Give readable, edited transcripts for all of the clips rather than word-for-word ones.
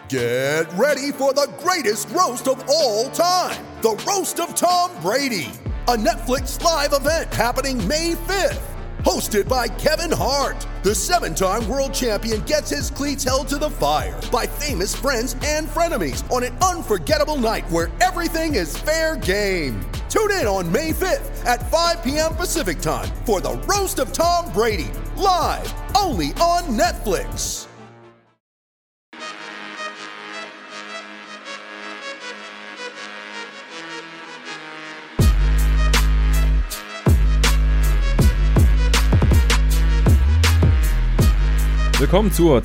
Get ready for the greatest roast of all time, the Roast of Tom Brady, a Netflix live event happening May 5th. Hosted by Kevin Hart, the 7-time world champion gets his cleats held to the fire by famous friends and frenemies on an unforgettable night where everything is fair game. Tune in on May 5th at 5 p.m. Pacific time for the Roast of Tom Brady, live only on Netflix. Willkommen zur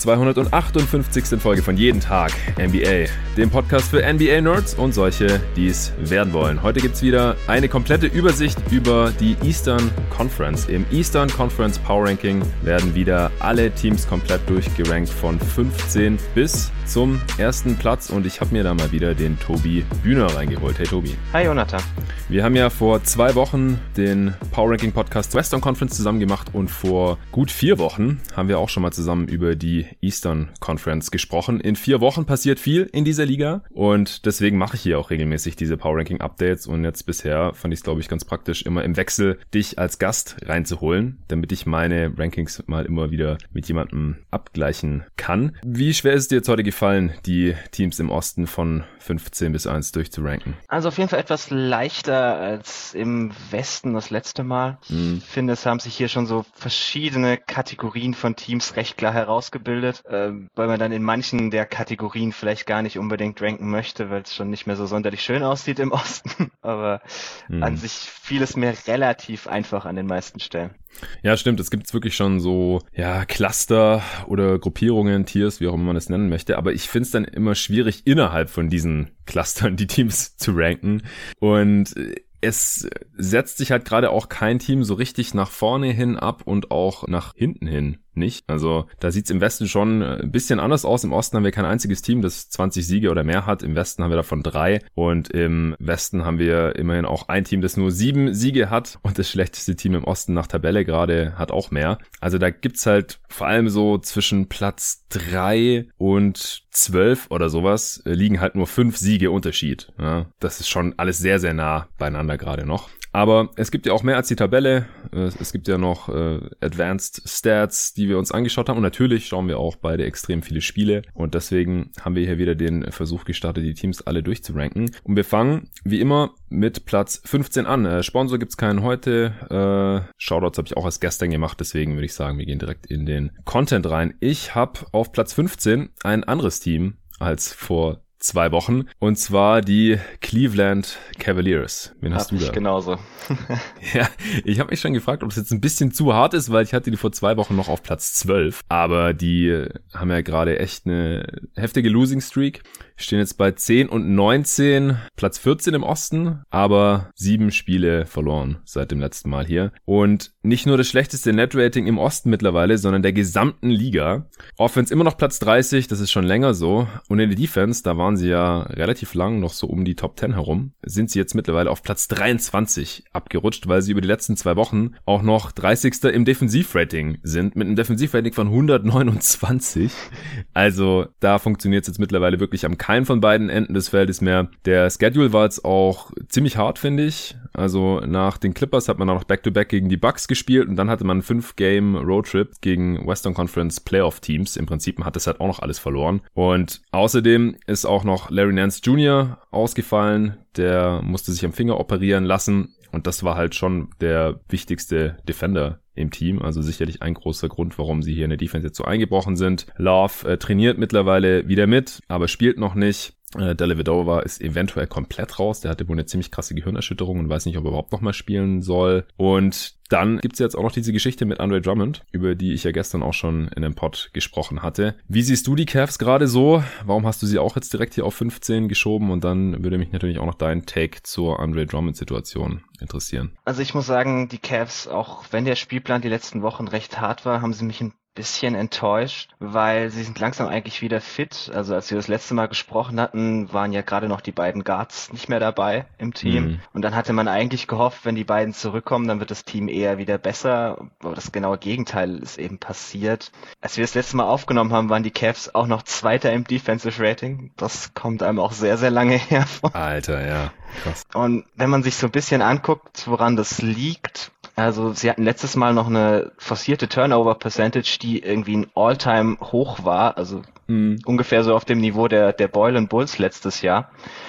258. Folge von Jeden Tag NBA, dem Podcast für NBA-Nerds und solche, die es werden wollen. Heute gibt es wieder eine komplette Übersicht über die Eastern Conference. Im Eastern Conference Power Ranking werden wieder alle Teams komplett durchgerankt von 15 bis zum ersten Platz und ich habe mir da mal wieder den Tobi Bühner reingeholt. Hey Tobi. Hi Jonathan. Wir haben ja vor 2 Wochen den Power Ranking Podcast Western Conference zusammen gemacht und vor gut 4 Wochen haben wir auch schon mal zusammen über die Eastern Conference gesprochen. In 4 Wochen passiert viel in dieser Liga und deswegen mache ich hier auch regelmäßig diese Power Ranking Updates und jetzt bisher fand ich es, glaube ich, ganz praktisch, immer im Wechsel dich als Gast reinzuholen, damit ich meine Rankings mal immer wieder mit jemandem abgleichen kann. Wie schwer ist es dir jetzt heute gefallen, die Teams im Osten von 15 bis 1 durchzuranken? Also auf jeden Fall etwas leichter als im Westen das letzte Mal. Ich finde, es haben sich hier schon so verschiedene Kategorien von Teams recht klar herausgebildet, weil man dann in manchen der Kategorien vielleicht gar nicht unbedingt ranken möchte, weil es schon nicht mehr so sonderlich schön aussieht im Osten. Aber an sich vieles mehr relativ einfach an den meisten Stellen. Ja, stimmt. Es gibt wirklich schon so, ja, Cluster oder Gruppierungen, Tiers, wie auch immer man es nennen möchte. Aber ich finde es dann immer schwierig, innerhalb von diesen Clustern die Teams zu ranken. Und es setzt sich halt gerade auch kein Team so richtig nach vorne hin ab und auch nach hinten hin nicht. Also da sieht's im Westen schon ein bisschen anders aus. Im Osten haben wir kein einziges Team, das 20 Siege oder mehr hat. Im Westen haben wir davon 3 und im Westen haben wir immerhin auch ein Team, das nur 7 Siege hat und das schlechteste Team im Osten nach Tabelle gerade hat auch mehr. Also da gibt's halt vor allem so zwischen Platz 3 und 12 oder sowas liegen halt nur 5 Siege Unterschied. Ja, das ist schon alles sehr, sehr nah beieinander gerade noch. Aber es gibt ja auch mehr als die Tabelle. Es gibt ja noch Advanced Stats, die wir uns angeschaut haben. Und natürlich schauen wir auch beide extrem viele Spiele. Und deswegen haben wir hier wieder den Versuch gestartet, die Teams alle durchzuranken. Und wir fangen, wie immer, mit Platz 15 an. Sponsor gibt's keinen heute. Shoutouts habe ich auch erst gestern gemacht. Deswegen würde ich sagen, wir gehen direkt in den Content rein. Ich habe auf Platz 15 ein anderes Team als vor 2 Wochen. Und zwar die Cleveland Cavaliers. Wen hast du da? Genauso. Ja, ich habe mich schon gefragt, ob es jetzt ein bisschen zu hart ist, weil ich hatte die vor 2 Wochen noch auf Platz 12. Aber die haben ja gerade echt eine heftige Losing Streak. Stehen jetzt bei 10 und 19, Platz 14 im Osten, aber 7 Spiele verloren seit dem letzten Mal hier. Und nicht nur das schlechteste Net-Rating im Osten mittlerweile, sondern der gesamten Liga. Offense immer noch Platz 30, das ist schon länger so. Und in der Defense, da waren sie ja relativ lang noch so um die Top 10 herum, sind sie jetzt mittlerweile auf Platz 23 abgerutscht, weil sie über die letzten 2 Wochen auch noch 30. im Defensivrating sind, mit einem Defensivrating von 129. Also da funktioniert es jetzt mittlerweile wirklich am keinen von beiden Enden des Feldes mehr. Der Schedule war jetzt auch ziemlich hart, finde ich. Also nach den Clippers hat man auch noch Back-to-Back gegen die Bucks gespielt und dann hatte man 5-Game Roadtrip gegen Western Conference Playoff Teams. Im Prinzip hat das halt auch noch alles verloren. Und außerdem ist auch noch Larry Nance Jr. ausgefallen. Der musste sich am Finger operieren lassen. Und das war halt schon der wichtigste Defender im Team. Also sicherlich ein großer Grund, warum sie hier in der Defense jetzt so eingebrochen sind. Love trainiert mittlerweile wieder mit, aber spielt noch nicht. Dellavedova ist eventuell komplett raus. Der hatte wohl eine ziemlich krasse Gehirnerschütterung und weiß nicht, ob er überhaupt nochmal spielen soll. Und dann gibt's jetzt auch noch diese Geschichte mit Andre Drummond, über die ich ja gestern auch schon in dem Pod gesprochen hatte. Wie siehst du die Cavs gerade so? Warum hast du sie auch jetzt direkt hier auf 15 geschoben? Und dann würde mich natürlich auch noch dein Take zur Andre Drummond-Situation interessieren. Also ich muss sagen, die Cavs, auch wenn der Spielplan die letzten Wochen recht hart war, haben sie mich ein bisschen enttäuscht, weil sie sind langsam eigentlich wieder fit. Also als wir das letzte Mal gesprochen hatten, waren ja gerade noch die beiden Guards nicht mehr dabei im Team. Und dann hatte man eigentlich gehofft, wenn die beiden zurückkommen, dann wird das Team eher wieder besser. Aber das genaue Gegenteil ist eben passiert. Als wir das letzte Mal aufgenommen haben, waren die Cavs auch noch Zweiter im Defensive Rating. Das kommt einem auch sehr, sehr lange her. Alter, ja. Krass. Und wenn man sich so ein bisschen anguckt, woran das liegt, also sie hatten letztes Mal noch eine forcierte Turnover-Percentage, die irgendwie ein All-Time hoch war, also ungefähr so auf dem Niveau der Boylan Bulls letztes Jahr.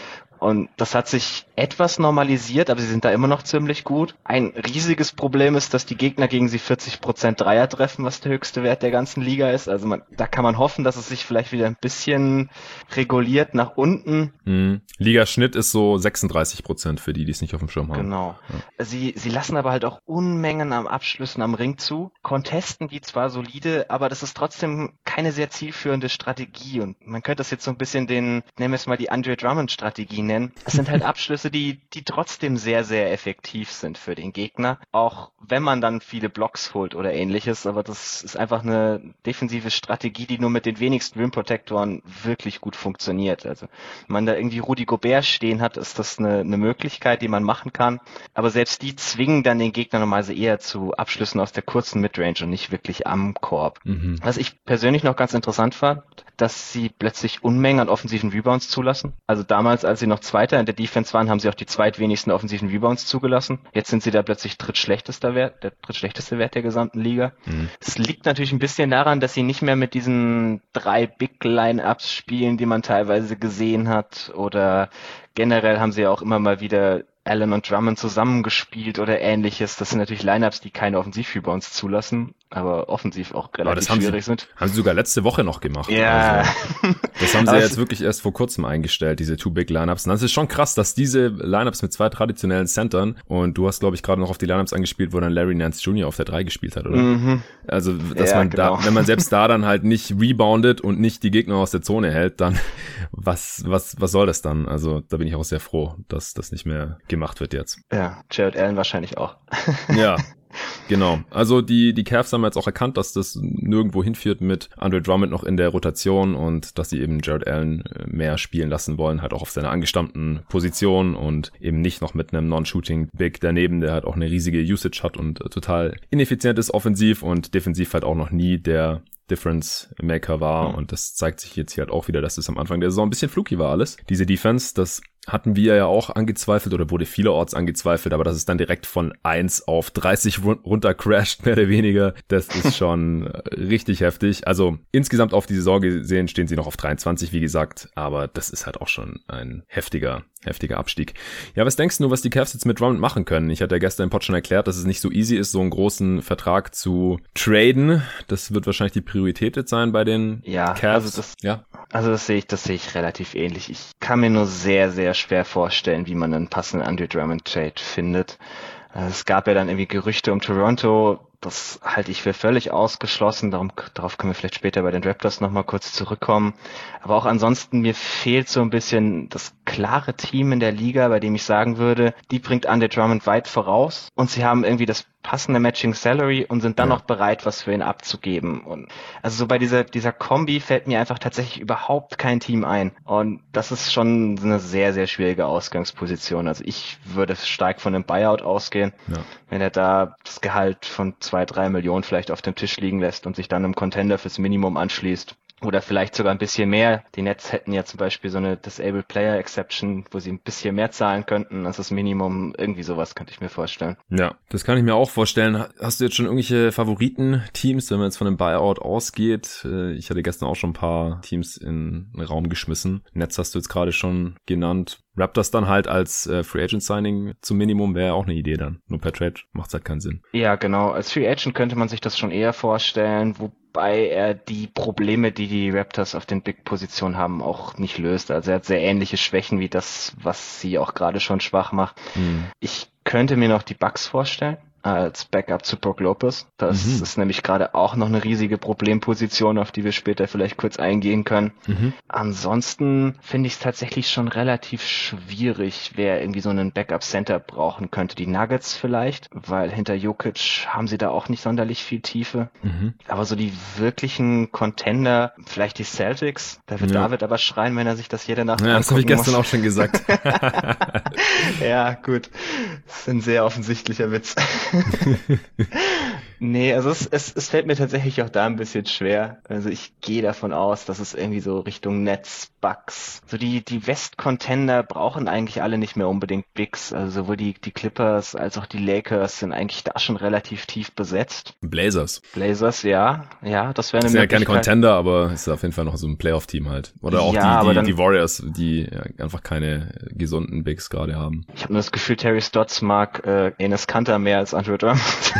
Und das hat sich etwas normalisiert, aber sie sind da immer noch ziemlich gut. Ein riesiges Problem ist, dass die Gegner gegen sie 40% Dreier treffen, was der höchste Wert der ganzen Liga ist. Also da kann man hoffen, dass es sich vielleicht wieder ein bisschen reguliert nach unten. Ligaschnitt ist so 36% für die es nicht auf dem Schirm haben. Genau. Ja. Sie lassen aber halt auch Unmengen am Abschlüssen am Ring zu, contesten die zwar solide, aber das ist trotzdem keine sehr zielführende Strategie. Und man könnte das jetzt so ein bisschen nennen wir es mal die Andre Drummond-Strategie nennen. Es sind halt Abschlüsse, die trotzdem sehr, sehr effektiv sind für den Gegner, auch wenn man dann viele Blocks holt oder ähnliches, aber das ist einfach eine defensive Strategie, die nur mit den wenigsten Rim-Protectoren wirklich gut funktioniert. Also wenn man da irgendwie Rudy Gobert stehen hat, ist das eine Möglichkeit, die man machen kann, aber selbst die zwingen dann den Gegner normalerweise eher zu Abschlüssen aus der kurzen Midrange und nicht wirklich am Korb. Was ich persönlich noch ganz interessant fand, dass sie plötzlich Unmengen an offensiven Rebounds zulassen. Also damals, als sie noch Zweiter in der Defense waren, haben sie auch die zweitwenigsten offensiven Rebounds zugelassen. Jetzt sind sie da plötzlich der drittschlechteste Wert der gesamten Liga. Es liegt natürlich ein bisschen daran, dass sie nicht mehr mit diesen 3 Big Line-Ups spielen, die man teilweise gesehen hat, oder generell haben sie ja auch immer mal wieder Allen und Drummond zusammengespielt oder ähnliches. Das sind natürlich Lineups, die keine Offensiv-Rebounds zulassen, aber offensiv auch relativ schwierig sind. Haben sie sogar letzte Woche noch gemacht. Ja. Also, das haben sie jetzt wirklich erst vor kurzem eingestellt, diese 2 Big Lineups. Und das ist schon krass, dass diese Lineups mit 2 traditionellen Centern, und du hast, glaube ich, gerade noch auf die Lineups angespielt, wo dann Larry Nance Jr. auf der 3 gespielt hat, oder? Also, dass man da, wenn man selbst da dann halt nicht reboundet und nicht die Gegner aus der Zone hält, dann was soll das dann? Also, da bin ich auch sehr froh, dass das nicht mehr gemacht wird jetzt. Ja, Jared Allen wahrscheinlich auch. Ja, genau. Also die Cavs haben jetzt auch erkannt, dass das nirgendwo hinführt mit Andre Drummond noch in der Rotation und dass sie eben Jared Allen mehr spielen lassen wollen, halt auch auf seiner angestammten Position und eben nicht noch mit einem Non-Shooting Big daneben, der halt auch eine riesige Usage hat und total ineffizient ist offensiv und defensiv halt auch noch nie der Difference Maker war, und das zeigt sich jetzt hier halt auch wieder, dass es am Anfang der Saison ein bisschen fluky war alles. Diese Defense, das hatten wir ja auch angezweifelt oder wurde vielerorts angezweifelt, aber dass es dann direkt von 1 auf 30 runter crasht, mehr oder weniger, das ist schon richtig heftig. Also insgesamt auf die Saison gesehen stehen sie noch auf 23, wie gesagt, aber das ist halt auch schon ein heftiger Abstieg. Ja, was denkst du, was die Cavs jetzt mit Drummond machen können? Ich hatte ja gestern im Pod schon erklärt, dass es nicht so easy ist, so einen großen Vertrag zu traden. Das wird wahrscheinlich die Priorität jetzt sein bei den Cavs. Also das sehe ich relativ ähnlich. Ich kann mir nur sehr, sehr schwer vorstellen, wie man einen passenden Andre Drummond Trade findet. Es gab ja dann irgendwie Gerüchte um Toronto. Das halte ich für völlig ausgeschlossen. Darauf können wir vielleicht später bei den Raptors nochmal kurz zurückkommen. Aber auch ansonsten, mir fehlt so ein bisschen das klare Team in der Liga, bei dem ich sagen würde, die bringt Andre Drummond weit voraus und sie haben irgendwie das passende Matching Salary und sind dann noch bereit, was für ihn abzugeben. Und also so bei dieser Kombi fällt mir einfach tatsächlich überhaupt kein Team ein. Und das ist schon eine sehr, sehr schwierige Ausgangsposition. Also ich würde stark von einem Buyout ausgehen, wenn er da das Gehalt von 2-3 Millionen vielleicht auf dem Tisch liegen lässt und sich dann einem Contender fürs Minimum anschließt. Oder vielleicht sogar ein bisschen mehr. Die Nets hätten ja zum Beispiel so eine Disabled Player Exception, wo sie ein bisschen mehr zahlen könnten als das Minimum. Irgendwie sowas könnte ich mir vorstellen. Ja, das kann ich mir auch vorstellen. Hast du jetzt schon irgendwelche Favoriten-Teams, wenn man jetzt von einem Buyout ausgeht? Ich hatte gestern auch schon ein paar Teams in den Raum geschmissen. Nets hast du jetzt gerade schon genannt. Raptors dann halt als Free Agent Signing zum Minimum wäre auch eine Idee dann. Nur per Trade macht's halt keinen Sinn. Ja, genau. Als Free Agent könnte man sich das schon eher vorstellen, wobei er die Probleme, die Raptors auf den Big-Positionen haben, auch nicht löst. Also er hat sehr ähnliche Schwächen wie das, was sie auch gerade schon schwach macht. Ich könnte mir noch die Bucks vorstellen. als Backup zu Brook Lopez. Das ist nämlich gerade auch noch eine riesige Problemposition, auf die wir später vielleicht kurz eingehen können. Ansonsten finde ich es tatsächlich schon relativ schwierig, wer irgendwie so einen Backup-Center brauchen könnte. Die Nuggets vielleicht, weil hinter Jokic haben sie da auch nicht sonderlich viel Tiefe. Aber so die wirklichen Contender, vielleicht die Celtics, da wird David aber schreien, wenn er sich das jede Nacht angucken das habe ich gestern auch schon gesagt. Ja, gut. Das ist ein sehr offensichtlicher Witz. Nee, also es fällt mir tatsächlich auch da ein bisschen schwer. Also ich gehe davon aus, dass es irgendwie so Richtung Nets, Bucks, so die West-Contender brauchen eigentlich alle nicht mehr unbedingt Bigs. Also sowohl die Clippers als auch die Lakers sind eigentlich da schon relativ tief besetzt. Blazers, ja, das wäre eine Möglichkeit. Ja keine Contender, aber ist auf jeden Fall noch so ein Playoff-Team halt. Oder auch die Warriors, die einfach keine gesunden Bigs gerade haben. Ich habe nur das Gefühl, Terry Stotts mag Enes Kanter mehr als Andre Drummond.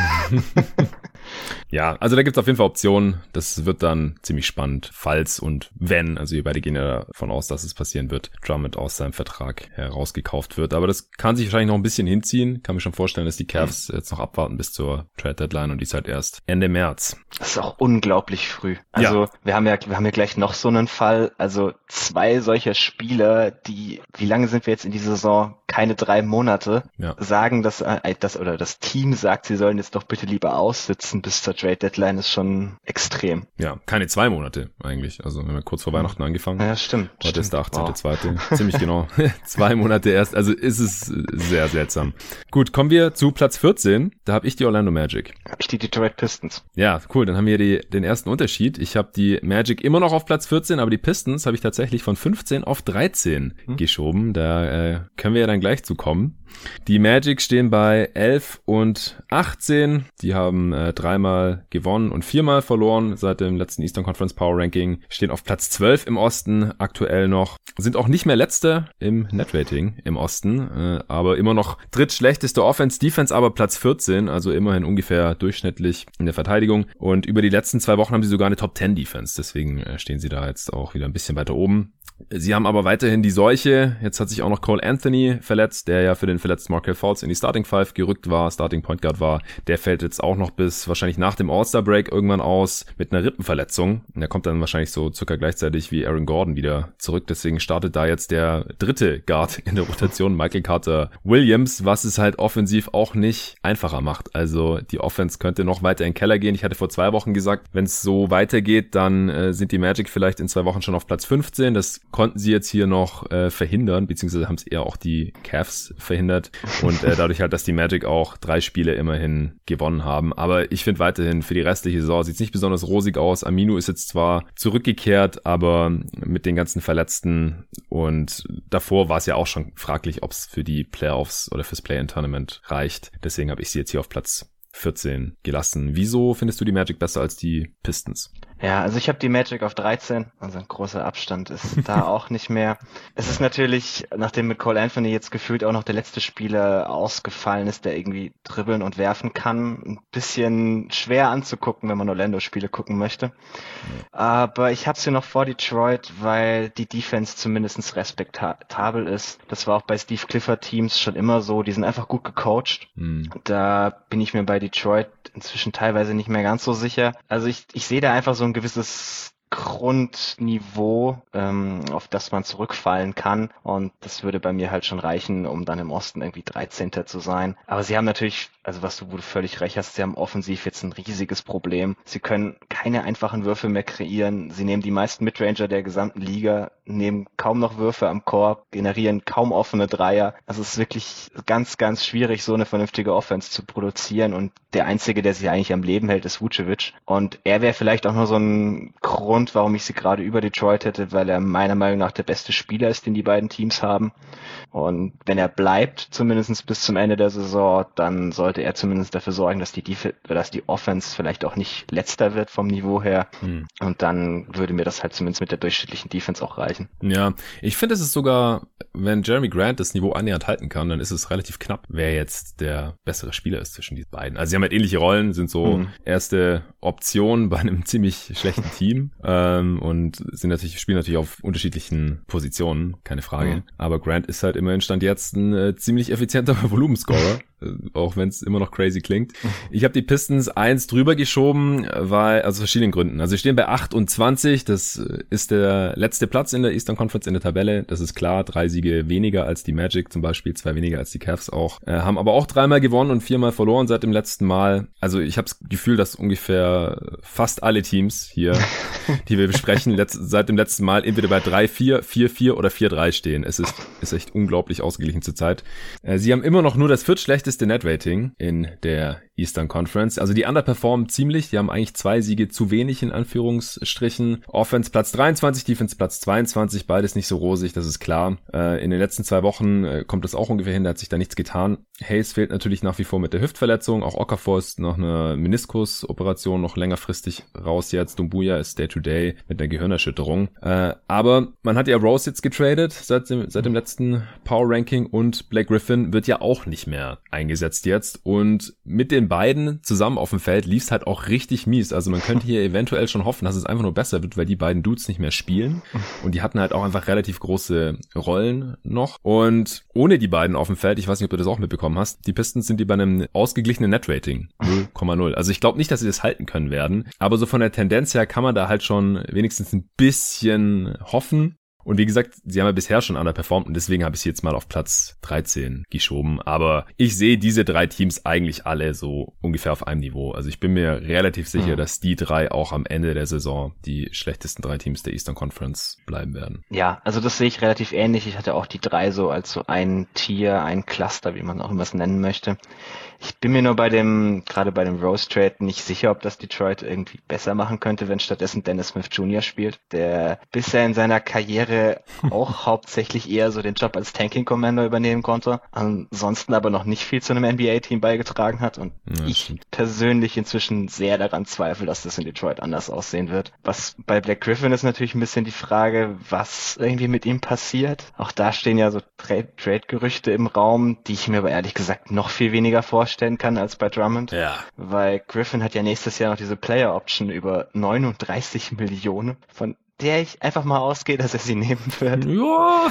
Ja, also da gibt's auf jeden Fall Optionen. Das wird dann ziemlich spannend, falls und wenn, also wir beide gehen ja davon aus, dass es passieren wird, Drummond aus seinem Vertrag herausgekauft wird. Aber das kann sich wahrscheinlich noch ein bisschen hinziehen. Kann mir schon vorstellen, dass die Cavs jetzt noch abwarten bis zur Trade-Deadline und die ist halt erst Ende März. Das ist auch unglaublich früh. Also wir haben ja gleich noch so einen Fall, also 2 solcher Spieler, die, wie lange sind wir jetzt in dieser Saison? Keine 3 Monate, sagen, dass das Team sagt, sie sollen jetzt doch bitte lieber aussitzen bis zur Trade-Deadline, ist schon extrem. Ja, keine 2 Monate eigentlich. Also wir haben kurz vor Weihnachten angefangen. Ja, stimmt. Heute ist der 18.2. Ziemlich genau. 2 Monate erst. Also ist es sehr seltsam. Gut, kommen wir zu Platz 14. Da habe ich die Orlando Magic. Habe ich die Detroit Pistons. Ja, cool. Dann haben wir den ersten Unterschied. Ich habe die Magic immer noch auf Platz 14, aber die Pistons habe ich tatsächlich von 15 auf 13 geschoben. Da können wir ja dann gleich zu kommen. Die Magic stehen bei 11 und 18. Die haben 3-mal gewonnen und 4-mal verloren seit dem letzten Eastern Conference Power Ranking. Stehen auf Platz 12 im Osten aktuell noch. Sind auch nicht mehr Letzter im Net-Rating im Osten, aber immer noch drittschlechteste Offense, Defense aber Platz 14, also immerhin ungefähr durchschnittlich in der Verteidigung. Und über die letzten 2 Wochen haben sie sogar eine Top-10-Defense, deswegen stehen sie da jetzt auch wieder ein bisschen weiter oben. Sie haben aber weiterhin die Seuche. Jetzt hat sich auch noch Cole Anthony verletzt, der ja für den verletzten Markelle Fultz in die Starting Five gerückt war, Starting Point Guard war. Der fällt jetzt auch noch bis wahrscheinlich nach dem All-Star Break irgendwann aus mit einer Rippenverletzung. Und der kommt dann wahrscheinlich so circa gleichzeitig wie Aaron Gordon wieder zurück. Deswegen startet da jetzt der dritte Guard in der Rotation, Michael Carter Williams, was es halt offensiv auch nicht einfacher macht. Also die Offense könnte noch weiter in den Keller gehen. Ich hatte vor 2 Wochen gesagt, wenn es so weitergeht, dann sind die Magic vielleicht in 2 Wochen schon auf Platz 15. Das konnten sie jetzt hier noch verhindern, beziehungsweise haben es eher auch die Cavs verhindert und dadurch halt, dass die Magic auch 3 Spiele immerhin gewonnen haben. Aber ich finde weiterhin für die restliche Saison sieht es nicht besonders rosig aus. Aminu ist jetzt zwar zurückgekehrt, aber mit den ganzen Verletzten und davor war es ja auch schon fraglich, ob es für die Playoffs oder fürs Play-in-Tournament reicht. Deswegen habe ich sie jetzt hier auf Platz 14 gelassen. Wieso findest du die Magic besser als die Pistons? Ja, also ich habe die Magic auf 13, also ein großer Abstand ist da auch nicht mehr. Es ist natürlich, nachdem mit Cole Anthony jetzt gefühlt auch noch der letzte Spieler ausgefallen ist, der irgendwie dribbeln und werfen kann, ein bisschen schwer anzugucken, wenn man Orlando-Spiele gucken möchte. Aber ich habe sie noch vor Detroit, weil die Defense zumindest respektabel ist. Das war auch bei Steve Clifford Teams schon immer so, die sind einfach gut gecoacht. Da bin ich mir bei Detroit inzwischen teilweise nicht mehr ganz so sicher. Also ich sehe da einfach so ein gewisses Grundniveau, auf das man zurückfallen kann, und das würde bei mir halt schon reichen, um dann im Osten irgendwie 13. zu sein. Aber sie haben natürlich, also wo du völlig recht hast, sie haben offensiv jetzt ein riesiges Problem. Sie können keine einfachen Würfe mehr kreieren, sie nehmen die meisten Midranger der gesamten Liga, nehmen kaum noch Würfe am Korb, generieren kaum offene Dreier. Also es ist wirklich ganz, ganz schwierig, so eine vernünftige Offense zu produzieren, und der Einzige, der sich eigentlich am Leben hält, ist Vucevic, und er wäre vielleicht auch nur so ein Grund, warum ich sie gerade über Detroit hätte, weil er meiner Meinung nach der beste Spieler ist, den die beiden Teams haben. Und wenn er bleibt, zumindest bis zum Ende der Saison, dann sollte er zumindest dafür sorgen, dass die Offense vielleicht auch nicht letzter wird vom Niveau her. Und dann würde mir das halt zumindest mit der durchschnittlichen Defense auch reichen. Ja, ich finde, es ist sogar, wenn Jeremy Grant das Niveau annähernd halten kann, dann ist es relativ knapp, wer jetzt der bessere Spieler ist zwischen diesen beiden. Also sie haben halt ähnliche Rollen, sind so erste Option bei einem ziemlich schlechten Team. Und spielen natürlich auf unterschiedlichen Positionen, keine Frage. Aber Grant ist halt immerhin Stand jetzt ein ziemlich effizienter Volumenscorer. auch wenn es immer noch crazy klingt. Ich habe die Pistons 1 drüber geschoben, weil, aus verschiedenen Gründen. Also sie stehen bei 28, das ist der letzte Platz in der Eastern Conference in der Tabelle, das ist klar, 3 Siege weniger als die Magic zum Beispiel, 2 weniger als die Cavs auch, haben aber auch 3-mal gewonnen und 4-mal verloren seit dem letzten Mal. Also ich habe das Gefühl, dass ungefähr fast alle Teams hier, die wir besprechen, seit dem letzten Mal entweder bei 3-4, 4-4 oder 4-3 stehen. Es ist echt unglaublich ausgeglichen zurzeit. Sie haben immer noch nur das viertschlechteste Net-Rating in der Eastern Conference. Also die underperformen ziemlich. Die haben eigentlich 2 Siege zu wenig in Anführungsstrichen. Offense Platz 23, Defense Platz 22. Beides nicht so rosig, das ist klar. In den letzten 2 Wochen kommt das auch ungefähr hin. Da hat sich da nichts getan. Hayes fehlt natürlich nach wie vor mit der Hüftverletzung. Auch Okafor ist nach einer Meniskusoperation noch längerfristig raus jetzt. Doumbouya ist Day-to-Day mit einer Gehirnerschütterung. Aber man hat ja Rose jetzt getradet seit dem letzten Power-Ranking und Blake Griffin wird ja auch nicht mehr eingesetzt jetzt. Und mit den beiden zusammen auf dem Feld lief's halt auch richtig mies. Also man könnte hier eventuell schon hoffen, dass es einfach nur besser wird, weil die beiden Dudes nicht mehr spielen. Und die hatten halt auch einfach relativ große Rollen noch. Und ohne die beiden auf dem Feld, ich weiß nicht, ob du das auch mitbekommen hast, die Pistons sind die bei einem ausgeglichenen Net-Rating. 0,0. Also ich glaube nicht, dass sie das halten können werden. Aber so von der Tendenz her kann man da halt schon wenigstens ein bisschen hoffen. Und wie gesagt, sie haben ja bisher schon underperformt und deswegen habe ich sie jetzt mal auf Platz 13 geschoben. Aber ich sehe diese 3 Teams eigentlich alle so ungefähr auf einem Niveau. Also ich bin mir relativ sicher, dass die 3 auch am Ende der Saison die schlechtesten 3 Teams der Eastern Conference bleiben werden. Ja, also das sehe ich relativ ähnlich. Ich hatte auch die 3 so als so ein Tier, ein Cluster, wie man auch immer es nennen möchte. Ich bin mir nur gerade bei dem Rose Trade nicht sicher, ob das Detroit irgendwie besser machen könnte, wenn stattdessen Dennis Smith Jr. spielt, der bisher in seiner Karriere auch hauptsächlich eher so den Job als Tanking Commander übernehmen konnte, ansonsten aber noch nicht viel zu einem NBA-Team beigetragen hat und ich persönlich inzwischen sehr daran zweifle, dass das in Detroit anders aussehen wird. Was bei Blake Griffin ist natürlich ein bisschen die Frage, was irgendwie mit ihm passiert. Auch da stehen ja so Trade-Gerüchte im Raum, die ich mir aber ehrlich gesagt noch viel weniger vorstellen kann als bei Drummond. Ja. Weil Griffin hat ja nächstes Jahr noch diese Player-Option über 39 Millionen, von der ich einfach mal ausgehe, dass er sie nehmen wird. Ja,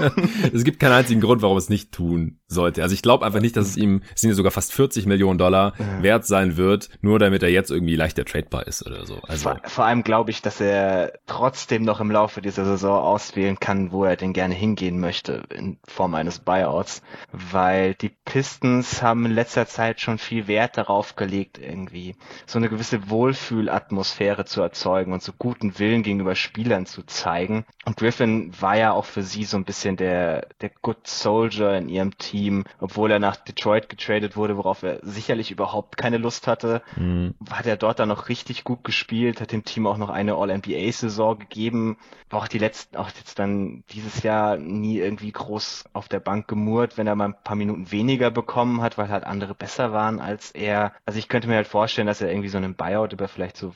es gibt keinen einzigen Grund, warum es nicht tun sollte. Also ich glaube einfach nicht, dass es sind ja sogar fast $40 Millionen wert sein wird, nur damit er jetzt irgendwie leichter tradebar ist oder so. Also vor allem glaube ich, dass er trotzdem noch im Laufe dieser Saison auswählen kann, wo er denn gerne hingehen möchte, in Form eines Buyouts, weil die Pistons haben in letzter Zeit schon viel Wert darauf gelegt, irgendwie so eine gewisse Wohlfühlatmosphäre zu erzeugen und so guten Willen gegenüber Spielern zu zeigen. Und Griffin war ja auch für sie so ein bisschen der Good Soldier in ihrem Team, obwohl er nach Detroit getradet wurde, worauf er sicherlich überhaupt keine Lust hatte. Hat er dort dann noch richtig gut gespielt, hat dem Team auch noch eine All-NBA-Saison gegeben, war auch jetzt dann dieses Jahr nie irgendwie groß auf der Bank gemurrt, wenn er mal ein paar Minuten weniger bekommen hat, weil halt andere besser waren als er. Also ich könnte mir halt vorstellen, dass er irgendwie so einen Buyout über vielleicht so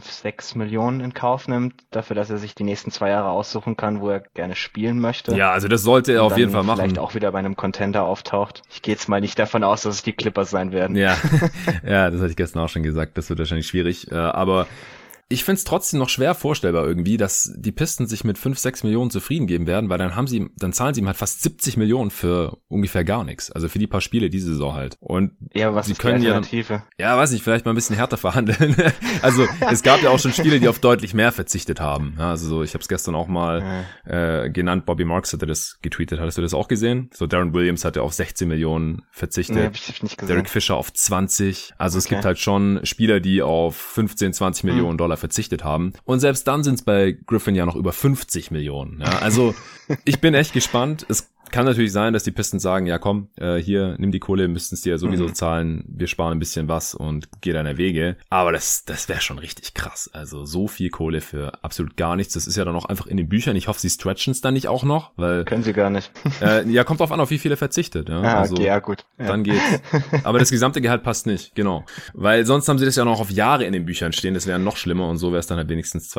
5-6 Millionen in Kauf nimmt, dafür, dass er sich die nächsten 2 Jahre aussuchen kann, wo er gerne spielen möchte. Ja, also das sollte er auf jeden Fall machen. Vielleicht auch wieder bei einem Contender auftaucht. Ich gehe jetzt mal nicht davon aus, dass es die Clippers sein werden. Ja, ja, das hatte ich gestern auch schon gesagt. Das wird wahrscheinlich schwierig. Aber ich find's trotzdem noch schwer vorstellbar irgendwie, dass die Pistons sich mit 5-6 Millionen zufrieden geben werden, weil dann zahlen sie ihm halt fast 70 Millionen für ungefähr gar nichts. Also für die paar Spiele diese Saison halt. Und ja, was sie ist können die Alternative? Ja, weiß nicht, vielleicht mal ein bisschen härter verhandeln. Also es gab ja auch schon Spiele, die auf deutlich mehr verzichtet haben. Ja, also so, ich habe es gestern auch mal genannt, Bobby Marks hatte das getweetet. Hattest du das auch gesehen? So Darren Williams hatte auf 16 Millionen verzichtet. Nee, hab ich nicht gesehen. Derek Fisher auf 20. Also es gibt halt schon Spieler, die auf 15, 20 Millionen Dollar verzichtet haben. Und selbst dann sind es bei Griffin ja noch über 50 Millionen. Ja, also ich bin echt gespannt. Es kann natürlich sein, dass die Pistons sagen, ja komm, hier, nimm die Kohle, müssten es dir ja sowieso zahlen, wir sparen ein bisschen was und geh deiner Wege. Aber das wäre schon richtig krass. Also so viel Kohle für absolut gar nichts. Das ist ja dann auch einfach in den Büchern. Ich hoffe, sie stretchen es dann nicht auch noch, weil... Können sie gar nicht. Ja, kommt drauf an, auf wie viele verzichtet. Ja, also, okay, ja gut. Ja. Dann geht's. Aber das gesamte Gehalt passt nicht, genau. Weil sonst haben sie das ja noch auf Jahre in den Büchern stehen. Das wäre noch schlimmer und so wäre es dann halt wenigstens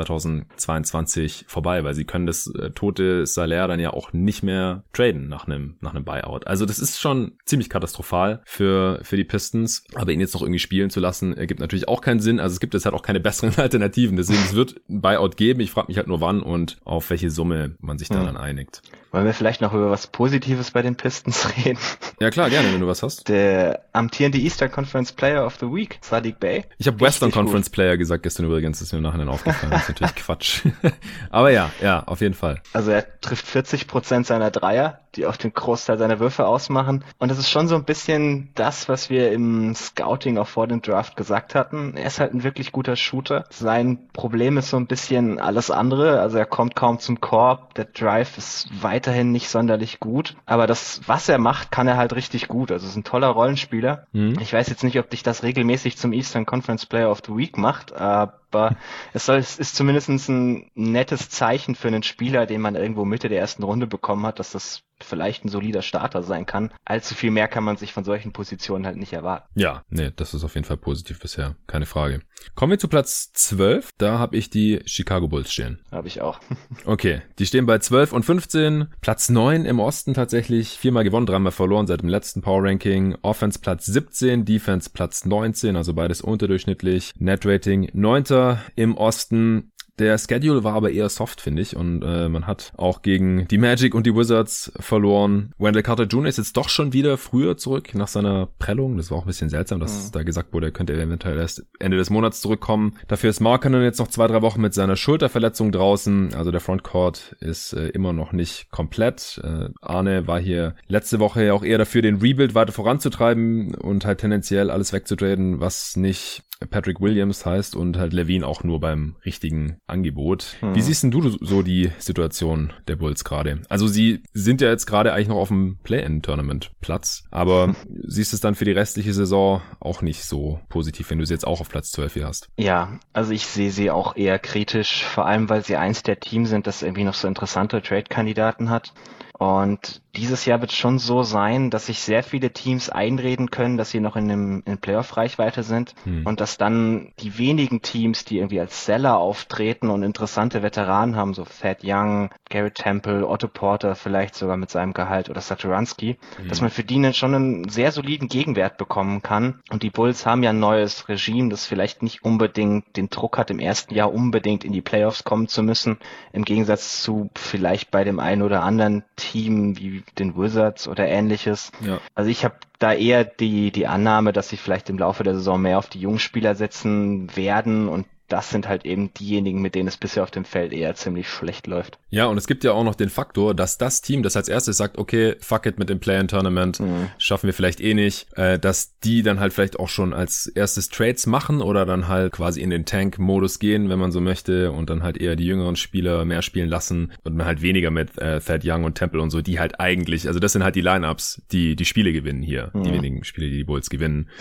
2022 vorbei, weil sie können das tote Salär dann ja auch nicht mehr traden nach einem Buyout. Also das ist schon ziemlich katastrophal für die Pistons, aber ihn jetzt noch irgendwie spielen zu lassen, ergibt natürlich auch keinen Sinn. Also es gibt jetzt halt auch keine besseren Alternativen. Deswegen, es wird ein Buyout geben. Ich frage mich halt nur wann und auf welche Summe man sich da dann einigt. Wollen wir vielleicht noch über was Positives bei den Pistons reden? Ja klar, gerne, wenn du was hast. Der amtierende Eastern Conference Player of the Week, Saddiq Bey. Ich habe Western Conference Player gesagt gestern übrigens, das ist mir nachher aufgefallen. Das ist natürlich Quatsch. Aber ja, auf jeden Fall. Also er trifft 40% seiner Dreier, die auch den Großteil seiner Würfe ausmachen. Und das ist schon so ein bisschen das, was wir im Scouting auch vor dem Draft gesagt hatten. Er ist halt ein wirklich guter Shooter. Sein Problem ist so ein bisschen alles andere. Also er kommt kaum zum Korb. Der Drive ist weiterhin nicht sonderlich gut. Aber das, was er macht, kann er halt richtig gut. Also ist ein toller Rollenspieler. Ich weiß jetzt nicht, ob dich das regelmäßig zum Eastern Conference Player of the Week macht, aber es ist zumindest ein nettes Zeichen für einen Spieler, den man irgendwo Mitte der ersten Runde bekommen hat, dass das vielleicht ein solider Starter sein kann. Allzu viel mehr kann man sich von solchen Positionen halt nicht erwarten. Ja, nee, das ist auf jeden Fall positiv bisher, keine Frage. Kommen wir zu Platz 12, da habe ich die Chicago Bulls stehen. Habe ich auch. Okay, die stehen bei 12 und 15, Platz 9 im Osten tatsächlich, 4-mal gewonnen, 3-mal verloren seit dem letzten Power Ranking, Offense Platz 17, Defense Platz 19, also beides unterdurchschnittlich, Net Rating 9. im Osten. Der Schedule war aber eher soft, finde ich, und man hat auch gegen die Magic und die Wizards verloren. Wendell Carter Jr. ist jetzt doch schon wieder früher zurück nach seiner Prellung. Das war auch ein bisschen seltsam, dass da gesagt wurde, er könnte eventuell erst Ende des Monats zurückkommen. Dafür ist Markkanen jetzt noch 2-3 Wochen mit seiner Schulterverletzung draußen. Also der Frontcourt ist immer noch nicht komplett. Arne war hier letzte Woche auch eher dafür, den Rebuild weiter voranzutreiben und halt tendenziell alles wegzutraden, was nicht Patrick Williams heißt, und halt Levine auch nur beim richtigen Angebot. Wie siehst denn du so die Situation der Bulls gerade? Also sie sind ja jetzt gerade eigentlich noch auf dem Play-In-Tournament-Platz, aber siehst es dann für die restliche Saison auch nicht so positiv, wenn du sie jetzt auch auf Platz 12 hier hast? Ja, also ich sehe sie auch eher kritisch, vor allem weil sie eins der Teams sind, das irgendwie noch so interessante Trade-Kandidaten hat. Und dieses Jahr wird es schon so sein, dass sich sehr viele Teams einreden können, dass sie noch in Playoff-Reichweite sind und dass dann die wenigen Teams, die irgendwie als Seller auftreten und interessante Veteranen haben, so Thad Young, Garrett Temple, Otto Porter vielleicht sogar mit seinem Gehalt oder Satoransky, dass man für die dann schon einen sehr soliden Gegenwert bekommen kann. Und die Bulls haben ja ein neues Regime, das vielleicht nicht unbedingt den Druck hat, im ersten Jahr unbedingt in die Playoffs kommen zu müssen, im Gegensatz zu vielleicht bei dem einen oder anderen Team wie den Wizards oder ähnliches. Ja. Also ich habe da eher die Annahme, dass sie vielleicht im Laufe der Saison mehr auf die jungen Spieler setzen werden, und das sind halt eben diejenigen, mit denen es bisher auf dem Feld eher ziemlich schlecht läuft. Ja, und es gibt ja auch noch den Faktor, dass das Team, das als erstes sagt, okay, fuck it mit dem Play-In-Tournament, schaffen wir vielleicht eh nicht, dass die dann halt vielleicht auch schon als erstes Trades machen oder dann halt quasi in den Tank-Modus gehen, wenn man so möchte, und dann halt eher die jüngeren Spieler mehr spielen lassen und man halt weniger mit Thad Young und Temple und so, die halt eigentlich, also das sind halt die Lineups, die Spiele gewinnen hier, die wenigen Spiele, die Bulls gewinnen.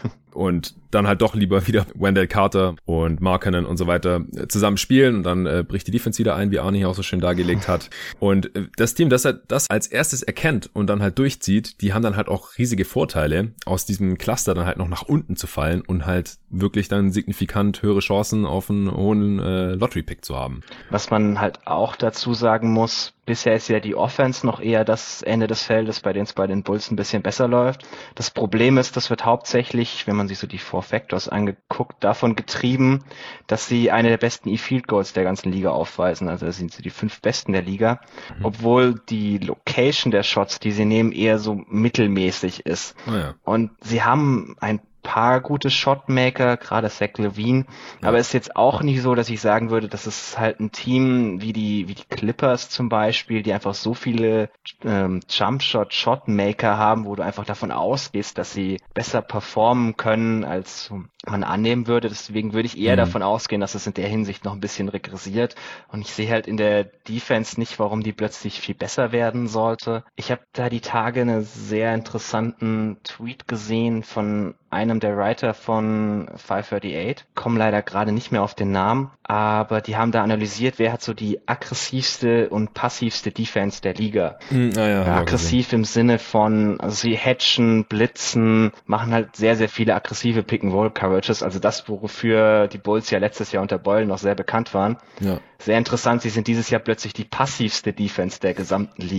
Und dann halt doch lieber wieder Wendell Carter und Markkanen und so weiter zusammen spielen, und dann bricht die Defense wieder ein, wie Arne hier auch so schön dargelegt hat. Und das Team, das halt das als erstes erkennt und dann halt durchzieht, die haben dann halt auch riesige Vorteile, aus diesem Cluster dann halt noch nach unten zu fallen und halt wirklich dann signifikant höhere Chancen auf einen hohen Lottery-Pick zu haben. Was man halt auch dazu sagen muss, bisher ist ja die Offense noch eher das Ende des Feldes, bei denen es bei den Bulls ein bisschen besser läuft. Das Problem ist, das wird hauptsächlich, wenn man sich so die Four Factors angeguckt, davon getrieben, dass sie eine der besten E-Field Goals der ganzen Liga aufweisen. Also das sind sie die 5 besten der Liga. Obwohl die Location der Shots, die sie nehmen, eher so mittelmäßig ist. Oh ja. Und sie haben ein paar gute Shotmaker, gerade Zach LaVine, aber es ist jetzt auch nicht so, dass ich sagen würde, dass es halt ein Team wie die Clippers zum Beispiel, die einfach so viele Jump-Shot-Shotmaker haben, wo du einfach davon ausgehst, dass sie besser performen können, als man annehmen würde. Deswegen würde ich eher davon ausgehen, dass es in der Hinsicht noch ein bisschen regressiert, und ich sehe halt in der Defense nicht, warum die plötzlich viel besser werden sollte. Ich habe da die Tage einen sehr interessanten Tweet gesehen von einem der Writer von 538, komme leider gerade nicht mehr auf den Namen, aber die haben da analysiert, wer hat so die aggressivste und passivste Defense der Liga. Aggressiv im Sinne von, also sie hatchen, blitzen, machen halt sehr, sehr viele aggressive Pick-and-Roll-Coverages, also das, wofür die Bulls ja letztes Jahr unter Boyle noch sehr bekannt waren. Ja. Sehr interessant, sie sind dieses Jahr plötzlich die passivste Defense der gesamten Liga.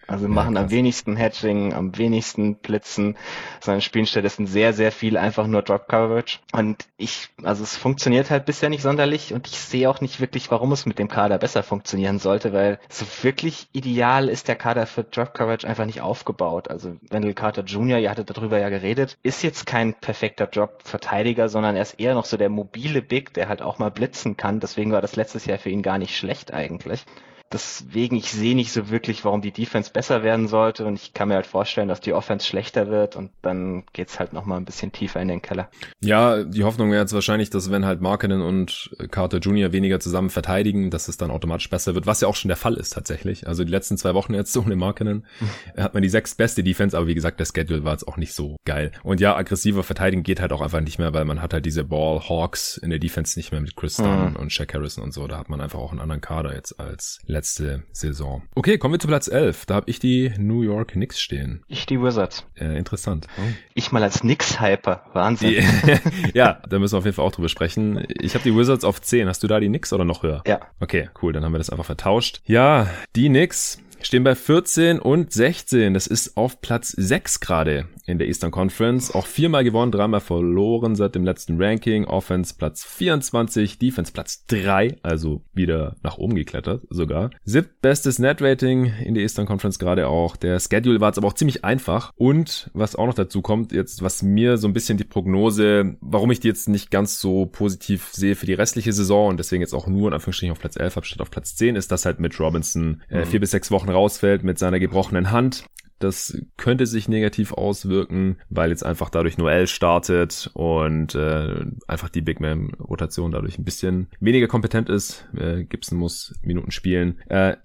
Also machen am wenigsten Hedging, am wenigsten Blitzen, sondern spielen stattdessen sehr, sehr viel einfach nur Drop Coverage. Und also es funktioniert halt bisher nicht sonderlich und ich sehe auch nicht wirklich, warum es mit dem Kader besser funktionieren sollte, weil so wirklich ideal ist der Kader für Drop Coverage einfach nicht aufgebaut. Also Wendell Carter Jr., ihr hattet darüber ja geredet, ist jetzt kein perfekter Drop-Verteidiger, sondern er ist eher noch so der mobile Big, der halt auch mal blitzen kann. Deswegen war das letztes Jahr für ihn gar nicht schlecht eigentlich. Deswegen, ich sehe nicht so wirklich, warum die Defense besser werden sollte und ich kann mir halt vorstellen, dass die Offense schlechter wird und dann geht's halt nochmal ein bisschen tiefer in den Keller. Ja, die Hoffnung wäre jetzt wahrscheinlich, dass wenn halt Markkanen und Carter Jr. weniger zusammen verteidigen, dass es dann automatisch besser wird, was ja auch schon der Fall ist tatsächlich. Also die letzten 2 Wochen jetzt ohne Markkanen hat man die 6. beste Defense, aber wie gesagt, der Schedule war jetzt auch nicht so geil. Und ja, aggressiver verteidigen geht halt auch einfach nicht mehr, weil man hat halt diese Ball-Hawks in der Defense nicht mehr mit Chris Dunn und Shaq Harrison und so. Da hat man einfach auch einen anderen Kader jetzt als letzte Saison. Okay, kommen wir zu Platz 11. Da habe ich die New York Knicks stehen. Ich die Wizards. Interessant. Oh. Ich mal als Knicks-Hyper. Wahnsinn. Ja, da müssen wir auf jeden Fall auch drüber sprechen. Ich habe die Wizards auf 10. Hast du da die Knicks oder noch höher? Ja. Okay, cool. Dann haben wir das einfach vertauscht. Ja, die Knicks stehen bei 14 und 16. Das ist auf Platz 6 gerade in der Eastern Conference. Auch 4-mal gewonnen, 3-mal verloren seit dem letzten Ranking. Offense Platz 24, Defense Platz 3, also wieder nach oben geklettert sogar. 7. bestes Net-Rating in der Eastern Conference gerade auch. Der Schedule war jetzt aber auch ziemlich einfach. Und was auch noch dazu kommt, jetzt was mir so ein bisschen die Prognose, warum ich die jetzt nicht ganz so positiv sehe für die restliche Saison und deswegen jetzt auch nur in Anführungsstrichen auf Platz 11 habe statt auf Platz 10, ist, dass halt Mitch Robinson 4 bis 6 Wochen rausfällt mit seiner gebrochenen Hand. Das könnte sich negativ auswirken, weil jetzt einfach dadurch Noel startet und einfach die Big Man-Rotation dadurch ein bisschen weniger kompetent ist. Gibson muss Minuten spielen.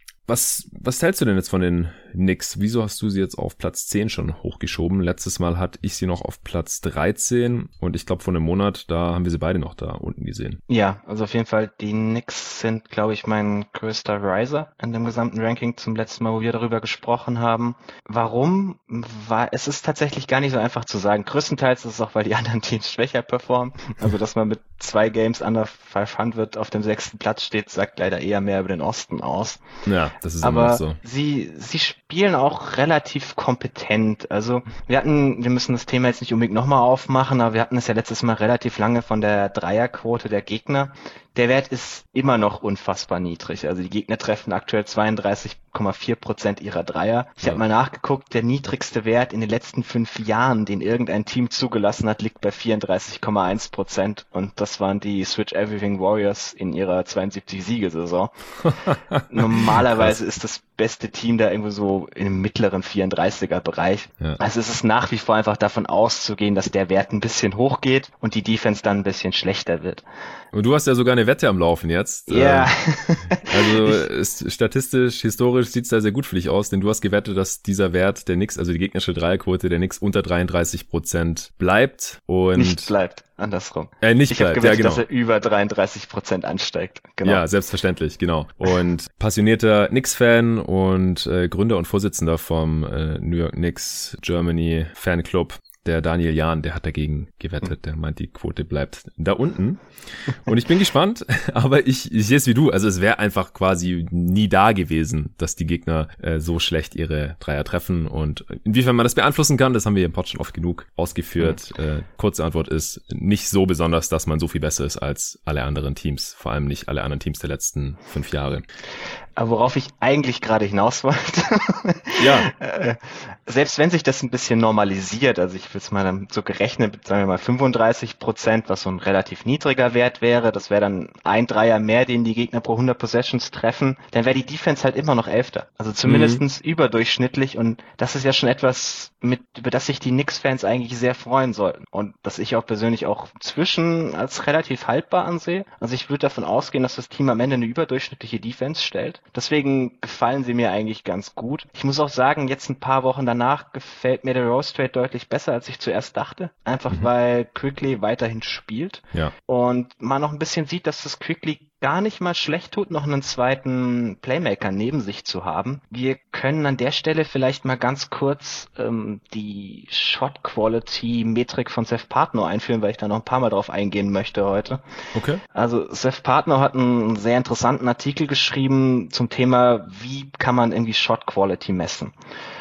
Was hältst du denn jetzt von den Knicks? Wieso hast du sie jetzt auf Platz 10 schon hochgeschoben? Letztes Mal hatte ich sie noch auf Platz 13 und ich glaube vor einem Monat, da haben wir sie beide noch da unten gesehen. Ja, also auf jeden Fall, die Knicks sind, glaube ich, mein größter Riser in dem gesamten Ranking zum letzten Mal, wo wir darüber gesprochen haben. Warum? Es ist tatsächlich gar nicht so einfach zu sagen. Größtenteils ist es auch, weil die anderen Teams schwächer performen. Also, dass man mit 2 Games under 500 auf dem 6. Platz steht, sagt leider eher mehr über den Osten aus. Ja, das ist aber immer so. Sie spielen auch relativ kompetent. Also wir müssen das Thema jetzt nicht unbedingt nochmal aufmachen, aber wir hatten es ja letztes Mal relativ lange von der Dreierquote der Gegner. Der Wert ist immer noch unfassbar niedrig. Also die Gegner treffen aktuell 32,4% ihrer Dreier. Ich habe mal nachgeguckt, der niedrigste Wert in den letzten 5 Jahren, den irgendein Team zugelassen hat, liegt bei 34,1%. Und das waren die Switch Everything Warriors in ihrer 72-Siege-Saison. Normalerweise ist das beste Team da irgendwo so im mittleren 34er-Bereich. Ja. Also es ist nach wie vor einfach davon auszugehen, dass der Wert ein bisschen hochgeht und die Defense dann ein bisschen schlechter wird. Und du hast ja sogar eine Wette am Laufen jetzt. Ja. Also statistisch, historisch sieht's da sehr gut für dich aus, denn du hast gewettet, dass dieser Wert der Knicks, also die gegnerische Dreierquote der Knicks unter 33% bleibt. Und nicht bleibt, andersrum. Nicht ich habe bleibt, gewettet, ja, genau. dass er über 33% ansteigt. Genau. Ja, selbstverständlich, genau. Und passionierter Knicks-Fan und Gründer und Vorsitzender vom New York Knicks Germany Fanclub, der Daniel Jahn, der hat dagegen gewettet, der meint, die Quote bleibt da unten. Und ich bin gespannt, aber ich sehe es wie du. Also es wäre einfach quasi nie da gewesen, dass die Gegner so schlecht ihre Dreier treffen. Und inwiefern man das beeinflussen kann, das haben wir im Pod schon oft genug ausgeführt. Kurze Antwort ist, nicht so besonders, dass man so viel besser ist als alle anderen Teams. Vor allem nicht alle anderen Teams der letzten 5 Jahre. Aber worauf ich eigentlich gerade hinaus wollte, ja. Selbst wenn sich das ein bisschen normalisiert, also ich will es mal dann so gerechnet mit, sagen wir mal 35%, was so ein relativ niedriger Wert wäre, das wäre dann ein Dreier mehr, den die Gegner pro 100 Possessions treffen, dann wäre die Defense halt immer noch 11. Also zumindestens überdurchschnittlich und das ist ja schon etwas, über das sich die Knicks-Fans eigentlich sehr freuen sollten und das ich auch persönlich auch zwischen als relativ haltbar ansehe. Also ich würde davon ausgehen, dass das Team am Ende eine überdurchschnittliche Defense stellt. Deswegen gefallen sie mir eigentlich ganz gut. Ich muss auch sagen, jetzt ein paar Wochen danach gefällt mir der Rose Trade deutlich besser, als ich zuerst dachte. Einfach weil Quickley weiterhin spielt. Ja. Und man noch ein bisschen sieht, dass das Quickley gar nicht mal schlecht tut, noch einen zweiten Playmaker neben sich zu haben. Wir können an der Stelle vielleicht mal ganz kurz die Shot-Quality-Metrik von Seth Partnow einführen, weil ich da noch ein paar Mal drauf eingehen möchte heute. Okay. Also Seth Partnow hat einen sehr interessanten Artikel geschrieben zum Thema, wie kann man irgendwie Shot-Quality messen.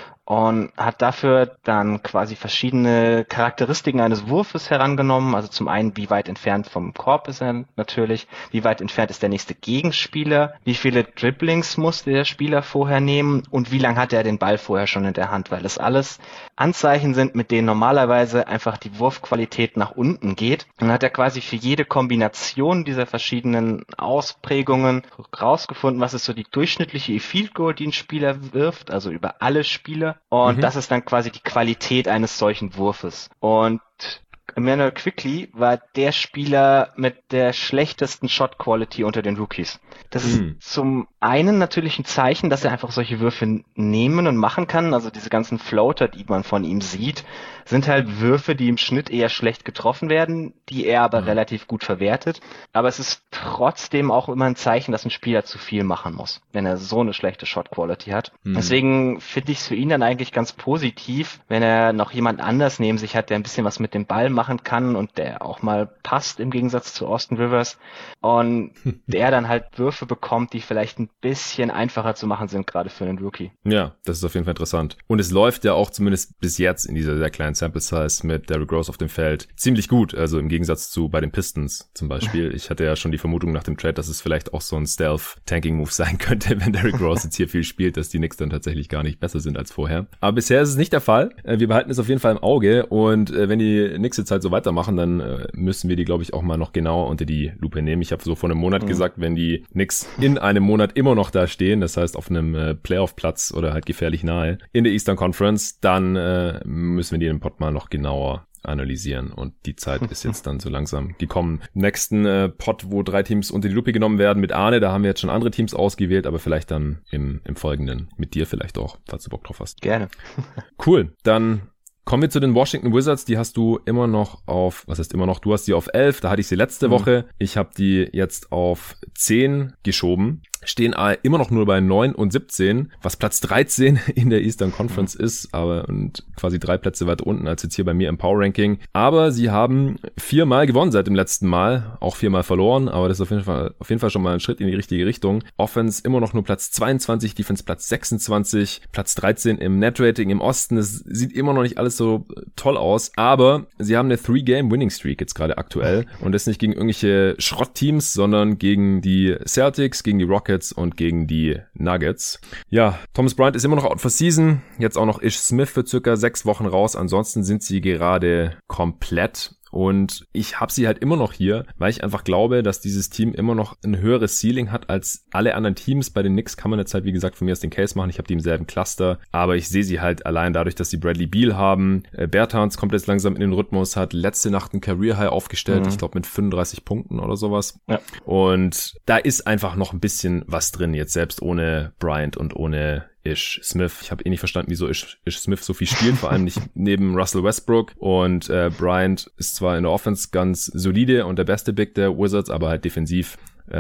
Und hat dafür dann quasi verschiedene Charakteristiken eines Wurfes herangenommen. Also zum einen, wie weit entfernt vom Korb ist er natürlich, wie weit entfernt ist der nächste Gegenspieler, wie viele Dribblings muss der Spieler vorher nehmen und wie lange hat er den Ball vorher schon in der Hand, weil das alles Anzeichen sind, mit denen normalerweise einfach die Wurfqualität nach unten geht. Und dann hat er quasi für jede Kombination dieser verschiedenen Ausprägungen rausgefunden, was ist so die durchschnittliche Field Goal, die ein Spieler wirft, also über alle Spieler. Und das ist dann quasi die Qualität eines solchen Wurfes. Und Immanuel Quickley war der Spieler mit der schlechtesten Shot Quality unter den Rookies. Das ist zum einen natürlich ein Zeichen, dass er einfach solche Würfe nehmen und machen kann. Also diese ganzen Floater, die man von ihm sieht, sind halt Würfe, die im Schnitt eher schlecht getroffen werden, die er aber relativ gut verwertet. Aber es ist trotzdem auch immer ein Zeichen, dass ein Spieler zu viel machen muss, wenn er so eine schlechte Shot Quality hat. Deswegen finde ich es für ihn dann eigentlich ganz positiv, wenn er noch jemand anders neben sich hat, der ein bisschen was mit dem Ball machen kann und der auch mal passt im Gegensatz zu Austin Rivers und der dann halt Würfe bekommt, die vielleicht ein bisschen einfacher zu machen sind, gerade für einen Rookie. Ja, das ist auf jeden Fall interessant. Und es läuft ja auch zumindest bis jetzt in dieser sehr kleinen Sample Size mit Derrick Rose auf dem Feld ziemlich gut, also im Gegensatz zu bei den Pistons zum Beispiel. Ich hatte ja schon die Vermutung nach dem Trade, dass es vielleicht auch so ein Stealth-Tanking-Move sein könnte, wenn Derrick Rose jetzt hier viel spielt, dass die Knicks dann tatsächlich gar nicht besser sind als vorher. Aber bisher ist es nicht der Fall. Wir behalten es auf jeden Fall im Auge und wenn die Knicks jetzt halt so weitermachen, dann müssen wir die, glaube ich, auch mal noch genauer unter die Lupe nehmen. Ich habe so vor einem Monat gesagt, wenn die Knicks in einem Monat immer noch da stehen, das heißt auf einem Playoff-Platz oder halt gefährlich nahe in der Eastern Conference, dann müssen wir die im Pod mal noch genauer analysieren und die Zeit ist jetzt dann so langsam gekommen. Nächsten Pod, wo 3 Teams unter die Lupe genommen werden mit Arne, da haben wir jetzt schon andere Teams ausgewählt, aber vielleicht dann im Folgenden mit dir vielleicht auch, falls du Bock drauf hast. Gerne. Cool, dann kommen wir zu den Washington Wizards, die hast du immer noch auf, was heißt immer noch, du hast die auf 11, da hatte ich sie letzte Woche, ich habe die jetzt auf 10 geschoben, stehen immer noch nur bei 9 und 17, was Platz 13 in der Eastern Conference ist, aber und quasi 3 Plätze weiter unten als jetzt hier bei mir im Power Ranking, aber sie haben 4-mal gewonnen seit dem letzten Mal, auch 4-mal verloren, aber das ist auf jeden Fall schon mal ein Schritt in die richtige Richtung. Offense immer noch nur Platz 22, Defense Platz 26, Platz 13 im Net-Rating im Osten, das sieht immer noch nicht alles so toll aus, aber sie haben eine 3-Game-Winning-Streak jetzt gerade aktuell und das nicht gegen irgendwelche Schrottteams, sondern gegen die Celtics, gegen die Rockets und gegen die Nuggets. Ja, Thomas Bryant ist immer noch out for season, jetzt auch noch Ish Smith für circa 6 Wochen raus, ansonsten sind sie gerade komplett. Und ich habe sie halt immer noch hier, weil ich einfach glaube, dass dieses Team immer noch ein höheres Ceiling hat als alle anderen Teams. Bei den Knicks kann man jetzt halt, wie gesagt, von mir aus den Case machen. Ich habe die im selben Cluster, aber ich sehe sie halt allein dadurch, dass sie Bradley Beal haben. Bertans kommt jetzt langsam in den Rhythmus, hat letzte Nacht ein Career High aufgestellt, ich glaube mit 35 Punkten oder sowas. Ja. Und da ist einfach noch ein bisschen was drin, jetzt selbst ohne Bryant und ohne Ish Smith. Ich habe nicht verstanden, wieso Ish Smith so viel spielt, vor allem nicht neben Russell Westbrook. Und Bryant ist zwar in der Offense ganz solide und der beste Big der Wizards, aber halt defensiv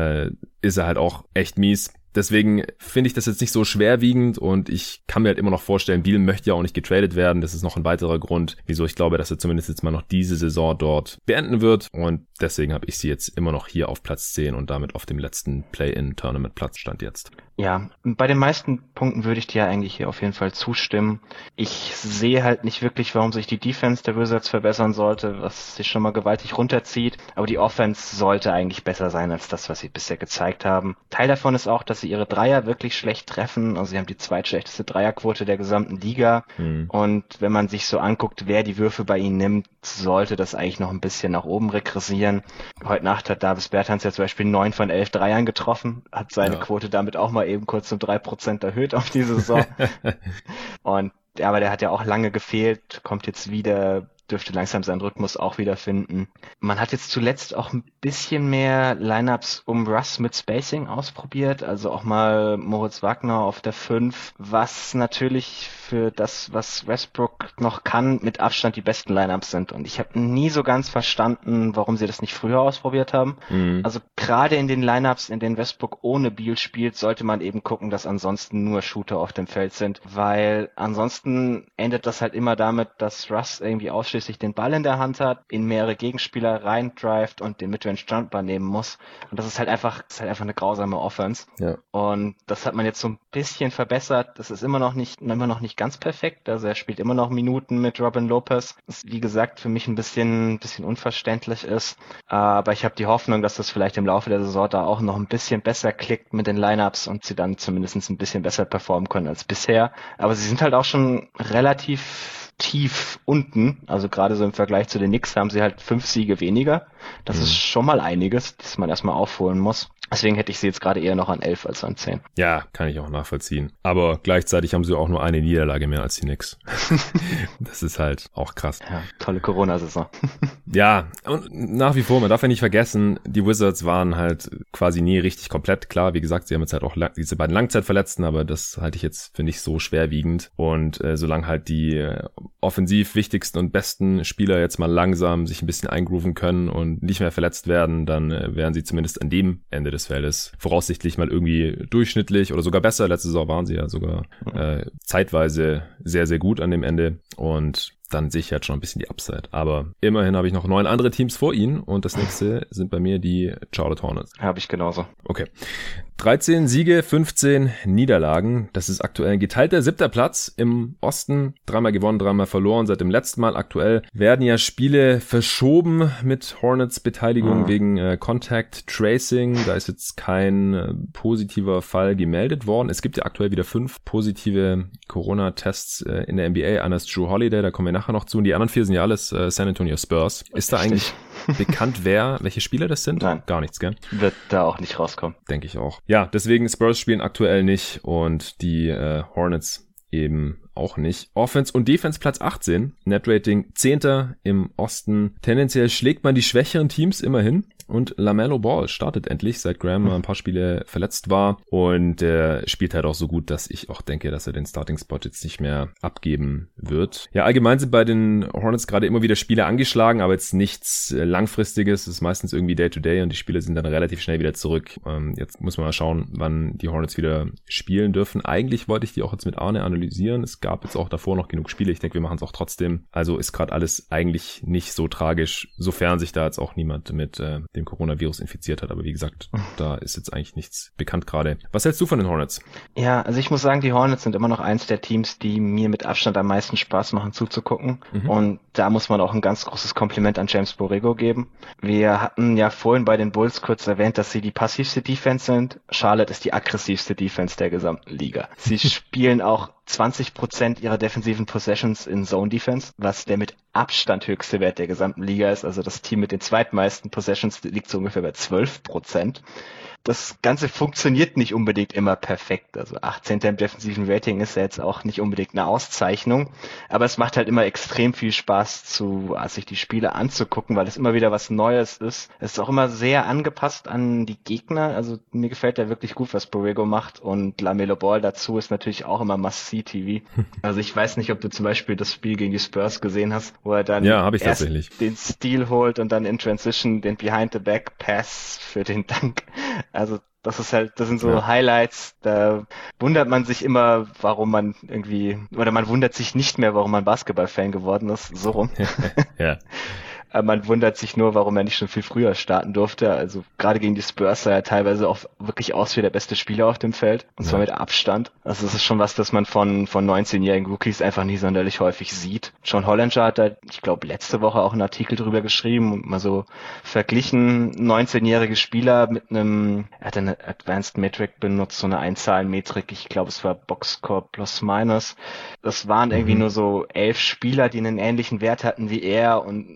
ist er halt auch echt mies. Deswegen finde ich das jetzt nicht so schwerwiegend und ich kann mir halt immer noch vorstellen, Beal möchte ja auch nicht getradet werden. Das ist noch ein weiterer Grund, wieso ich glaube, dass er zumindest jetzt mal noch diese Saison dort beenden wird. Und deswegen habe ich sie jetzt immer noch hier auf Platz 10 und damit auf dem letzten Play-in-Tournament-Platz stand jetzt. Ja, bei den meisten Punkten würde ich dir eigentlich hier auf jeden Fall zustimmen. Ich sehe halt nicht wirklich, warum sich die Defense der Wizards verbessern sollte, was sich schon mal gewaltig runterzieht. Aber die Offense sollte eigentlich besser sein als das, was sie bisher gezeigt haben. Teil davon ist auch, dass sie ihre Dreier wirklich schlecht treffen. Also sie haben die zweitschlechteste Dreierquote der gesamten Liga. Und wenn man sich so anguckt, wer die Würfe bei ihnen nimmt, sollte das eigentlich noch ein bisschen nach oben regressieren. Heute Nacht hat Davis Bertans ja zum Beispiel 9 von 11 Dreiern getroffen, hat seine Quote damit auch mal eben kurz um 3% erhöht auf die Saison. Aber der hat ja auch lange gefehlt, kommt jetzt wieder dürfte langsam seinen Rhythmus auch wiederfinden. Man hat jetzt zuletzt auch ein bisschen mehr Lineups um Russ mit Spacing ausprobiert, also auch mal Moritz Wagner auf der 5, was natürlich für das, was Westbrook noch kann, mit Abstand die besten Lineups sind. Und ich habe nie so ganz verstanden, warum sie das nicht früher ausprobiert haben. Also gerade in den Lineups, in denen Westbrook ohne Beal spielt, sollte man eben gucken, dass ansonsten nur Shooter auf dem Feld sind, weil ansonsten endet das halt immer damit, dass Russ irgendwie ausschließlich den Ball in der Hand hat, in mehrere Gegenspieler reindrivet und den Midrange-Jumper nehmen muss. Und das ist halt einfach eine grausame Offense. Ja. Und das hat man jetzt so ein bisschen verbessert. Das ist immer noch nicht ganz perfekt. Also er spielt immer noch Minuten mit Robin Lopez, was wie gesagt für mich ein bisschen unverständlich ist. Aber ich habe die Hoffnung, dass das vielleicht im Laufe der Saison da auch noch ein bisschen besser klickt mit den Lineups und sie dann zumindest ein bisschen besser performen können als bisher. Aber sie sind halt auch schon relativ tief unten. Also gerade so im Vergleich zu den Knicks haben sie halt 5 Siege weniger. Das ist schon mal einiges, das man erstmal aufholen muss. Deswegen hätte ich sie jetzt gerade eher noch an 11 als an 10. Ja, kann ich auch nachvollziehen. Aber gleichzeitig haben sie auch nur eine Niederlage mehr als die Knicks. Das ist halt auch krass. Ja, tolle Corona-Saison. Ja, und nach wie vor, man darf ja nicht vergessen, die Wizards waren halt quasi nie richtig komplett. Klar, wie gesagt, sie haben jetzt halt auch diese beiden Langzeitverletzten, aber das halte ich jetzt, finde ich, so schwerwiegend. Und solange halt die offensiv wichtigsten und besten Spieler jetzt mal langsam sich ein bisschen eingrooven können und nicht mehr verletzt werden, dann werden sie zumindest an dem Ende des Feldes voraussichtlich mal irgendwie durchschnittlich oder sogar besser. Letzte Saison waren sie ja sogar zeitweise sehr, sehr gut an dem Ende und dann sehe ich jetzt schon ein bisschen die Upside. Aber immerhin habe ich noch 9 andere Teams vor ihnen und das nächste sind bei mir die Charlotte Hornets. Habe ich genauso. Okay. 13 Siege, 15 Niederlagen. Das ist aktuell ein geteilter 7. Platz im Osten. 3-mal gewonnen, 3-mal verloren seit dem letzten Mal. Aktuell werden ja Spiele verschoben mit Hornets Beteiligung wegen Contact Tracing. Da ist jetzt kein positiver Fall gemeldet worden. Es gibt ja aktuell wieder 5 positive Corona-Tests in der NBA. Einer ist Drew Holiday, da kommen wir nachher noch zu. Und die anderen 4 sind ja alles San Antonio Spurs. Ist da eigentlich bekannt, welche Spieler das sind? Nein. Gar nichts, gell? Wird da auch nicht rauskommen. Denke ich auch. Ja, deswegen Spurs spielen aktuell nicht und die Hornets eben auch nicht. Offense und Defense Platz 18, Net-Rating 10. im Osten. Tendenziell schlägt man die schwächeren Teams immerhin. Und LaMelo Ball startet endlich, seit Graham mal ein paar Spiele verletzt war. Und spielt halt auch so gut, dass ich auch denke, dass er den Starting-Spot jetzt nicht mehr abgeben wird. Ja, allgemein sind bei den Hornets gerade immer wieder Spiele angeschlagen, aber jetzt nichts Langfristiges. Es ist meistens irgendwie Day-to-Day und die Spiele sind dann relativ schnell wieder zurück. Jetzt muss man mal schauen, wann die Hornets wieder spielen dürfen. Eigentlich wollte ich die auch jetzt mit Arne analysieren. Es gab jetzt auch davor noch genug Spiele. Ich denke, wir machen es auch trotzdem. Also ist gerade alles eigentlich nicht so tragisch, sofern sich da jetzt auch niemand mit dem Coronavirus infiziert hat. Aber wie gesagt, da ist jetzt eigentlich nichts bekannt gerade. Was hältst du von den Hornets? Ja, also ich muss sagen, die Hornets sind immer noch eins der Teams, die mir mit Abstand am meisten Spaß machen zuzugucken. Und da muss man auch ein ganz großes Kompliment an James Borrego geben. Wir hatten ja vorhin bei den Bulls kurz erwähnt, dass sie die passivste Defense sind. Charlotte ist die aggressivste Defense der gesamten Liga. Sie spielen auch 20% ihrer defensiven Possessions in Zone Defense, was der mit Abstand höchste Wert der gesamten Liga ist. Also das Team mit den zweitmeisten Possessions liegt so ungefähr bei 12%. Das Ganze funktioniert nicht unbedingt immer perfekt. Also 18. im defensiven Rating ist ja jetzt auch nicht unbedingt eine Auszeichnung. Aber es macht halt immer extrem viel Spaß, sich die Spiele anzugucken, weil es immer wieder was Neues ist. Es ist auch immer sehr angepasst an die Gegner. Also mir gefällt ja wirklich gut, was Borrego macht. Und LaMelo Ball dazu ist natürlich auch immer Must-See-TV. Also ich weiß nicht, ob du zum Beispiel das Spiel gegen die Spurs gesehen hast, wo er dann erst den Steal holt und dann in Transition den Behind-the-Back-Pass für den Dunk. Also das sind so Highlights, da wundert man sich immer, warum man man wundert sich nicht mehr, warum man Basketball-Fan geworden ist, so rum. Ja. Man wundert sich nur, warum er nicht schon viel früher starten durfte. Also gerade gegen die Spurs sah er teilweise auch wirklich aus wie der beste Spieler auf dem Feld. Und zwar mit Abstand. Also das ist schon was, das man von 19-jährigen Rookies einfach nie sonderlich häufig sieht. John Hollinger hat da, ich glaube, letzte Woche auch einen Artikel drüber geschrieben und mal so verglichen 19-jährige Spieler mit er hat eine Advanced Metric benutzt, so eine Einzahlenmetrik. Ich glaube, es war Boxscore plus minus. Das waren irgendwie nur so 11 Spieler, die einen ähnlichen Wert hatten wie er und so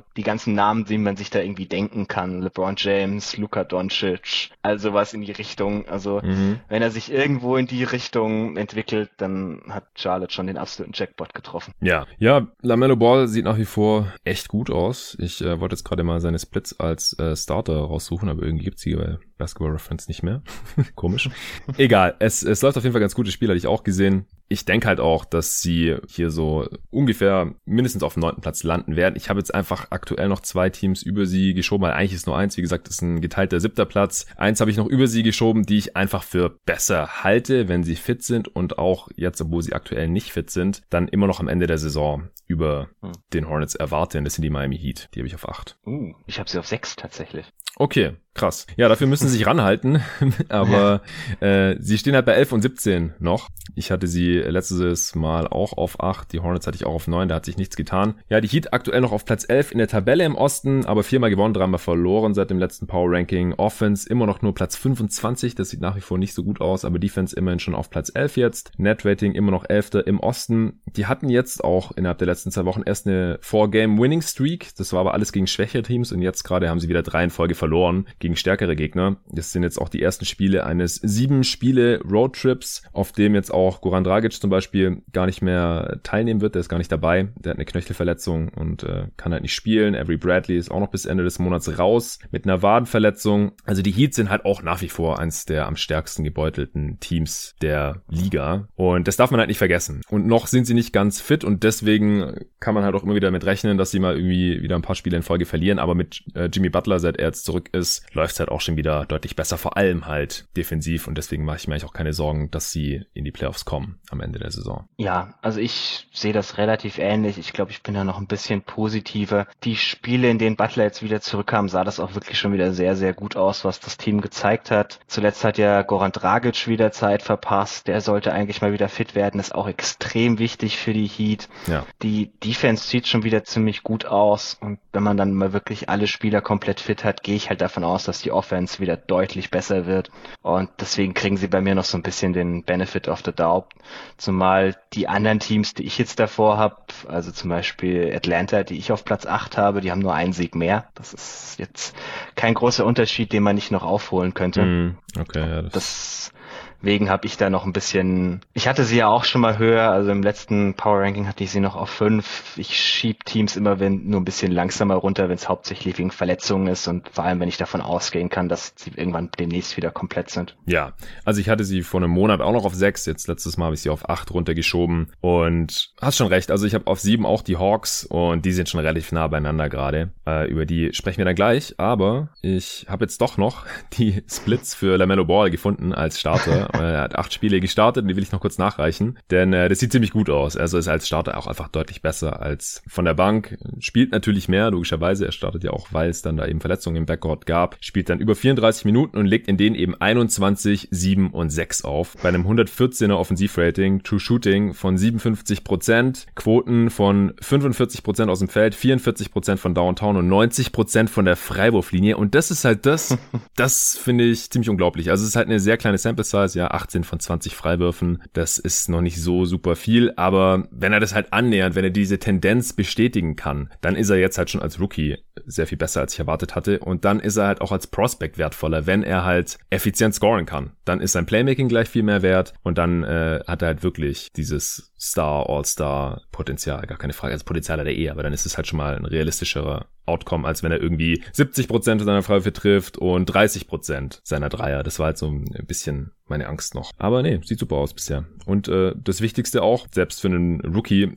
die ganzen Namen, die man sich da irgendwie denken kann. LeBron James, Luka Doncic, also was in die Richtung. Also wenn er sich irgendwo in die Richtung entwickelt, dann hat Charlotte schon den absoluten Jackpot getroffen. Ja, LaMelo Ball sieht nach wie vor echt gut aus. Ich wollte jetzt gerade mal seine Splits als Starter raussuchen, aber irgendwie gibt's die bei Basketball Reference nicht mehr. Komisch. Egal, es läuft auf jeden Fall ganz gutes Spiel, hatte ich auch gesehen. Ich denke halt auch, dass sie hier so ungefähr mindestens auf dem 9. Platz landen werden. Ich habe jetzt einfach aktuell noch 2 Teams über sie geschoben, weil eigentlich ist nur eins, wie gesagt, ist ein geteilter 7. Platz. Eins habe ich noch über sie geschoben, die ich einfach für besser halte, wenn sie fit sind und auch jetzt, obwohl sie aktuell nicht fit sind, dann immer noch am Ende der Saison über den Hornets erwarte. Und das sind die Miami Heat. Die habe ich auf 8. Ich habe sie auf 6 tatsächlich. Okay, krass. Ja, dafür müssen sie sich ranhalten, aber sie stehen halt bei 11 und 17 noch. Ich hatte sie letztes Mal auch auf 8, die Hornets hatte ich auch auf 9, da hat sich nichts getan. Ja, die Heat aktuell noch auf Platz 11 in der Tabelle im Osten, aber 4-mal gewonnen, 3-mal verloren seit dem letzten Power Ranking. Offense immer noch nur Platz 25, das sieht nach wie vor nicht so gut aus, aber Defense immerhin schon auf Platz 11 jetzt. Net Rating immer noch 11. im Osten. Die hatten jetzt auch innerhalb der letzten 2 Wochen erst eine 4-Game-Winning-Streak, das war aber alles gegen schwächere Teams und jetzt gerade haben sie wieder 3 in Folge verloren gegen stärkere Gegner. Das sind jetzt auch die ersten Spiele eines 7-Spiele-Roadtrips, auf dem jetzt auch Goran Dragic zum Beispiel gar nicht mehr teilnehmen wird. Der ist gar nicht dabei. Der hat eine Knöchelverletzung und kann halt nicht spielen. Avery Bradley ist auch noch bis Ende des Monats raus mit einer Wadenverletzung. Also die Heat sind halt auch nach wie vor eins der am stärksten gebeutelten Teams der Liga. Und das darf man halt nicht vergessen. Und noch sind sie nicht ganz fit und deswegen kann man halt auch immer wieder damit rechnen, dass sie mal irgendwie wieder ein paar Spiele in Folge verlieren. Aber mit Jimmy Butler, seit er jetzt zurück ist, läuft es halt auch schon wieder deutlich besser, vor allem halt defensiv und deswegen mache ich mir eigentlich auch keine Sorgen, dass sie in die Playoffs kommen am Ende der Saison. Ja, also ich sehe das relativ ähnlich. Ich glaube, ich bin da noch ein bisschen positiver. Die Spiele, in denen Butler jetzt wieder zurückkam, sah das auch wirklich schon wieder sehr, sehr gut aus, was das Team gezeigt hat. Zuletzt hat ja Goran Dragic wieder Zeit verpasst. Der sollte eigentlich mal wieder fit werden. Ist auch extrem wichtig für die Heat. Ja. Die Defense sieht schon wieder ziemlich gut aus und wenn man dann mal wirklich alle Spieler komplett fit hat, gehe ich halt davon aus, dass die Offense wieder deutlich besser wird und deswegen kriegen sie bei mir noch so ein bisschen den Benefit of the doubt, zumal die anderen Teams, die ich jetzt davor habe, also zum Beispiel Atlanta, die ich auf Platz 8 habe, die haben nur einen Sieg mehr. Das ist jetzt kein großer Unterschied, den man nicht noch aufholen könnte. Okay, ja, Deswegen habe ich da noch ein bisschen, ich hatte sie ja auch schon mal höher, also im letzten Power Ranking hatte ich sie noch auf 5. Ich schieb Teams immer nur ein bisschen langsamer runter, wenn es hauptsächlich wegen Verletzungen ist und vor allem, wenn ich davon ausgehen kann, dass sie irgendwann demnächst wieder komplett sind. Ja, also ich hatte sie vor einem Monat auch noch auf 6, jetzt letztes Mal habe ich sie auf 8 runtergeschoben und hast schon recht, also ich habe auf 7 auch die Hawks und die sind schon relativ nah beieinander gerade. Über die sprechen wir dann gleich, aber ich habe jetzt doch noch die Splits für LaMelo Ball gefunden als Starter. Er hat 8 Spiele gestartet und die will ich noch kurz nachreichen, denn das sieht ziemlich gut aus. Also ist als Starter auch einfach deutlich besser als von der Bank. Spielt natürlich mehr, logischerweise. Er startet ja auch, weil es dann da eben Verletzungen im Backcourt gab. Spielt dann über 34 Minuten und legt in denen eben 21, 7 und 6 auf. Bei einem 114er Offensivrating, True Shooting von 57%, Quoten von 45% aus dem Feld, 44% von Downtown und 90% von der Freiwurflinie. Und das ist halt das finde ich ziemlich unglaublich. Also es ist halt eine sehr kleine Sample Size, ja, 18 von 20 Freiwürfen, das ist noch nicht so super viel, aber wenn er das halt annähernd, wenn er diese Tendenz bestätigen kann, dann ist er jetzt halt schon als Rookie sehr viel besser, als ich erwartet hatte und dann ist er halt auch als Prospect wertvoller, wenn er halt effizient scoren kann. Dann ist sein Playmaking gleich viel mehr wert und dann hat er halt wirklich dieses All-Star-Potenzial, gar keine Frage, also Potenzial hat er aber dann ist es halt schon mal ein realistischerer Outcome, als wenn er irgendwie 70% seiner Freiwürfe trifft und 30% seiner Dreier. Das war halt so ein bisschen meine Angst noch. Aber nee, sieht super aus bisher. Und das Wichtigste auch, selbst für einen Rookie,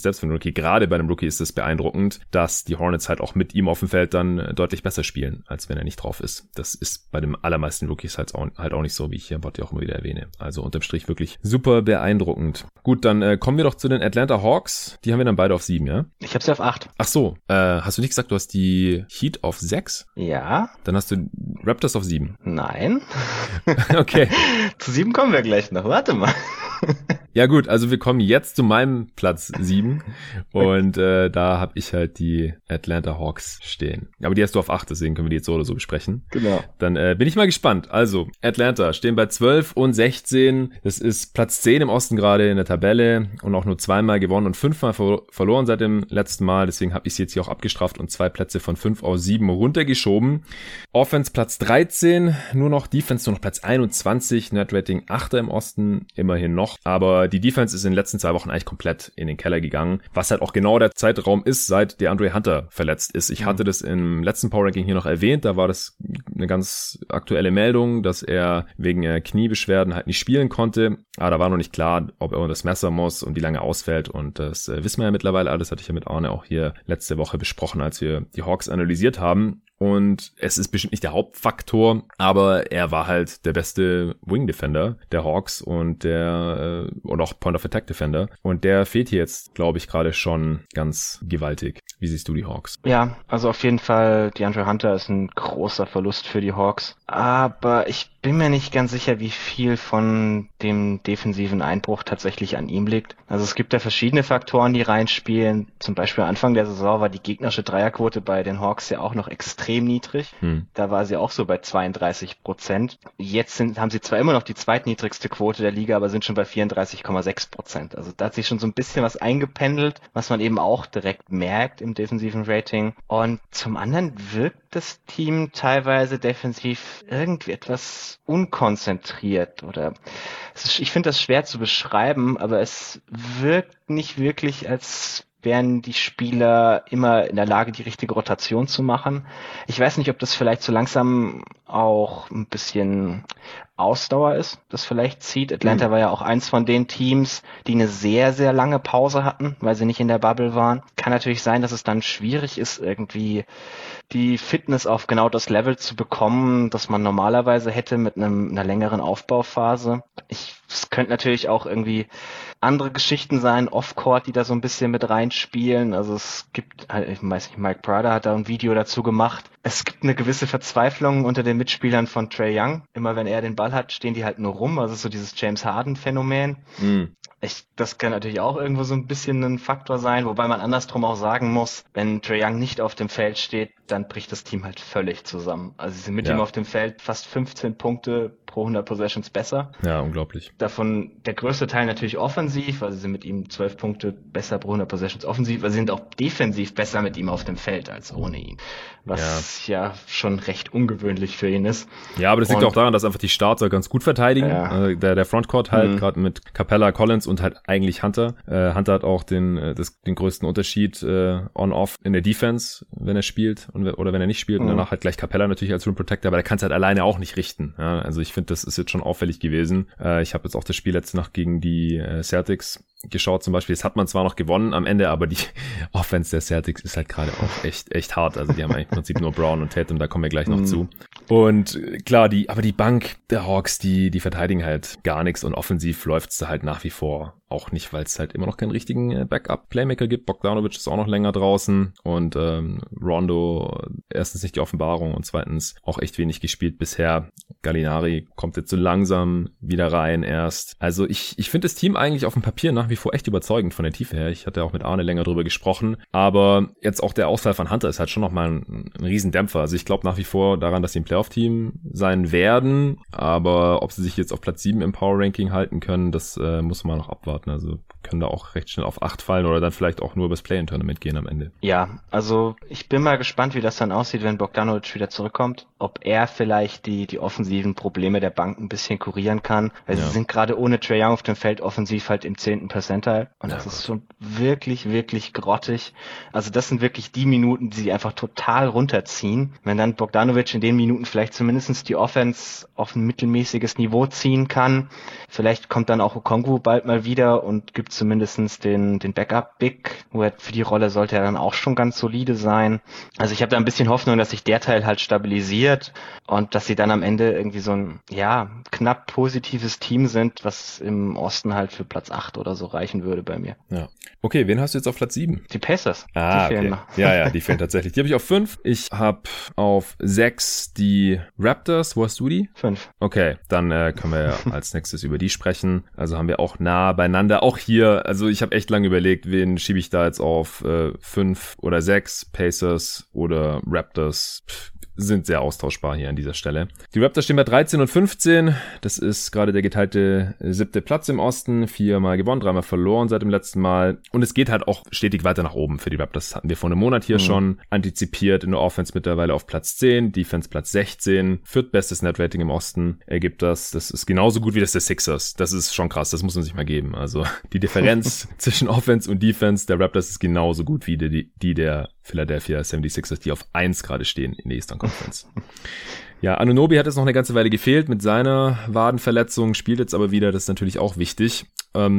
gerade bei einem Rookie ist es beeindruckend, dass die Hornets halt auch mit ihm auf dem Feld dann deutlich besser spielen, als wenn er nicht drauf ist. Das ist bei den allermeisten Rookies halt auch nicht so, wie ich hier im Bot ja auch immer wieder erwähne. Also unterm Strich wirklich super beeindruckend. Gut, dann kommen wir doch zu den Atlanta Hawks. Die haben wir dann beide auf 7, ja? Ich habe sie auf 8. Ach so, hast du nicht gesagt, du hast die Heat auf 6? Ja. Dann hast du Raptors auf 7. Nein. Okay. Zu 7 kommen wir gleich noch. Warte mal. Ja gut, also wir kommen jetzt zu meinem Platz 7 und da habe ich halt die Atlanta Hawks stehen. Aber die hast du auf 8, deswegen können wir die jetzt so oder so besprechen. Genau. Dann bin ich mal gespannt. Also Atlanta stehen bei 12 und 16. Das ist Platz 10 im Osten gerade in der Tabelle und auch nur 2-mal gewonnen und 5-mal verloren seit dem letzten Mal. Deswegen habe ich sie jetzt hier auch abgestraft und 2 Plätze von 5 auf 7 runtergeschoben. Offense Platz 13, nur noch Defense nur noch Platz 21, Net-Rating 8. im Osten, immerhin noch. Aber die Defense ist in den letzten 2 Wochen eigentlich komplett in den Keller gegangen, was halt auch genau der Zeitraum ist, seit DeAndre Hunter verletzt ist. Ich hatte das im letzten Power Ranking hier noch erwähnt, da war das eine ganz aktuelle Meldung, dass er wegen Kniebeschwerden halt nicht spielen konnte. Aber da war noch nicht klar, ob er das Messer muss und wie lange ausfällt. Und das wissen wir ja mittlerweile alles, hatte ich ja mit Arne auch hier letzte Woche besprochen, als wir die Hawks analysiert haben. Und es ist bestimmt nicht der Hauptfaktor, aber er war halt der beste Wing Defender der Hawks und auch Point of Attack Defender. Und der fehlt hier jetzt, glaube ich, gerade schon ganz gewaltig. Wie siehst du die Hawks? Ja, also auf jeden Fall, DeAndre Hunter ist ein großer Verlust für die Hawks. Aber ich bin mir nicht ganz sicher, wie viel von dem defensiven Einbruch tatsächlich an ihm liegt. Also es gibt ja verschiedene Faktoren, die reinspielen. Zum Beispiel Anfang der Saison war die gegnerische Dreierquote bei den Hawks ja auch noch extrem niedrig. Da war sie auch so bei 32%. Jetzt haben sie zwar immer noch die zweitniedrigste Quote der Liga, aber sind schon bei 34,6%. Also da hat sich schon so ein bisschen was eingependelt, was man eben auch direkt merkt im defensiven Rating. Und zum anderen wirkt das Team teilweise defensiv irgendwie etwas unkonzentriert oder ich finde das schwer zu beschreiben, aber es wirkt nicht wirklich, als wären die Spieler immer in der Lage, die richtige Rotation zu machen. Ich weiß nicht, ob das vielleicht so langsam auch ein bisschen Ausdauer ist, das vielleicht zieht. Atlanta war ja auch eins von den Teams, die eine sehr, sehr lange Pause hatten, weil sie nicht in der Bubble waren. Kann natürlich sein, dass es dann schwierig ist, irgendwie die Fitness auf genau das Level zu bekommen, das man normalerweise hätte mit einer längeren Aufbauphase. Es könnte natürlich auch irgendwie andere Geschichten sein, Off-Court, die da so ein bisschen mit reinspielen. Also es gibt, ich weiß nicht, Mike Prada hat da ein Video dazu gemacht. Es gibt eine gewisse Verzweiflung unter den Mitspielern von Trae Young. Immer wenn er den Ball hat, stehen die halt nur rum. Also so dieses James Harden-Phänomen. Das kann natürlich auch irgendwo so ein bisschen ein Faktor sein, wobei man andersrum auch sagen muss, wenn Trae Young nicht auf dem Feld steht, dann bricht das Team halt völlig zusammen. Also sie sind mit ihm auf dem Feld fast 15 Punkte pro 100 Possessions besser. Ja, unglaublich. Davon der größte Teil natürlich offensiv, also sie sind mit ihm 12 Punkte besser pro 100 Possessions offensiv, aber sie sind auch defensiv besser mit ihm auf dem Feld als ohne ihn. Was ja schon recht ungewöhnlich für ihn ist. Ja, aber das liegt auch daran, dass einfach die Starter ganz gut verteidigen. Ja. Der Frontcourt halt, gerade mit Capella, Collins und halt eigentlich Hunter. Hunter hat auch den größten Unterschied on-off in der Defense, wenn er spielt oder wenn er nicht spielt. Und danach halt gleich Capella natürlich als Rim Protector, aber der kann es halt alleine auch nicht richten. Ja, also ich finde, das ist jetzt schon auffällig gewesen. Ich habe jetzt auch das Spiel letzte Nacht gegen die Celtics geschaut zum Beispiel. Das hat man zwar noch gewonnen am Ende, aber die Offense der Celtics ist halt gerade auch echt hart. Also die haben eigentlich im Prinzip nur Brown und Tatum, da kommen wir gleich noch zu. Und klar, aber die Bank der Hawks, die verteidigen halt gar nichts und offensiv läuft's da halt nach wie vor auch nicht, weil es halt immer noch keinen richtigen Backup-Playmaker gibt. Bogdanovic ist auch noch länger draußen und Rondo erstens nicht die Offenbarung und zweitens auch echt wenig gespielt bisher. Gallinari kommt jetzt so langsam wieder rein erst. Also ich finde das Team eigentlich auf dem Papier nach wie vor echt überzeugend von der Tiefe her. Ich hatte auch mit Arne länger drüber gesprochen, aber jetzt auch der Ausfall von Hunter ist halt schon nochmal ein Riesendämpfer. Also ich glaube nach wie vor daran, dass sie ein Playoff-Team sein werden, aber ob sie sich jetzt auf Platz 7 im Power-Ranking halten können, das muss man noch abwarten. Also können da auch recht schnell auf 8 fallen oder dann vielleicht auch nur übers Play-in-Tournament gehen am Ende. Ja, also ich bin mal gespannt, wie das dann aussieht, wenn Bogdanovic wieder zurückkommt. Ob er vielleicht die offensiven Probleme der Bank ein bisschen kurieren kann. Weil sie sind gerade ohne Trae Young auf dem Feld offensiv halt im 10. Percentile. Und das ist schon wirklich, wirklich grottig. Also das sind wirklich die Minuten, die sie einfach total runterziehen. Wenn dann Bogdanovic in den Minuten vielleicht zumindest die Offense auf ein mittelmäßiges Niveau ziehen kann. Vielleicht kommt dann auch Okongwu bald mal wieder und gibt zumindest den Backup-Big. Für die Rolle sollte er dann auch schon ganz solide sein. Also ich habe da ein bisschen Hoffnung, dass sich der Teil halt stabilisiert und dass sie dann am Ende irgendwie so ein, knapp positives Team sind, was im Osten halt für Platz 8 oder so so reichen würde bei mir. Ja. Okay, wen hast du jetzt auf Platz 7? Die Pacers. Die fehlen noch. Ja, die fehlen tatsächlich. Die habe ich auf 5. Ich habe auf 6 die Raptors. Wo hast du die? 5. Okay, dann können wir ja als nächstes über die sprechen. Also haben wir auch nah beieinander. Auch hier, also ich habe echt lange überlegt, wen schiebe ich da jetzt auf 5 oder 6, Pacers oder Raptors. Sind sehr austauschbar hier an dieser Stelle. Die Raptors stehen bei 13 und 15. Das ist gerade der geteilte 7. Platz im Osten. 4-mal gewonnen, 3-mal verloren seit dem letzten Mal. Und es geht halt auch stetig weiter nach oben für die Raptors. Das hatten wir vor einem Monat hier schon antizipiert. In der Offense mittlerweile auf Platz 10, Defense Platz 16. Viertbestes Net-Rating im Osten ergibt das. Das ist genauso gut wie das der Sixers. Das ist schon krass, das muss man sich mal geben. Also die Differenz zwischen Offense und Defense der Raptors ist genauso gut wie die der Philadelphia 76ers, die auf 1 gerade stehen in der Eastern Conference. Ja, Anunoby hat jetzt noch eine ganze Weile gefehlt mit seiner Wadenverletzung, spielt jetzt aber wieder, das ist natürlich auch wichtig.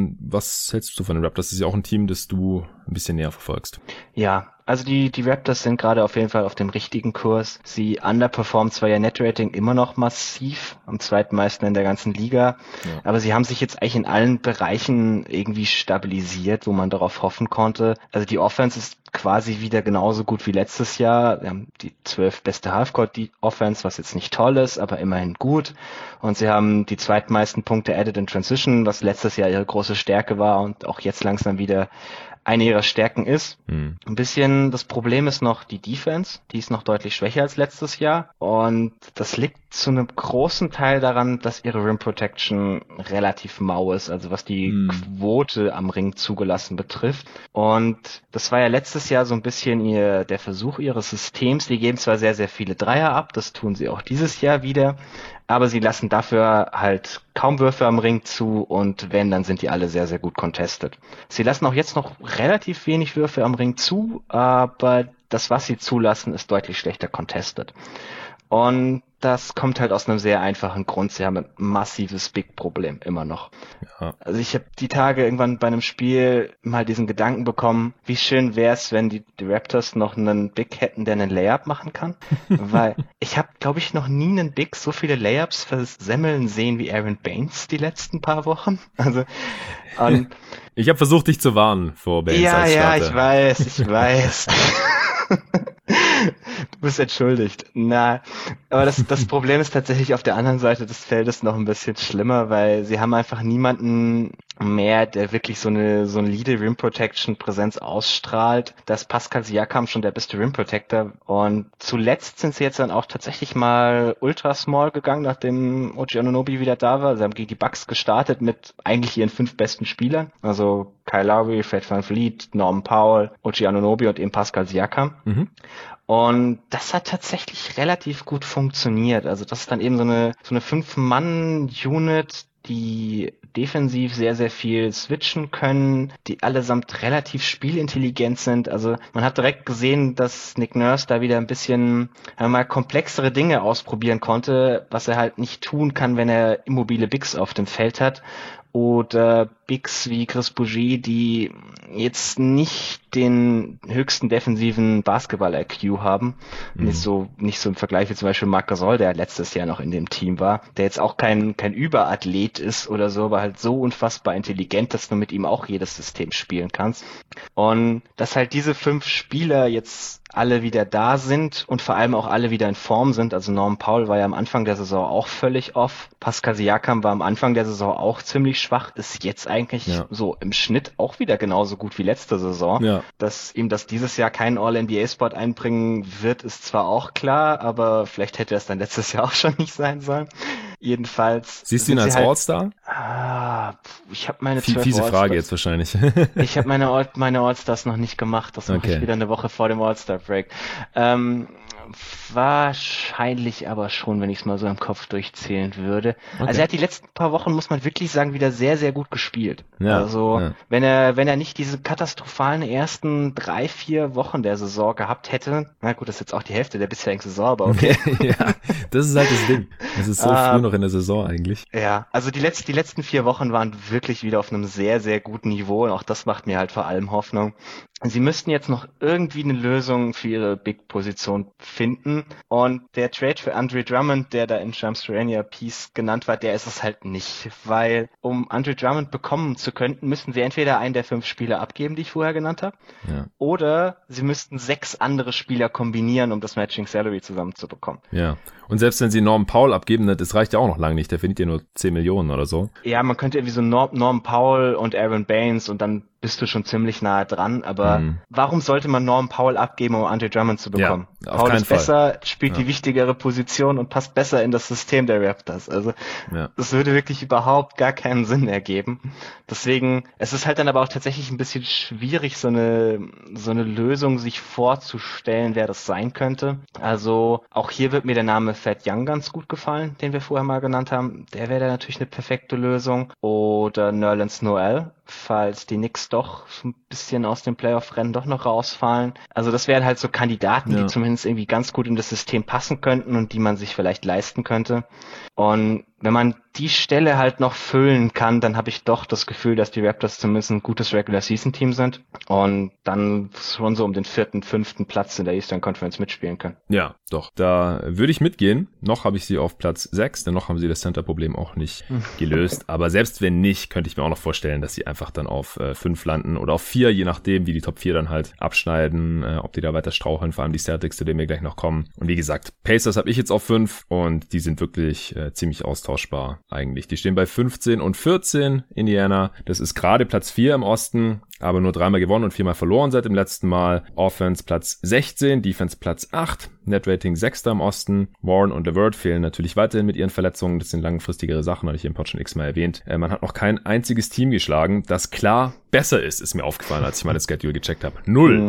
Was hältst du von den Raptors? Das ist ja auch ein Team, das du ein bisschen näher verfolgst. Ja, also die Raptors sind gerade auf jeden Fall auf dem richtigen Kurs. Sie underperformen zwar ihr Net-Rating immer noch massiv, am zweitmeisten in der ganzen Liga, aber sie haben sich jetzt eigentlich in allen Bereichen irgendwie stabilisiert, wo man darauf hoffen konnte. Also die Offense ist quasi wieder genauso gut wie letztes Jahr. Wir haben die 12 beste Halfcourt-Offense, was jetzt nicht toll ist, aber immerhin gut. Und sie haben die zweitmeisten Punkte added in Transition, was letztes Jahr ihre große Stärke war und auch jetzt langsam wieder eine ihrer Stärken ist. Ein bisschen das Problem ist noch die Defense, die ist noch deutlich schwächer als letztes Jahr und das liegt zu einem großen Teil daran, dass ihre Rim Protection relativ mau ist, also was die Quote am Ring zugelassen betrifft. Und das war ja letztes Jahr so ein bisschen der Versuch ihres Systems. Die geben zwar sehr, sehr viele Dreier ab, das tun sie auch dieses Jahr wieder, aber sie lassen dafür halt kaum Würfe am Ring zu und wenn, dann sind die alle sehr, sehr gut contested. Sie lassen auch jetzt noch relativ wenig Würfe am Ring zu, aber das, was sie zulassen, ist deutlich schlechter contested. Und das kommt halt aus einem sehr einfachen Grund. Sie haben ein massives Big-Problem immer noch. Ja. Also ich habe die Tage irgendwann bei einem Spiel mal diesen Gedanken bekommen, wie schön wäre es, wenn die Raptors noch einen Big hätten, der einen Layup machen kann. Weil ich habe, glaube ich, noch nie einen Big so viele Layups versemmeln sehen wie Aaron Baines die letzten paar Wochen. Also ich habe versucht, dich zu warnen vor Baines als Starter. Ja, ich weiß. Du bist entschuldigt. Na, aber das Problem ist tatsächlich auf der anderen Seite des Feldes noch ein bisschen schlimmer, weil sie haben einfach niemanden mehr, der wirklich so eine solide Rim Protection Präsenz ausstrahlt. Da ist Pascal Siakam schon der beste Rim Protector und zuletzt sind sie jetzt dann auch tatsächlich mal ultra small gegangen, nachdem OG Anunoby wieder da war. Sie haben gegen die Bucks gestartet mit eigentlich ihren 5 besten Spielern, also Kyle Lowry, Fred VanVleet, Norman Powell, OG Anunoby und eben Pascal Siakam. Und das hat tatsächlich relativ gut funktioniert. Also das ist dann eben so eine 5-Mann-Unit, die defensiv sehr, sehr viel switchen können, die allesamt relativ spielintelligent sind. Also man hat direkt gesehen, dass Nick Nurse da wieder ein bisschen mal komplexere Dinge ausprobieren konnte, was er halt nicht tun kann, wenn er immobile Bigs auf dem Feld hat. Oder Bigs wie Chris Boucher, die jetzt nicht den höchsten defensiven Basketball-IQ haben. Nicht so im Vergleich wie zum Beispiel Marc Gasol, der letztes Jahr noch in dem Team war, der jetzt auch kein Überathlet ist oder so, aber halt so unfassbar intelligent, dass du mit ihm auch jedes System spielen kannst. Und dass halt diese 5 Spieler jetzt alle wieder da sind und vor allem auch alle wieder in Form sind. Also Norman Powell war ja am Anfang der Saison auch völlig off. Pascal Siakam war am Anfang der Saison auch ziemlich schwach, ist jetzt eigentlich so im Schnitt auch wieder genauso gut wie letzte Saison. Ja. Dass ihm das dieses Jahr keinen All-NBA-Spot einbringen wird, ist zwar auch klar, aber vielleicht hätte es dann letztes Jahr auch schon nicht sein sollen. Jedenfalls. Siehst du ihn als All-Star? Ich habe meine 12 Fiese Frage jetzt wahrscheinlich. Ich habe meine All-Stars noch nicht gemacht. Das mache ich wieder eine Woche vor dem All-Star-Break. Wahrscheinlich aber schon, wenn ich es mal so im Kopf durchzählen würde. Okay. Also er hat die letzten paar Wochen, muss man wirklich sagen, wieder sehr, sehr gut gespielt. Ja, also wenn er nicht diese katastrophalen ersten 3-4 Wochen der Saison gehabt hätte, na gut, das ist jetzt auch die Hälfte der bisherigen Saison, aber okay. Ja, das ist halt das Ding. Es ist so früh noch in der Saison eigentlich. Ja, also die letzten 4 Wochen waren wirklich wieder auf einem sehr, sehr guten Niveau und auch das macht mir halt vor allem Hoffnung. Sie müssten jetzt noch irgendwie eine Lösung für ihre Big-Position finden. Und der Trade für Andre Drummond, der da in Shams Charania Piece genannt war, der ist es halt nicht. Weil um Andre Drummond bekommen zu können, müssten sie entweder einen der 5 Spieler abgeben, die ich vorher genannt habe, oder sie müssten 6 andere Spieler kombinieren, um das Matching Salary zusammenzubekommen. Ja. Und selbst wenn sie Norman Powell abgeben, das reicht ja auch noch lange nicht. Der verdient ja nur 10 Millionen oder so. Ja, man könnte irgendwie so Norman Powell und Aaron Baines und dann bist du schon ziemlich nahe dran, aber warum sollte man Norman Powell abgeben, um Andre Drummond zu bekommen? Ja, auf Powell keinen ist besser, Fall. spielt die wichtigere Position und passt besser in das System der Raptors. Also das würde wirklich überhaupt gar keinen Sinn ergeben. Deswegen, es ist halt dann aber auch tatsächlich ein bisschen schwierig, so eine Lösung sich vorzustellen, wer das sein könnte. Also auch hier wird mir der Name Thad Young ganz gut gefallen, den wir vorher mal genannt haben. Der wäre da natürlich eine perfekte Lösung. Oder Nerlens Noel, falls die Knicks doch so ein bisschen aus dem Playoff-Rennen doch noch rausfallen. Also das wären halt so Kandidaten, die zumindest irgendwie ganz gut in das System passen könnten und die man sich vielleicht leisten könnte. Und wenn man die Stelle halt noch füllen kann, dann habe ich doch das Gefühl, dass die Raptors zumindest ein gutes Regular-Season-Team sind und dann schon so um den 4., 5. Platz in der Eastern Conference mitspielen können. Ja, doch. Da würde ich mitgehen. Noch habe ich sie auf Platz 6, denn noch haben sie das Center-Problem auch nicht gelöst. Aber selbst wenn nicht, könnte ich mir auch noch vorstellen, dass sie einfach dann auf 5 landen oder auf 4, je nachdem, wie die Top 4 dann halt abschneiden, ob die da weiter straucheln, vor allem die Celtics, zu denen wir gleich noch kommen. Und wie gesagt, Pacers habe ich jetzt auf 5 und die sind wirklich ziemlich austauschbar eigentlich. Die stehen bei 15 und 14, Indiana. Das ist gerade Platz 4 im Osten, aber nur 3-mal gewonnen und 4-mal verloren seit dem letzten Mal. Offense Platz 16, Defense Platz 8, Netrating 6. im Osten. Warren und LeVert fehlen natürlich weiterhin mit ihren Verletzungen. Das sind langfristigere Sachen, hatte ich im Pod schon x-mal erwähnt. Man hat noch kein einziges Team geschlagen, das klar besser ist mir aufgefallen, als ich mal das Schedule gecheckt habe.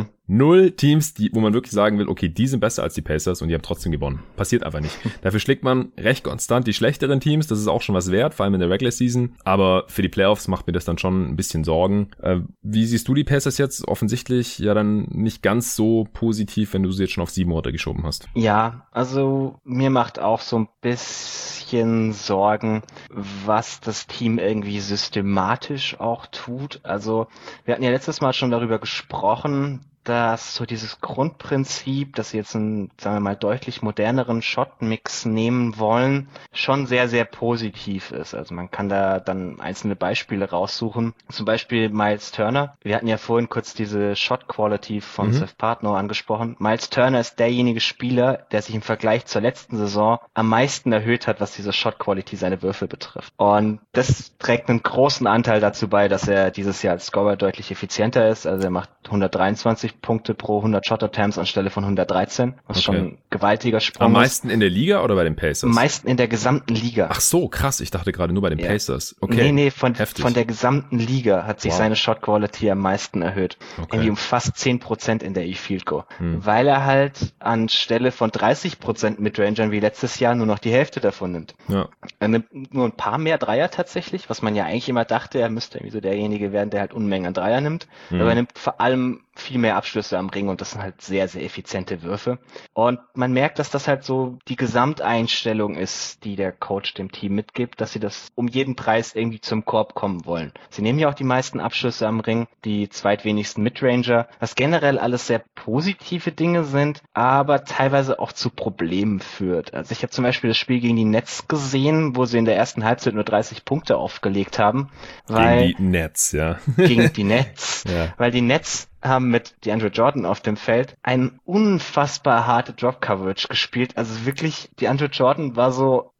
0 Teams, wo man wirklich sagen will, okay, die sind besser als die Pacers und die haben trotzdem gewonnen. Passiert einfach nicht. Dafür schlägt man recht konstant die schlechteren Teams, das ist auch schon was wert, vor allem in der Regular Season, aber für die Playoffs macht mir das dann schon ein bisschen Sorgen. Wie siehst du die Pacers jetzt? Offensichtlich ja dann nicht ganz so positiv, wenn du sie jetzt schon auf 7 runtergeschoben hast. Ja, also mir macht auch so ein bisschen Sorgen, was das Team irgendwie systematisch auch tut. Also wir hatten ja letztes Mal schon darüber gesprochen, dass so dieses Grundprinzip, dass sie jetzt einen, sagen wir mal, deutlich moderneren Shot-Mix nehmen wollen, schon sehr, sehr positiv ist. Also man kann da dann einzelne Beispiele raussuchen. Zum Beispiel Miles Turner. Wir hatten ja vorhin kurz diese Shot-Quality von Seth Partnow angesprochen. Miles Turner ist derjenige Spieler, der sich im Vergleich zur letzten Saison am meisten erhöht hat, was diese Shot-Quality seine Würfel betrifft. Und das trägt einen großen Anteil dazu bei, dass er dieses Jahr als Scorer deutlich effizienter ist. Also er macht 123 Punkte pro 100 Shot-Attempts anstelle von 113, was schon ein gewaltiger Sprung ist. Am meisten in der Liga oder bei den Pacers? Am meisten in der gesamten Liga. Ach so, krass, ich dachte gerade nur bei den Pacers. Okay. Nee, von der gesamten Liga hat sich seine Shot-Quality am meisten erhöht. Irgendwie um fast 10% in der E-Field Goal. Weil er halt anstelle von 30% Midrangern wie letztes Jahr nur noch die Hälfte davon nimmt. Ja. Er nimmt nur ein paar mehr Dreier tatsächlich, was man ja eigentlich immer dachte, er müsste irgendwie so derjenige werden, der halt Unmengen an Dreier nimmt. Aber er nimmt vor allem viel mehr Abschlüsse am Ring und das sind halt sehr, sehr effiziente Würfe. Und man merkt, dass das halt so die Gesamteinstellung ist, die der Coach dem Team mitgibt, dass sie das um jeden Preis irgendwie zum Korb kommen wollen. Sie nehmen ja auch die meisten Abschlüsse am Ring, die zweitwenigsten Midranger, was generell alles sehr positive Dinge sind, aber teilweise auch zu Problemen führt. Also ich habe zum Beispiel das Spiel gegen die Nets gesehen, wo sie in der ersten Halbzeit nur 30 Punkte aufgelegt haben. Gegen die Nets, ja. Gegen die Nets, weil die Nets haben mit DeAndre Jordan auf dem Feld eine unfassbar harte Drop-Coverage gespielt. Also wirklich, DeAndre Jordan war so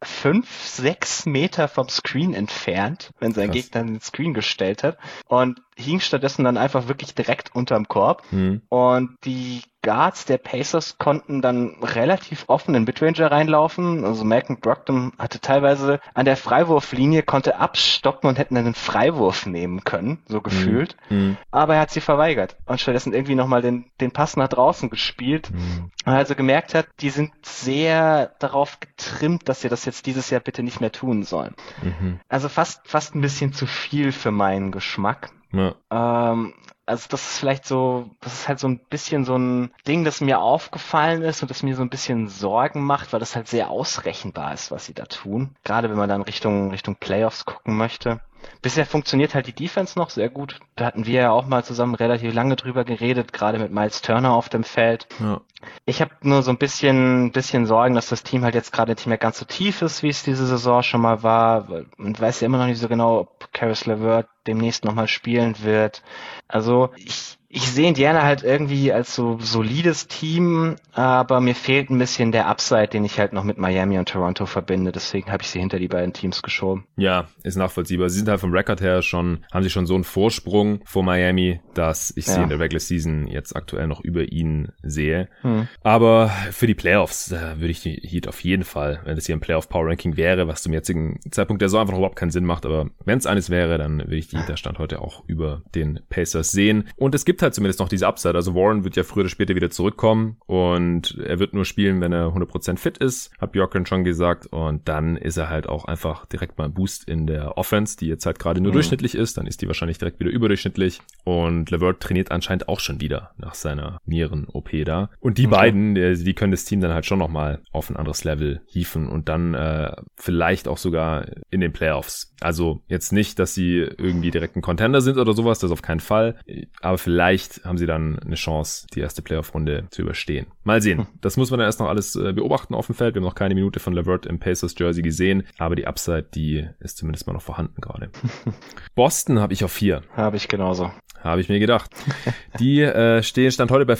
5-6 Meter vom Screen entfernt, wenn sein Gegner den Screen gestellt hat und hing stattdessen dann einfach wirklich direkt unterm Korb. Und die Guards der Pacers konnten dann relativ offen in Midranger reinlaufen. Also Malcolm Brogdon hatte teilweise an der Freiwurflinie, konnte abstocken und hätten einen Freiwurf nehmen können, so gefühlt. Aber er hat sie verweigert und stattdessen irgendwie nochmal den Pass nach draußen gespielt. Und also gemerkt hat, die sind sehr darauf getrimmt, dass sie das jetzt dieses Jahr bitte nicht mehr tun sollen. Also fast ein bisschen zu viel für meinen Geschmack. Ja. Also das ist vielleicht so, das ist halt so ein bisschen so ein Ding, das mir aufgefallen ist und das mir so ein bisschen Sorgen macht, weil das halt sehr ausrechenbar ist, was sie da tun. Gerade wenn man dann Richtung Playoffs gucken möchte. bisher funktioniert halt die Defense noch sehr gut. Da hatten wir ja auch mal zusammen relativ lange drüber geredet, gerade mit Miles Turner auf dem Feld. Ja. Ich habe nur so ein bisschen Sorgen, dass das Team halt jetzt gerade nicht mehr ganz so tief ist, wie es diese Saison schon mal war. Man weiß ja immer noch nicht so genau, ob Caris LeVert demnächst nochmal spielen wird. Also ich sehe Indiana halt irgendwie als so solides Team, aber mir fehlt ein bisschen der Upside, den ich halt noch mit Miami und Toronto verbinde. Deswegen habe ich sie hinter die beiden Teams geschoben. Ja, ist nachvollziehbar. Sie sind halt vom Rekord her haben sie schon so einen Vorsprung vor Miami, dass ich sie in der Regular Season jetzt aktuell noch über ihnen sehe. Aber für die Playoffs würde ich die Heat auf jeden Fall, wenn das hier ein Playoff-Power-Ranking wäre, was zum jetzigen Zeitpunkt der Saison einfach überhaupt keinen Sinn macht, aber wenn es eines wäre, dann würde ich die Heat der Stand heute auch über den Pacers sehen. Und es gibt halt zumindest noch diese Upside. Also Warren wird ja früher oder später wieder zurückkommen und er wird nur spielen, wenn er 100% fit ist, hat Bjorkgren schon gesagt, und dann ist er halt auch einfach direkt mal ein Boost in der Offense, die jetzt halt gerade nur durchschnittlich ist, dann ist die wahrscheinlich direkt wieder überdurchschnittlich und LeVert trainiert anscheinend auch schon wieder nach seiner Nieren-OP da. Und die beiden, die können das Team dann halt schon nochmal auf ein anderes Level hieven und dann vielleicht auch sogar in den Playoffs. Also jetzt nicht, dass sie irgendwie direkt ein Contender sind oder sowas, das auf keinen Fall, aber vielleicht haben sie dann eine Chance, die erste Playoff-Runde zu überstehen. Mal sehen. Das muss man dann erst noch alles beobachten auf dem Feld. Wir haben noch keine Minute von LeVert im Pacers-Jersey gesehen, aber die Upside, die ist zumindest mal noch vorhanden gerade. Boston habe ich auf 4. Habe ich genauso. Habe ich mir gedacht. Die stand heute bei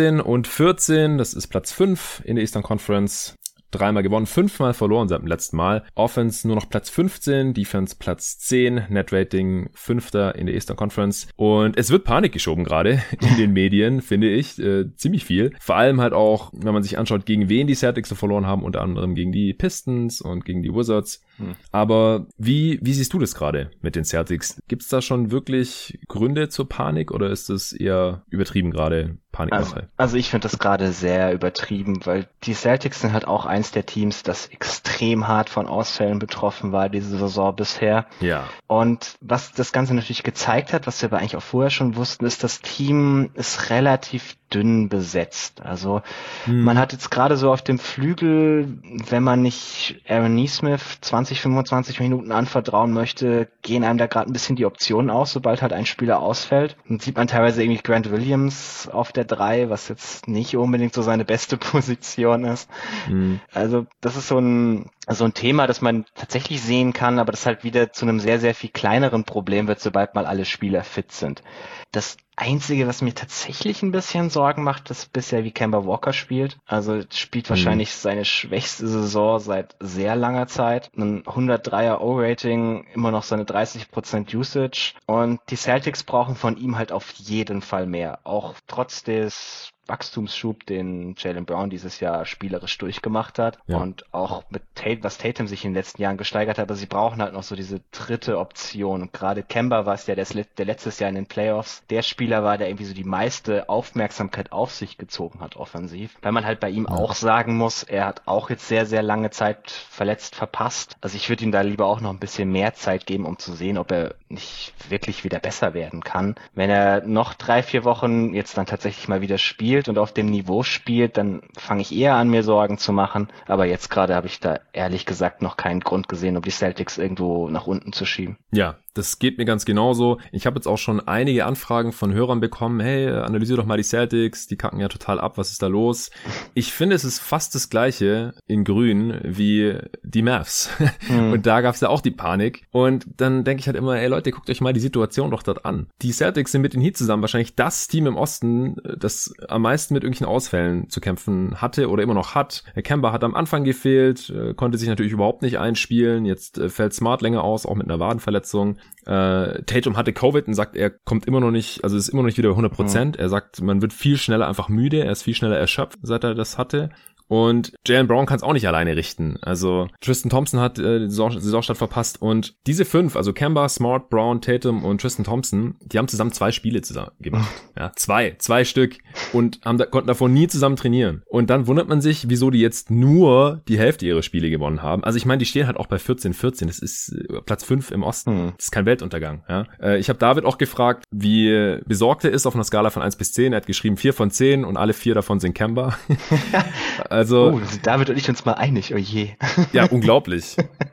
14-14. Das ist Platz 5 in der Eastern Conference. 3-mal gewonnen, 5-mal verloren seit dem letzten Mal. Offense nur noch Platz 15, Defense Platz 10, Net-Rating 5. in der Eastern Conference. Und es wird Panik geschoben gerade in den Medien, finde ich, ziemlich viel. Vor allem halt auch, wenn man sich anschaut, gegen wen die Celtics so verloren haben, unter anderem gegen die Pistons und gegen die Wizards. Aber wie siehst du das gerade mit den Celtics? Gibt es da schon wirklich Gründe zur Panik oder ist es eher übertrieben gerade? Also ich finde das gerade sehr übertrieben, weil die Celtics sind halt auch eins der Teams, das extrem hart von Ausfällen betroffen war diese Saison bisher. Ja. Und was das Ganze natürlich gezeigt hat, was wir aber eigentlich auch vorher schon wussten, ist, das Team ist relativ dünn besetzt. Also man hat jetzt gerade so auf dem Flügel, wenn man nicht Aaron Nesmith 20-25 Minuten anvertrauen möchte, gehen einem da gerade ein bisschen die Optionen aus, sobald halt ein Spieler ausfällt. Dann sieht man teilweise irgendwie Grant Williams auf der 3, was jetzt nicht unbedingt so seine beste Position ist. Also das ist so ein Thema, das man tatsächlich sehen kann, aber das halt wieder zu einem sehr, sehr viel kleineren Problem wird, sobald mal alle Spieler fit sind. Das Einzige, was mir tatsächlich ein bisschen Sorgen macht, ist bisher, wie Kemba Walker spielt. Also spielt wahrscheinlich seine schwächste Saison seit sehr langer Zeit. Ein 103er O-Rating, immer noch seine 30% Usage. Und die Celtics brauchen von ihm halt auf jeden Fall mehr. Auch trotz des Wachstumsschub, den Jaylen Brown dieses Jahr spielerisch durchgemacht hat. Ja. Und auch mit was Tatum sich in den letzten Jahren gesteigert hat, aber sie brauchen halt noch so diese dritte Option. Und gerade Kemba war es ja, der letztes Jahr in den Playoffs der Spieler war, der irgendwie so die meiste Aufmerksamkeit auf sich gezogen hat offensiv. Weil man halt bei ihm auch sagen muss, er hat auch jetzt sehr, sehr lange Zeit verpasst. Also ich würde ihm da lieber auch noch ein bisschen mehr Zeit geben, um zu sehen, ob er nicht wirklich wieder besser werden kann. Wenn er noch 3-4 Wochen jetzt dann tatsächlich mal wieder spielt und auf dem Niveau spielt, dann fange ich eher an, mir Sorgen zu machen. Aber jetzt gerade habe ich da ehrlich gesagt noch keinen Grund gesehen, um die Celtics irgendwo nach unten zu schieben. Ja, das geht mir ganz genauso. Ich habe jetzt auch schon einige Anfragen von Hörern bekommen, hey, analysier doch mal die Celtics, die kacken ja total ab, was ist da los? Ich finde, es ist fast das Gleiche in Grün wie die Mavs. Und da gab es ja auch die Panik. Und dann denke ich halt immer, ey Leute, guckt euch mal die Situation doch dort an. Die Celtics sind mit den Heat zusammen wahrscheinlich das Team im Osten, das am meisten mit irgendwelchen Ausfällen zu kämpfen hatte oder immer noch hat. Kemba hat am Anfang gefehlt, konnte sich natürlich überhaupt nicht einspielen. Jetzt fällt Smart länger aus, auch mit einer Wadenverletzung. Tatum hatte Covid und sagt, er kommt immer noch nicht, also ist immer noch nicht wieder 100%. Er sagt, man wird viel schneller einfach müde, er ist viel schneller erschöpft, seit er das hatte. Und Jaylen Brown kann es auch nicht alleine richten. Also Tristan Thompson hat die Saisonstart verpasst. Und diese 5, also Kemba, Smart, Brown, Tatum und Tristan Thompson, die haben zusammen 2 Spiele zusammen gemacht. Ja, zwei Stück. Und konnten davon nie zusammen trainieren. Und dann wundert man sich, wieso die jetzt nur die Hälfte ihrer Spiele gewonnen haben. Also ich meine, die stehen halt auch bei 14-14. Das ist Platz 5 im Osten. Das ist kein Weltuntergang. Ja? Ich habe David auch gefragt, wie besorgt er ist auf einer Skala von 1 bis 10. Er hat geschrieben 4 von 10 und alle 4 davon sind Kemba. Also, David und ich uns mal einig, oh je. Ja, unglaublich. Ja.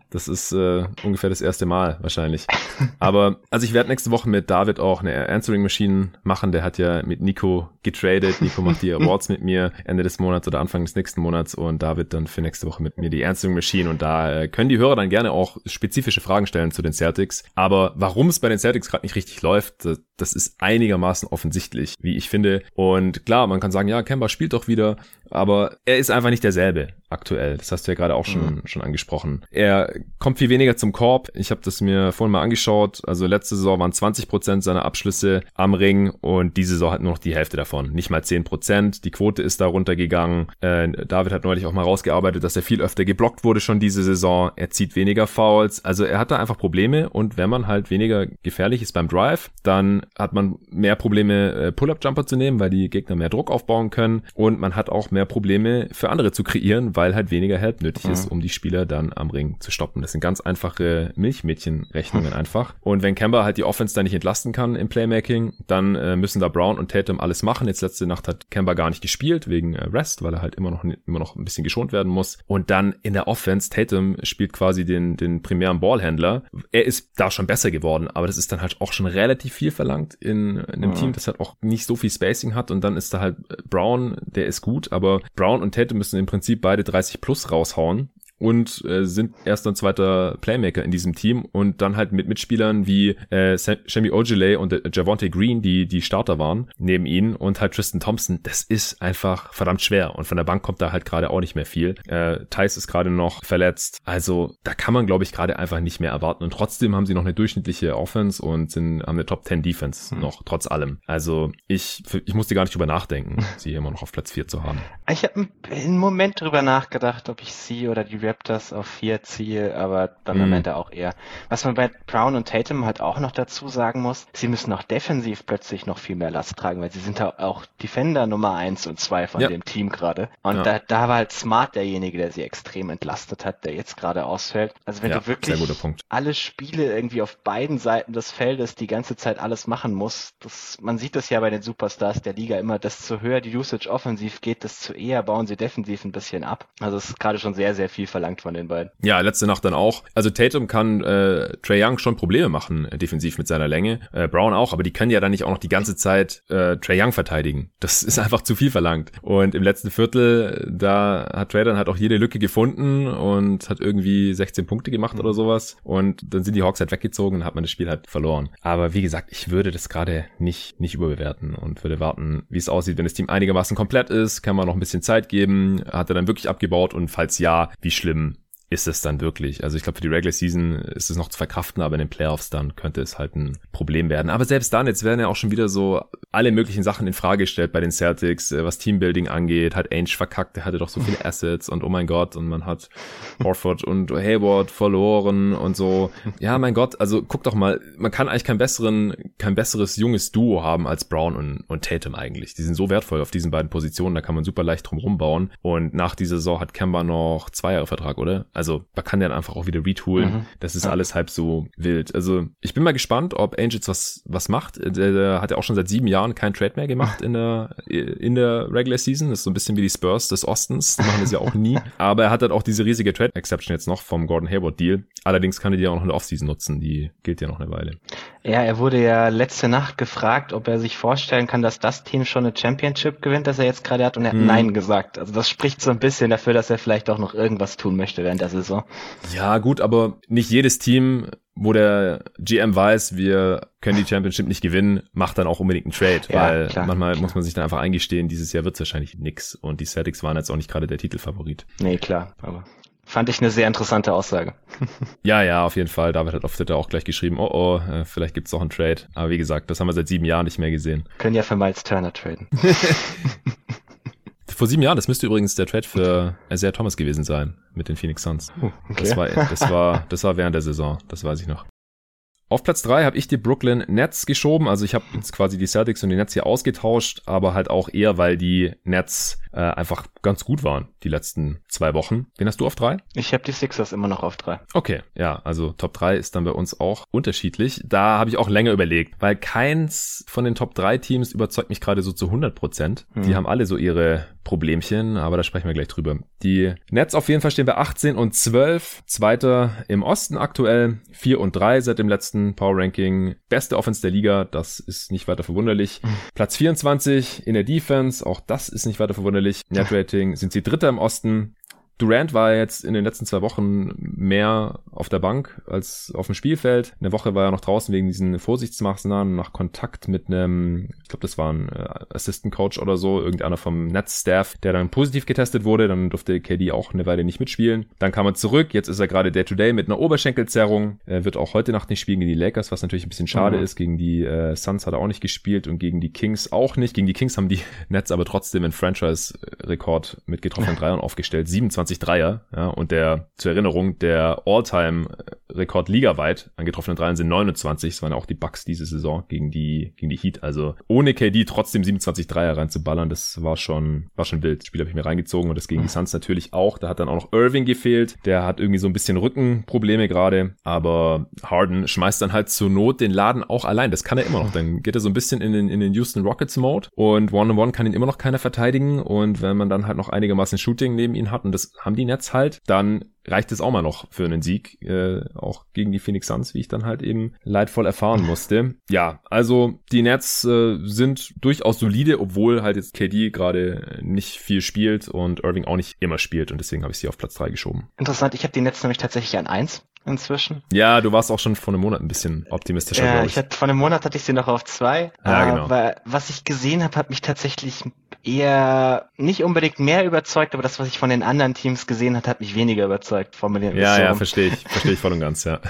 Das ist ungefähr das erste Mal wahrscheinlich. Aber also ich werde nächste Woche mit David auch eine Answering Machine machen. Der hat ja mit Nico getradet. Nico macht die Awards mit mir Ende des Monats oder Anfang des nächsten Monats und David dann für nächste Woche mit mir die Answering Machine. Und da können die Hörer dann gerne auch spezifische Fragen stellen zu den Celtics. Aber warum es bei den Celtics gerade nicht richtig läuft, das ist einigermaßen offensichtlich, wie ich finde. Und klar, man kann sagen, ja, Kemba spielt doch wieder, aber er ist einfach nicht derselbe aktuell. Das hast du ja gerade auch schon angesprochen. Er kommt viel weniger zum Korb. Ich habe das mir vorhin mal angeschaut. Also letzte Saison waren 20% seiner Abschlüsse am Ring und diese Saison hat nur noch die Hälfte davon. Nicht mal 10%. Die Quote ist da runtergegangen. David hat neulich auch mal rausgearbeitet, dass er viel öfter geblockt wurde schon diese Saison. Er zieht weniger Fouls. Also er hat da einfach Probleme und wenn man halt weniger gefährlich ist beim Drive, dann hat man mehr Probleme, Pull-Up-Jumper zu nehmen, weil die Gegner mehr Druck aufbauen können und man hat auch mehr Probleme für andere zu kreieren, weil halt weniger Help nötig ist, um die Spieler dann am Ring zu stoppen. Das sind ganz einfache Milchmädchenrechnungen einfach. Und wenn Kemba halt die Offense da nicht entlasten kann im Playmaking, dann müssen da Brown und Tatum alles machen. Jetzt letzte Nacht hat Kemba gar nicht gespielt wegen Rest, weil er halt immer noch ein bisschen geschont werden muss. Und dann in der Offense, Tatum spielt quasi den primären Ballhändler. Er ist da schon besser geworden, aber das ist dann halt auch schon relativ viel verlangt in einem Team, das halt auch nicht so viel Spacing hat. Und dann ist da halt Brown, der ist gut, aber Brown und Tatum müssen im Prinzip beide 30 plus raushauen und sind erster und zweiter Playmaker in diesem Team und dann halt mit Mitspielern wie Semi Ojeleye und Javonte Green, die Starter waren, neben ihnen und halt Tristan Thompson. Das ist einfach verdammt schwer und von der Bank kommt da halt gerade auch nicht mehr viel. Theis ist gerade noch verletzt, also da kann man, glaube ich, gerade einfach nicht mehr erwarten und trotzdem haben sie noch eine durchschnittliche Offense und haben eine Top 10 Defense noch, trotz allem. Also ich musste gar nicht drüber nachdenken, sie immer noch auf Platz 4 zu haben. Ich habe einen Moment drüber nachgedacht, ob ich sie oder die Raptors auf 4 ziehe, aber dann am Ende auch eher. Was man bei Brown und Tatum halt auch noch dazu sagen muss, sie müssen auch defensiv plötzlich noch viel mehr Last tragen, weil sie sind da auch Defender Nummer 1 und 2 von dem Team gerade. Und da war halt Smart derjenige, der sie extrem entlastet hat, der jetzt gerade ausfällt. Also wenn du wirklich alle Spiele irgendwie auf beiden Seiten des Feldes die ganze Zeit alles machen musst, man sieht das ja bei den Superstars der Liga immer, desto höher die Usage offensiv geht, desto eher bauen sie defensiv ein bisschen ab. Also es ist gerade schon sehr, sehr viel verlangt von den beiden. Ja, letzte Nacht dann auch. Also Tatum kann Trae Young schon Probleme machen, defensiv mit seiner Länge. Brown auch, aber die können ja dann nicht auch noch die ganze Zeit Trae Young verteidigen. Das ist einfach zu viel verlangt. Und im letzten Viertel, da hat Trae dann halt auch jede Lücke gefunden und hat irgendwie 16 Punkte gemacht oder sowas. Und dann sind die Hawks halt weggezogen und hat man das Spiel halt verloren. Aber wie gesagt, ich würde das gerade nicht überbewerten und würde warten, wie es aussieht. Wenn das Team einigermaßen komplett ist, kann man noch ein bisschen Zeit geben. Hat er dann wirklich abgebaut und falls ja, wie schlimm ist es dann wirklich? Also ich glaube, für die Regular Season ist es noch zu verkraften, aber in den Playoffs dann könnte es halt ein Problem werden. Aber selbst dann, jetzt werden ja auch schon wieder so alle möglichen Sachen in Frage gestellt bei den Celtics, was Teambuilding angeht. Hat Ainge verkackt, der hatte doch so viele Assets und oh mein Gott, und man hat Horford und Hayward verloren und so. Ja, mein Gott, also guck doch mal, man kann eigentlich kein besseres junges Duo haben als Brown und Tatum eigentlich. Die sind so wertvoll auf diesen beiden Positionen, da kann man super leicht drum rumbauen. Und nach dieser Saison hat Kemba noch 2 Jahre Vertrag, oder? Also man kann den einfach auch wieder retoolen. Das ist alles halb so wild. Also ich bin mal gespannt, ob Ainge jetzt was macht. Der hat ja auch schon seit 7 Jahren keinen Trade mehr gemacht in der Regular Season. Das ist so ein bisschen wie die Spurs des Ostens. Die machen das ja auch nie. Aber er hat halt auch diese riesige Trade-Exception jetzt noch vom Gordon Hayward-Deal. Allerdings kann er die ja auch noch in der Offseason nutzen. Die gilt ja noch eine Weile. Ja, er wurde ja letzte Nacht gefragt, ob er sich vorstellen kann, dass das Team schon eine Championship gewinnt, das er jetzt gerade hat. Und er hat Nein gesagt. Also das spricht so ein bisschen dafür, dass er vielleicht auch noch irgendwas tun möchte während der Saison. Ja, gut, aber nicht jedes Team, wo der GM weiß, wir können die Championship nicht gewinnen, macht dann auch unbedingt einen Trade, weil manchmal muss man sich dann einfach eingestehen, dieses Jahr wird es wahrscheinlich nix und die Celtics waren jetzt auch nicht gerade der Titelfavorit. Nee, klar, aber fand ich eine sehr interessante Aussage. Ja, auf jeden Fall. David hat auf Twitter auch gleich geschrieben, vielleicht gibt's auch einen Trade. Aber wie gesagt, das haben wir seit 7 Jahren nicht mehr gesehen. Können ja für Miles Turner traden. Vor 7 Jahren, das müsste übrigens der Trade für Isaiah Thomas gewesen sein mit den Phoenix Suns. Okay. Das war während der Saison, das weiß ich noch. Auf Platz 3 habe ich die Brooklyn Nets geschoben. Also ich habe jetzt quasi die Celtics und die Nets hier ausgetauscht, aber halt auch eher, weil die Nets einfach ganz gut waren die letzten 2 Wochen. Wen hast du auf 3? Ich habe die Sixers immer noch auf 3. Okay, ja, also Top 3 ist dann bei uns auch unterschiedlich. Da habe ich auch länger überlegt, weil keins von den Top 3 Teams überzeugt mich gerade so zu 100%. Die haben alle so ihre Problemchen, aber da sprechen wir gleich drüber. Die Nets auf jeden Fall stehen bei 18-12, Zweiter im Osten aktuell, 4-3 seit dem letzten Power-Ranking, beste Offense der Liga, das ist nicht weiter verwunderlich. Platz 24 in der Defense, auch das ist nicht weiter verwunderlich. Net-Rating sind sie Dritter im Osten. Durant war jetzt in den letzten 2 Wochen mehr auf der Bank als auf dem Spielfeld. Eine Woche war er noch draußen wegen diesen Vorsichtsmaßnahmen nach Kontakt mit einem, ich glaube, das war ein Assistant Coach oder so, irgendeiner vom Nets-Staff, der dann positiv getestet wurde. Dann durfte KD auch eine Weile nicht mitspielen. Dann kam er zurück. Jetzt ist er gerade Day-to-Day mit einer Oberschenkelzerrung. Er wird auch heute Nacht nicht spielen gegen die Lakers, was natürlich ein bisschen schade ist. Gegen die Suns hat er auch nicht gespielt und gegen die Kings auch nicht. Gegen die Kings haben die Nets aber trotzdem einen Franchise-Rekord mit getroffenen Dreiern aufgestellt. 27 Dreier, ja, und zur Erinnerung, der All-Time-Rekord ligaweit an getroffenen Dreiern sind 29, das waren auch die Bucks diese Saison gegen die Heat, also ohne KD trotzdem 27 Dreier reinzuballern, das war schon wild. Das Spiel habe ich mir reingezogen und das gegen die Suns natürlich auch, da hat dann auch noch Irving gefehlt, der hat irgendwie so ein bisschen Rückenprobleme gerade, aber Harden schmeißt dann halt zur Not den Laden auch allein, das kann er immer noch, dann geht er so ein bisschen in den Houston Rockets-Mode und One-on-One kann ihn immer noch keiner verteidigen und wenn man dann halt noch einigermaßen Shooting neben ihn hat und das haben die Nets halt, dann reicht es auch mal noch für einen Sieg, auch gegen die Phoenix Suns, wie ich dann halt eben leidvoll erfahren musste. Ja, also die Nets sind durchaus solide, obwohl halt jetzt KD gerade nicht viel spielt und Irving auch nicht immer spielt und deswegen habe ich sie auf Platz 3 geschoben. Interessant, ich habe die Nets nämlich tatsächlich an 1 inzwischen. Ja, du warst auch schon vor einem Monat ein bisschen optimistischer, glaube ich. Vor einem Monat hatte ich sie noch auf 2. Ja, genau. Aber was ich gesehen habe, hat mich tatsächlich eher nicht unbedingt mehr überzeugt, aber das, was ich von den anderen Teams gesehen habe, hat mich weniger überzeugt. Formulieren wir es so. Ja, verstehe ich voll und ganz, ja.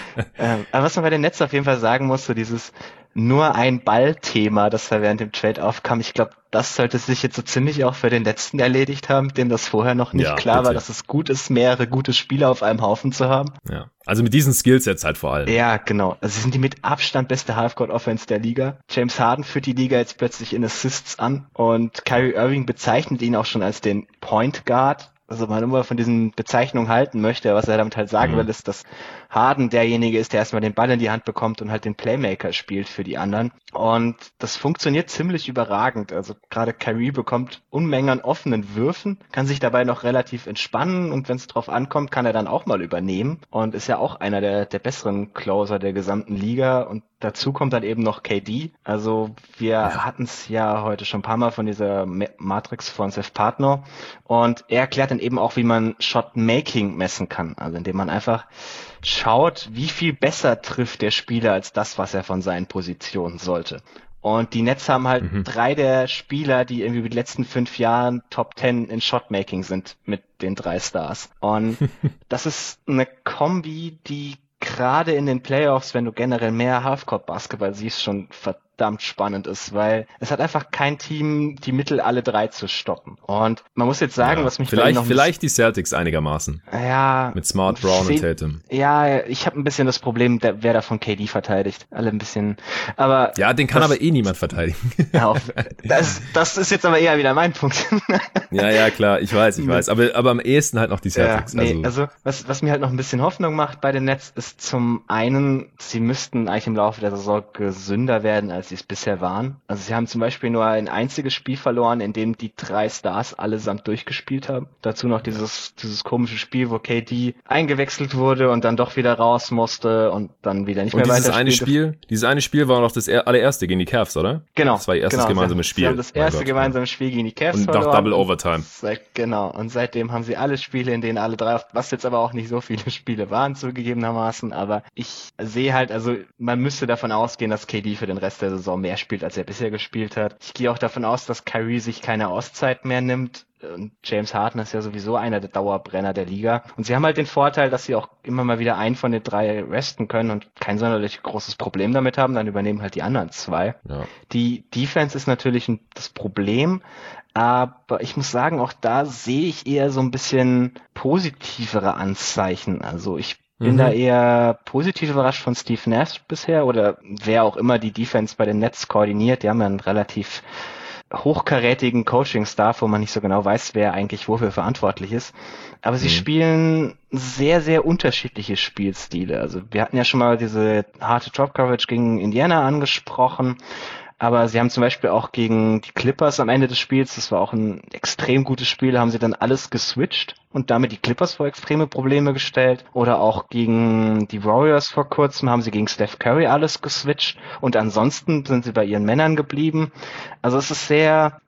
Aber was man bei den Nets auf jeden Fall sagen muss, so dieses nur ein Ball-Thema, das da während dem Trade aufkam, ich glaube, das sollte sich jetzt so ziemlich auch für den letzten erledigt haben, dem das vorher noch nicht klar war, dass es gut ist, mehrere gute Spieler auf einem Haufen zu haben. Ja, also mit diesen Skillsets halt vor allem. Ja, genau. Also sie sind die mit Abstand beste Half-Court-Offense der Liga. James Harden führt die Liga jetzt plötzlich in Assists an und Kyrie Irving bezeichnet ihn auch schon als den Point Guard. Also man immer von diesen Bezeichnungen halten möchte, was er damit halt sagen will, ist, dass Harden derjenige ist, der erstmal den Ball in die Hand bekommt und halt den Playmaker spielt für die anderen. Und das funktioniert ziemlich überragend. Also gerade Kyrie bekommt Unmengen an offenen Würfen, kann sich dabei noch relativ entspannen und wenn es drauf ankommt, kann er dann auch mal übernehmen und ist ja auch einer der besseren Closer der gesamten Liga und dazu kommt dann eben noch KD. Also wir hatten es ja heute schon ein paar Mal von dieser Matrix von Seth Partner und er erklärt dann eben auch, wie man Shot-Making messen kann. Also indem man einfach schaut, wie viel besser trifft der Spieler als das, was er von seinen Positionen sollte. Und die Nets haben halt 3 der Spieler, die irgendwie über die letzten 5 Jahren Top 10 in Shotmaking sind mit den 3 Stars. Und das ist eine Kombi, die gerade in den Playoffs, wenn du generell mehr Halfcourt-Basketball siehst, schon verdammt spannend ist, weil es hat einfach kein Team die Mittel, alle 3 zu stoppen. Und man muss jetzt sagen, was mich vielleicht die Celtics einigermaßen. Ja. Mit Smart, Brown und Tatum. Ja, ich habe ein bisschen das Problem, wer davon KD verteidigt. Alle ein bisschen. Aber ja, den kann aber eh niemand verteidigen. Das ist jetzt aber eher wieder mein Punkt. Ja, klar, ich weiß. Aber am ehesten halt noch die Celtics. Ja, also was mir halt noch ein bisschen Hoffnung macht bei den Nets, ist zum einen, sie müssten eigentlich im Laufe der Saison gesünder werden, als sie es bisher waren. Also sie haben zum Beispiel nur ein einziges Spiel verloren, in dem die 3 Stars allesamt durchgespielt haben. Dazu noch dieses komische Spiel, wo KD eingewechselt wurde und dann doch wieder raus musste und dann wieder nicht mehr weiter. Dieses eine Spiel war noch das allererste gegen die Cavs, oder? Genau. Das war ihr erstes gemeinsames Spiel. Sie haben das erste gemeinsame Spiel gegen die Cavs und verloren. Und noch Double Overtime. Genau. Und seitdem haben sie alle Spiele, in denen alle 3, was jetzt aber auch nicht so viele Spiele waren, zugegebenermaßen, aber ich sehe halt, also man müsste davon ausgehen, dass KD für den Rest der Saison mehr spielt, als er bisher gespielt hat. Ich gehe auch davon aus, dass Kyrie sich keine Auszeit mehr nimmt. Und James Harden ist ja sowieso einer der Dauerbrenner der Liga. Und sie haben halt den Vorteil, dass sie auch immer mal wieder einen von den 3 resten können und kein sonderlich großes Problem damit haben. Dann übernehmen halt die anderen 2. Ja. Die Defense ist natürlich das Problem. Aber ich muss sagen, auch da sehe ich eher so ein bisschen positivere Anzeichen. Also ich bin da eher positiv überrascht von Steve Nash bisher oder wer auch immer die Defense bei den Nets koordiniert. Die haben ja einen relativ hochkarätigen Coaching-Staff, wo man nicht so genau weiß, wer eigentlich wofür verantwortlich ist. Aber sie spielen sehr, sehr unterschiedliche Spielstile. Also wir hatten ja schon mal diese harte Drop-Coverage gegen Indiana angesprochen. Aber sie haben zum Beispiel auch gegen die Clippers am Ende des Spiels, das war auch ein extrem gutes Spiel, haben sie dann alles geswitcht und damit die Clippers vor extreme Probleme gestellt. Oder auch gegen die Warriors vor kurzem haben sie gegen Steph Curry alles geswitcht und ansonsten sind sie bei ihren Männern geblieben. Also es ist sehr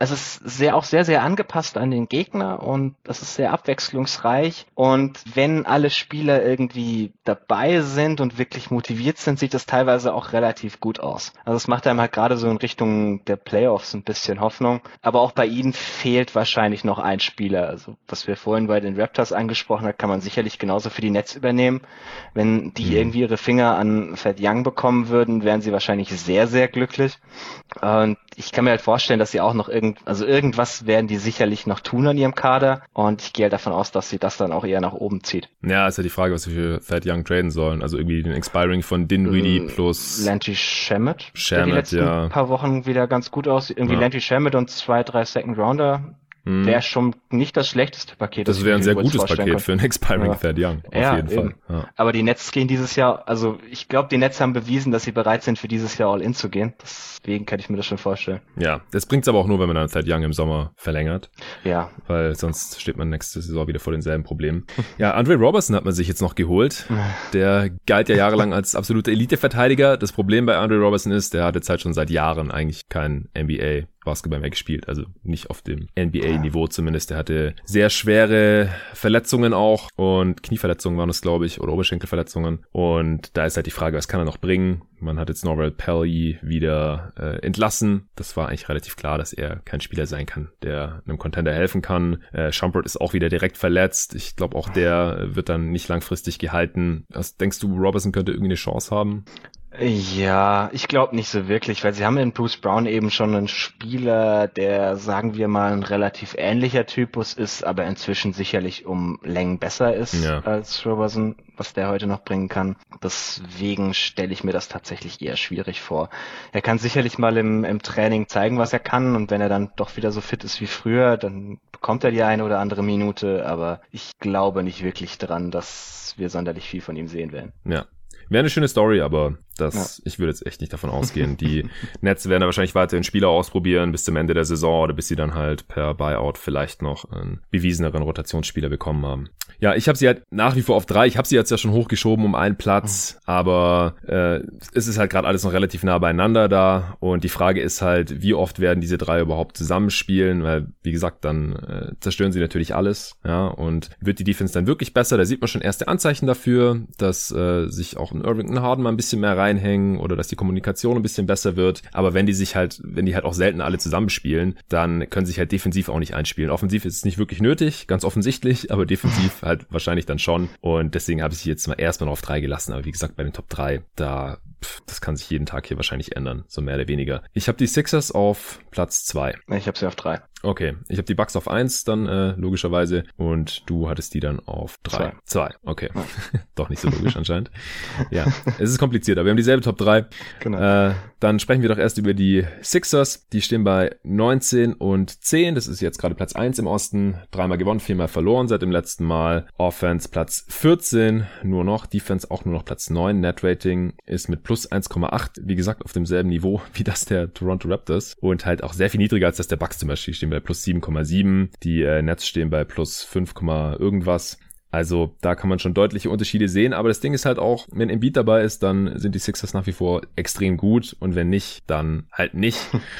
angepasst an den Gegner und es ist sehr abwechslungsreich. Und wenn alle Spieler irgendwie dabei sind und wirklich motiviert sind, sieht das teilweise auch relativ gut aus. Also es macht einem halt gerade so in Richtung der Playoffs ein bisschen Hoffnung. Aber auch bei ihnen fehlt wahrscheinlich noch ein Spieler. Also was wir vorhin bei den Raptors angesprochen haben, kann man sicherlich genauso für die Nets übernehmen. Wenn die irgendwie ihre Finger an Thad Young bekommen würden, wären sie wahrscheinlich sehr, sehr glücklich. Und ich kann mir halt vorstellen, dass sie auch noch irgendwas werden die sicherlich noch tun an ihrem Kader. Und ich gehe halt davon aus, dass sie das dann auch eher nach oben zieht. Ja, ist ja die Frage, was sie für Thad Young traden sollen. Also irgendwie den Expiring von Dinwiddie plus Landry Shamet, der die letzten paar Wochen wieder ganz gut aussieht. Irgendwie Landry Shamet und 2-3 Second Rounder. Wäre schon nicht das schlechteste Paket. Das wäre ein sehr gutes Paket für einen Expiring Thad Young, auf jeden Fall. Ja. Aber die Nets gehen dieses Jahr, also ich glaube, die Nets haben bewiesen, dass sie bereit sind, für dieses Jahr All-In zu gehen. Deswegen kann ich mir das schon vorstellen. Ja, das bringt's aber auch nur, wenn man dann Thad Young im Sommer verlängert. Ja. Weil sonst steht man nächste Saison wieder vor denselben Problemen. Ja, Andre Robertson hat man sich jetzt noch geholt. Der galt ja jahrelang als absoluter Elite-Verteidiger. Das Problem bei Andre Robertson ist, der hat jetzt halt schon seit Jahren eigentlich kein NBA Basketball mehr gespielt, also nicht auf dem NBA-Niveau zumindest. Er hatte sehr schwere Verletzungen auch und Knieverletzungen waren es, glaube ich, oder Oberschenkelverletzungen. Und da ist halt die Frage, was kann er noch bringen? Man hat jetzt Norvel Pelly wieder entlassen. Das war eigentlich relativ klar, dass er kein Spieler sein kann, der einem Contender helfen kann. Shumpert ist auch wieder direkt verletzt. Ich glaube, auch der wird dann nicht langfristig gehalten. Denkst du, Robertson könnte irgendwie eine Chance haben? Ja, ich glaube nicht so wirklich, weil sie haben in Bruce Brown eben schon einen Spieler, der, sagen wir mal, ein relativ ähnlicher Typus ist, aber inzwischen sicherlich um Längen besser ist als Robertson, was der heute noch bringen kann. Deswegen stelle ich mir das tatsächlich eher schwierig vor. Er kann sicherlich mal im Training zeigen, was er kann, und wenn er dann doch wieder so fit ist wie früher, dann bekommt er die eine oder andere Minute, aber ich glaube nicht wirklich dran, dass wir sonderlich viel von ihm sehen werden. Ja. Wäre eine schöne Story, aber ich würde jetzt echt nicht davon ausgehen. Die Nets werden da wahrscheinlich weiterhin Spieler ausprobieren bis zum Ende der Saison oder bis sie dann halt per Buyout vielleicht noch einen bewieseneren Rotationsspieler bekommen haben. Ja, ich habe sie halt nach wie vor auf 3. Ich habe sie jetzt ja schon hochgeschoben um einen Platz, aber es ist halt gerade alles noch relativ nah beieinander da, und die Frage ist halt, wie oft werden diese 3 überhaupt zusammenspielen, weil, wie gesagt, dann zerstören sie natürlich alles, ja, und wird die Defense dann wirklich besser? Da sieht man schon erste Anzeichen dafür, dass sich auch ein Irving und Harden mal ein bisschen mehr reinhängen oder dass die Kommunikation ein bisschen besser wird, aber wenn die halt auch selten alle zusammenspielen, dann können sie sich halt defensiv auch nicht einspielen. Offensiv ist es nicht wirklich nötig, ganz offensichtlich, aber defensiv halt wahrscheinlich dann schon, und deswegen habe ich sie jetzt erstmal auf 3 gelassen, aber wie gesagt, bei den Top 3, das kann sich jeden Tag hier wahrscheinlich ändern, so mehr oder weniger. Ich habe die Sixers auf Platz 2. Ich habe sie auf 3. Okay, ich habe die Bucks auf 1 dann logischerweise, und du hattest die dann auf 3. 2, okay. Ja. Doch nicht so logisch anscheinend. Ja, es ist kompliziert, aber wir haben dieselbe Top 3. Genau. Dann sprechen wir doch erst über die Sixers. Die stehen bei 19 und 10. Das ist jetzt gerade Platz 1 im Osten. 3-mal gewonnen, 4-mal verloren seit dem letzten Mal. Offense Platz 14 nur noch. Defense auch nur noch Platz 9. Net Rating ist mit plus 1,8. Wie gesagt, auf demselben Niveau wie das der Toronto Raptors. Und halt auch sehr viel niedriger als das der Bucks zum Beispiel. Die stehen bei plus 7,7. Die Nets stehen bei plus 5, irgendwas. Also da kann man schon deutliche Unterschiede sehen, aber das Ding ist halt auch, wenn Embiid dabei ist, dann sind die Sixers nach wie vor extrem gut, und wenn nicht, dann halt nicht.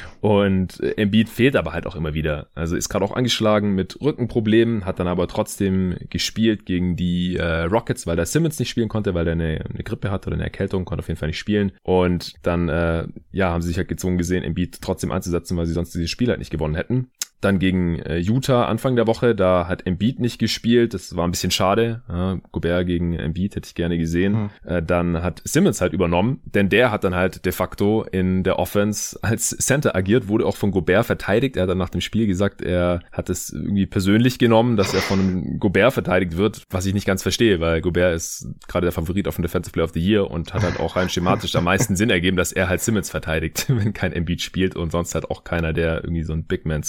Und Embiid fehlt aber halt auch immer wieder. Also ist gerade auch angeschlagen mit Rückenproblemen, hat dann aber trotzdem gespielt gegen die Rockets, weil der Simmons nicht spielen konnte, weil der eine Grippe hat oder eine Erkältung, konnte auf jeden Fall nicht spielen. Und dann haben sie sich halt gezwungen gesehen, Embiid trotzdem einzusetzen, weil sie sonst dieses Spiel halt nicht gewonnen hätten. Dann gegen Utah Anfang der Woche, da hat Embiid nicht gespielt, das war ein bisschen schade. Gobert gegen Embiid hätte ich gerne gesehen. Dann hat Simmons halt übernommen, denn der hat dann halt de facto in der Offense als Center agiert, wurde auch von Gobert verteidigt. Er hat dann nach dem Spiel gesagt, er hat es irgendwie persönlich genommen, dass er von Gobert verteidigt wird, was ich nicht ganz verstehe, weil Gobert ist gerade der Favorit auf den Defensive Player of the Year und hat halt auch rein schematisch am meisten Sinn ergeben, dass er halt Simmons verteidigt, wenn kein Embiid spielt, und sonst halt auch keiner, der irgendwie so ein Big Man Skillset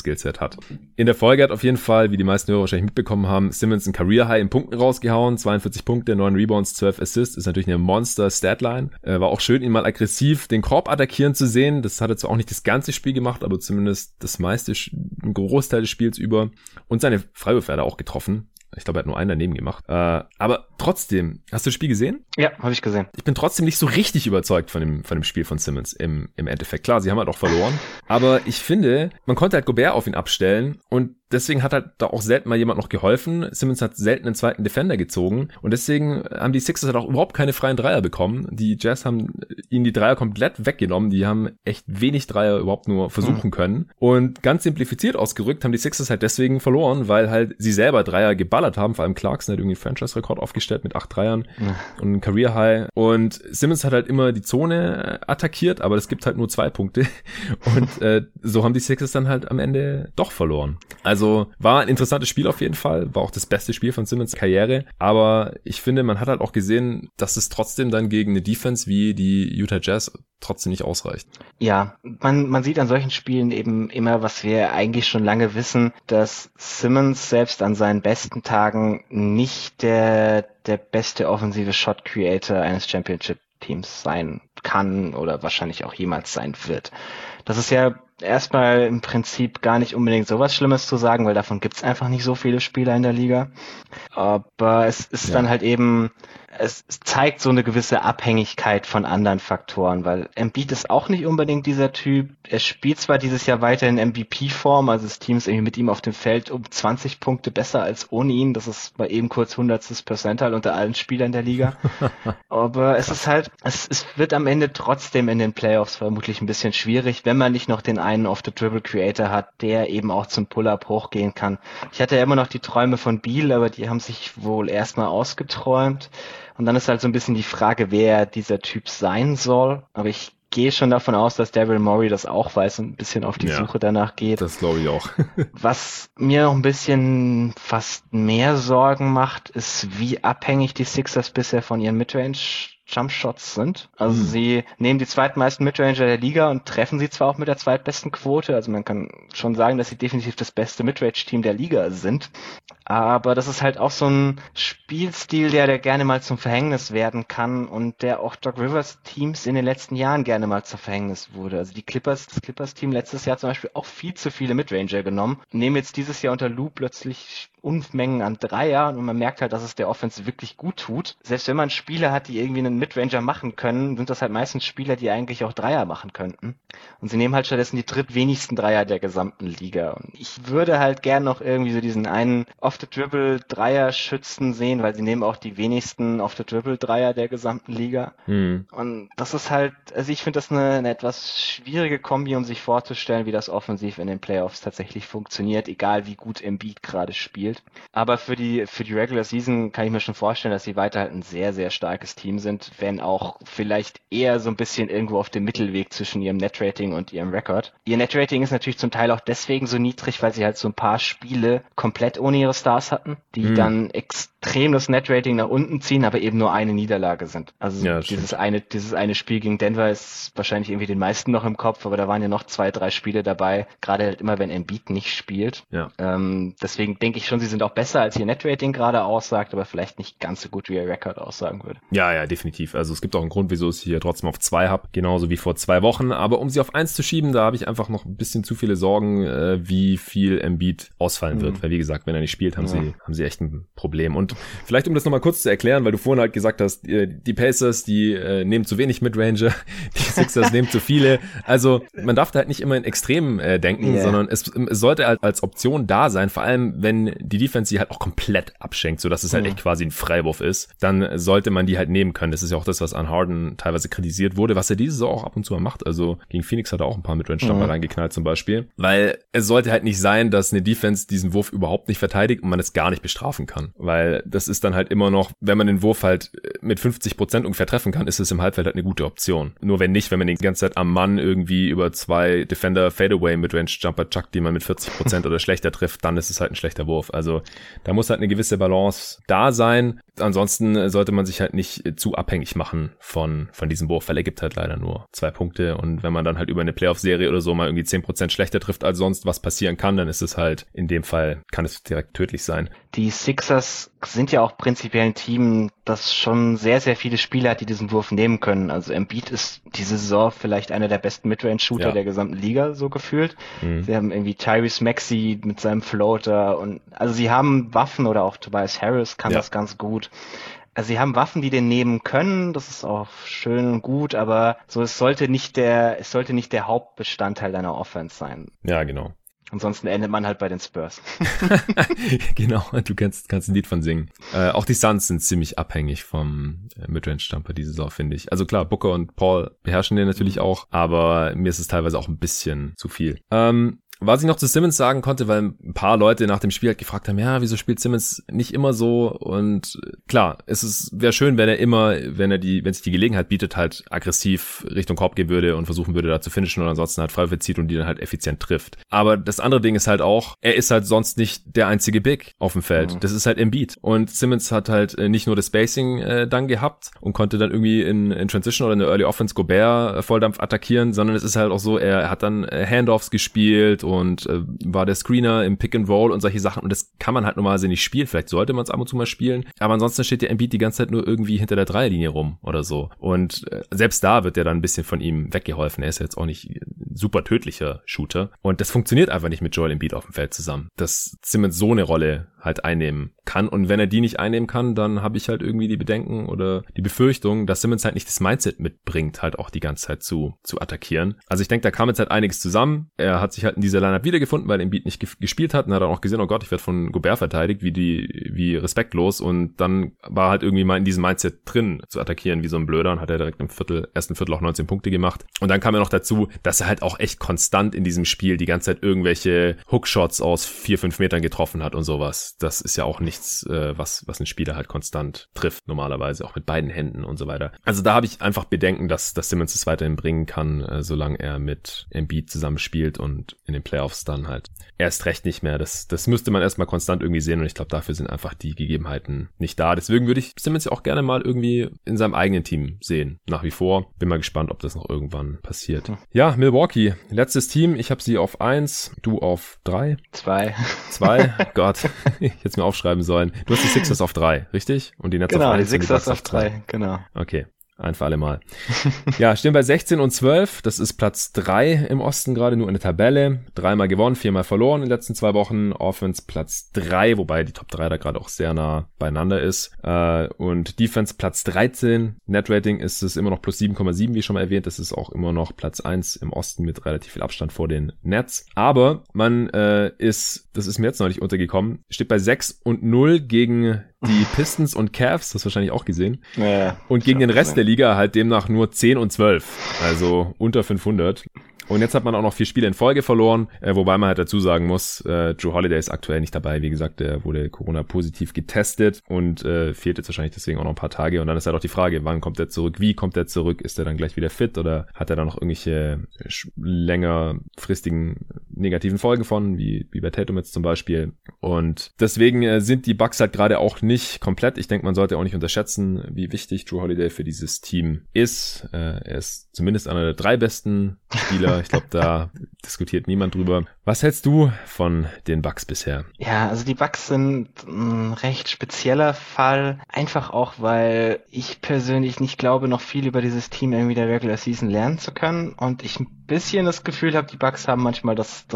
hat. In der Folge hat auf jeden Fall, wie die meisten Hörer wahrscheinlich mitbekommen haben, Simmons ein Career-High in Punkten rausgehauen, 42 Punkte, 9 Rebounds, 12 Assists, ist natürlich eine Monster-Statline. War auch schön, ihn mal aggressiv den Korb attackieren zu sehen. Das hat er zwar auch nicht das ganze Spiel gemacht, aber zumindest das meiste, einen Großteil des Spiels über. Und seine Freiwürfe hat er auch getroffen. Ich glaube, er hat nur einen daneben gemacht. Aber trotzdem, hast du das Spiel gesehen? Ja, habe ich gesehen. Ich bin trotzdem nicht so richtig überzeugt von dem Spiel von Simmons im Endeffekt. Klar, sie haben halt auch verloren. Aber ich finde, man konnte halt Gobert auf ihn abstellen und deswegen hat halt da auch selten mal jemand noch geholfen. Simmons hat selten einen zweiten Defender gezogen und deswegen haben die Sixers halt auch überhaupt keine freien Dreier bekommen. Die Jazz haben ihnen die Dreier komplett weggenommen. Die haben echt wenig Dreier überhaupt nur versuchen können. Und ganz simplifiziert ausgerückt haben die Sixers halt deswegen verloren, weil halt sie selber Dreier geballert haben. Vor allem Clarkson hat irgendwie einen Franchise-Rekord aufgestellt mit 8 Dreiern und ein Career-High. Und Simmons hat halt immer die Zone attackiert, aber es gibt halt nur 2 Punkte. Und so haben die Sixers dann halt am Ende doch verloren. Also war ein interessantes Spiel auf jeden Fall, war auch das beste Spiel von Simmons Karriere, aber ich finde, man hat halt auch gesehen, dass es trotzdem dann gegen eine Defense wie die Utah Jazz trotzdem nicht ausreicht. Ja, man sieht an solchen Spielen eben immer, was wir eigentlich schon lange wissen, dass Simmons selbst an seinen besten Tagen nicht der beste offensive Shot Creator eines Championship-Teams sein kann oder wahrscheinlich auch jemals sein wird. Das ist ja erstmal im Prinzip gar nicht unbedingt sowas Schlimmes zu sagen, weil davon gibt's einfach nicht so viele Spieler in der Liga. Aber es ist dann halt eben, es zeigt so eine gewisse Abhängigkeit von anderen Faktoren, weil Embiid ist auch nicht unbedingt dieser Typ. Er spielt zwar dieses Jahr weiter in MVP-Form, also das Team ist irgendwie mit ihm auf dem Feld um 20 Punkte besser als ohne ihn. Das ist bei eben kurz 100. Percentile unter allen Spielern der Liga. Aber es ist halt, es wird am Ende trotzdem in den Playoffs vermutlich ein bisschen schwierig, wenn man nicht noch den einen Off-the-Dribble-Creator hat, der eben auch zum Pull-Up hochgehen kann. Ich hatte ja immer noch die Träume von Beal, aber die haben sich wohl erstmal ausgeträumt. Und dann ist halt so ein bisschen die Frage, wer dieser Typ sein soll. Aber ich gehe schon davon aus, dass Daryl Morey das auch weiß und ein bisschen auf die Suche danach geht. Das glaube ich auch. Was mir noch ein bisschen fast mehr Sorgen macht, ist, wie abhängig die Sixers bisher von ihren Midrange Jumpshots sind. Also sie nehmen die zweitmeisten Midranger der Liga und treffen sie zwar auch mit der zweitbesten Quote, also man kann schon sagen, dass sie definitiv das beste Midrange-Team der Liga sind, aber das ist halt auch so ein Spielstil, der gerne mal zum Verhängnis werden kann und der auch Doc Rivers Teams in den letzten Jahren gerne mal zum Verhängnis wurde. Also das Clippers-Team letztes Jahr zum Beispiel auch viel zu viele Midranger genommen, nehmen jetzt dieses Jahr unter Lou plötzlich Unmengen an Dreier und man merkt halt, dass es der Offense wirklich gut tut. Selbst wenn man Spieler hat, die irgendwie einen Midranger machen können, sind das halt meistens Spieler, die eigentlich auch Dreier machen könnten. Und sie nehmen halt stattdessen die drittwenigsten Dreier der gesamten Liga. Und ich würde halt gern noch irgendwie so diesen einen Off-the-Dribble-Dreier-Schützen sehen, weil sie nehmen auch die wenigsten Off-the-Dribble-Dreier der gesamten Liga. Und das ist halt, also ich finde das eine etwas schwierige Kombi, um sich vorzustellen, wie das offensiv in den Playoffs tatsächlich funktioniert, egal wie gut Embiid gerade spielt. Aber für die Regular Season kann ich mir schon vorstellen, dass sie weiter halt ein sehr, sehr starkes Team sind, wenn auch vielleicht eher so ein bisschen irgendwo auf dem Mittelweg zwischen ihrem Netrating und ihrem Rekord. Ihr Netrating ist natürlich zum Teil auch deswegen so niedrig, weil sie halt so ein paar Spiele komplett ohne ihre Stars hatten, die dann extrem das Netrating nach unten ziehen, aber eben nur eine Niederlage sind. Also ja, dieses eine Spiel gegen Denver ist wahrscheinlich irgendwie den meisten noch im Kopf, aber da waren ja noch 2, 3 Spiele dabei, gerade halt immer, wenn Embiid nicht spielt. Ja. Deswegen denke ich schon, sie sind auch besser, als ihr Netrating gerade aussagt, aber vielleicht nicht ganz so gut, wie ihr Rekord aussagen würde. Ja, definitiv. Also es gibt auch einen Grund, wieso ich sie hier trotzdem auf 2 habe, genauso wie vor 2 Wochen. Aber um sie auf 1 zu schieben, da habe ich einfach noch ein bisschen zu viele Sorgen, wie viel Embiid ausfallen wird. Weil wie gesagt, wenn er nicht spielt, haben sie echt ein Problem. Und vielleicht, um das nochmal kurz zu erklären, weil du vorhin halt gesagt hast, die Pacers, die nehmen zu wenig Midranger, die Sixers nehmen zu viele. Also man darf da halt nicht immer in Extremen denken, sondern es sollte halt als Option da sein, vor allem wenn die Defense sie halt auch komplett abschenkt, sodass es halt echt quasi ein Freiwurf ist, dann sollte man die halt nehmen können. Das ist ja auch das, was an Harden teilweise kritisiert wurde, was er diese Saison auch ab und zu mal macht. Also gegen Phoenix hat er auch ein paar Midrange-Jumper reingeknallt zum Beispiel. Weil es sollte halt nicht sein, dass eine Defense diesen Wurf überhaupt nicht verteidigt und man es gar nicht bestrafen kann. Weil das ist dann halt immer noch, wenn man den Wurf halt mit 50% ungefähr treffen kann, ist es im Halbfeld halt eine gute Option. Nur wenn nicht, wenn man die ganze Zeit am Mann irgendwie über 2 Defender Fadeaway mit Range Jumper chuckt, die man mit 40% oder schlechter trifft, dann ist es halt ein schlechter Wurf. Also da muss halt eine gewisse Balance da sein. Ansonsten sollte man sich halt nicht zu abhängig machen von diesem Wurf, weil er gibt halt leider nur 2 Punkte und wenn man dann halt über eine Playoff-Serie oder so mal irgendwie 10% schlechter trifft als sonst, was passieren kann, dann ist es halt in dem Fall, kann es direkt tödlich sein. Die Sixers sind ja auch prinzipiell ein Team, das schon sehr, sehr viele Spieler hat, die diesen Wurf nehmen können. Also Embiid ist diese Saison vielleicht einer der besten Midrange-Shooter der gesamten Liga, so gefühlt. Sie haben irgendwie Tyrese Maxey mit seinem Floater und also sie haben Waffen oder auch Tobias Harris kann das ganz gut. Also sie haben Waffen, die den nehmen können, das ist auch schön und gut, aber so es sollte nicht der Hauptbestandteil deiner Offense sein. Ja, genau. Ansonsten endet man halt bei den Spurs. Genau, du kannst ein Lied von singen. Auch die Suns sind ziemlich abhängig vom Midrange-Jumper diese Saison, finde ich. Also klar, Booker und Paul beherrschen den natürlich auch, aber mir ist es teilweise auch ein bisschen zu viel. Was ich noch zu Simmons sagen konnte, weil ein paar Leute nach dem Spiel halt gefragt haben, ja, wieso spielt Simmons nicht immer so? Und klar, wäre schön, wenn sich die Gelegenheit bietet, halt aggressiv Richtung Korb gehen würde und versuchen würde, da zu finishen und ansonsten halt Freiwürfe zieht und die dann halt effizient trifft. Aber das andere Ding ist halt auch, er ist halt sonst nicht der einzige Big auf dem Feld. Das ist halt Embiid. Und Simmons hat halt nicht nur das Spacing dann gehabt und konnte dann irgendwie in Transition oder in der Early Offense Gobert Volldampf attackieren, sondern es ist halt auch so, er hat dann Handoffs gespielt und war der Screener im Pick and Roll und solche Sachen und das kann man halt normalerweise nicht spielen. Vielleicht sollte man es ab und zu mal spielen, aber ansonsten steht der Embiid die ganze Zeit nur irgendwie hinter der Dreierlinie rum oder so und selbst da wird ja dann ein bisschen von ihm weggeholfen. Er ist ja jetzt auch nicht ein super tödlicher Shooter und das funktioniert einfach nicht mit Joel Embiid auf dem Feld zusammen, dass Simmons so eine Rolle halt einnehmen kann und wenn er die nicht einnehmen kann, dann habe ich halt irgendwie die Bedenken oder die Befürchtung, dass Simmons halt nicht das Mindset mitbringt, halt auch die ganze Zeit zu attackieren. Also ich denke, da kam jetzt halt einiges zusammen. Er hat sich halt in dieser Lineup wiedergefunden, weil Embiid nicht gespielt hat und hat dann auch gesehen, oh Gott, ich werde von Gobert verteidigt, wie respektlos und dann war halt irgendwie mal in diesem Mindset drin zu attackieren wie so ein Blöder und hat er direkt im ersten Viertel auch 19 Punkte gemacht und dann kam ja noch dazu, dass er halt auch echt konstant in diesem Spiel die ganze Zeit irgendwelche Hookshots aus 4-5 Metern getroffen hat und sowas. Das ist ja auch nichts, was ein Spieler halt konstant trifft, normalerweise auch mit beiden Händen und so weiter. Also da habe ich einfach Bedenken, dass Simmons es weiterhin bringen kann, solange er mit Embiid zusammenspielt und in den Playoffs dann halt erst recht nicht mehr. Das müsste man erstmal konstant irgendwie sehen und ich glaube, dafür sind einfach die Gegebenheiten nicht da. Deswegen würde ich Simmons ja auch gerne mal irgendwie in seinem eigenen Team sehen. Nach wie vor. Bin mal gespannt, ob das noch irgendwann passiert. Ja, Milwaukee. Letztes Team. Ich habe sie auf 1, du auf 3. 2. Gott. Ich hätte es mir aufschreiben sollen. Du hast die Sixers auf 3, richtig? Und die Nets auf 1. Genau, die Sixers auf 3. Genau. Okay. Ein für alle Mal. Ja, stehen bei 16 und 12. Das ist Platz 3 im Osten gerade, nur in der Tabelle. 3-mal gewonnen, 4-mal verloren in den letzten 2 Wochen. Offense Platz 3, wobei die Top 3 da gerade auch sehr nah beieinander ist. Und Defense Platz 13. Netrating ist es immer noch plus 7,7, wie schon mal erwähnt. Das ist auch immer noch Platz 1 im Osten mit relativ viel Abstand vor den Nets. Aber man das ist mir jetzt noch nicht untergekommen, steht bei 6-0 gegen die Pistons und Cavs, das hast du wahrscheinlich auch gesehen. Ja, und gegen den Rest der Liga halt demnach nur 10 und 12. Also unter 500. Und jetzt hat man auch noch 4 Spiele in Folge verloren, wobei man halt dazu sagen muss, Drew Holiday ist aktuell nicht dabei. Wie gesagt, der wurde Corona-positiv getestet und fehlt jetzt wahrscheinlich deswegen auch noch ein paar Tage. Und dann ist halt auch die Frage, wann kommt er zurück, wie kommt er zurück, ist er dann gleich wieder fit oder hat er dann noch irgendwelche längerfristigen negativen Folgen von, wie bei Tatum jetzt zum Beispiel. Und deswegen sind die Bucks halt gerade auch nicht komplett. Ich denke, man sollte auch nicht unterschätzen, wie wichtig Drew Holiday für dieses Team ist. Er ist zumindest einer der 3 besten Spieler. Ich glaube, da diskutiert niemand drüber. Was hältst du von den Bucks bisher? Ja, also die Bucks sind ein recht spezieller Fall. Einfach auch, weil ich persönlich nicht glaube, noch viel über dieses Team irgendwie der Regular Season lernen zu können. Und ich ein bisschen das Gefühl habe, die Bucks haben manchmal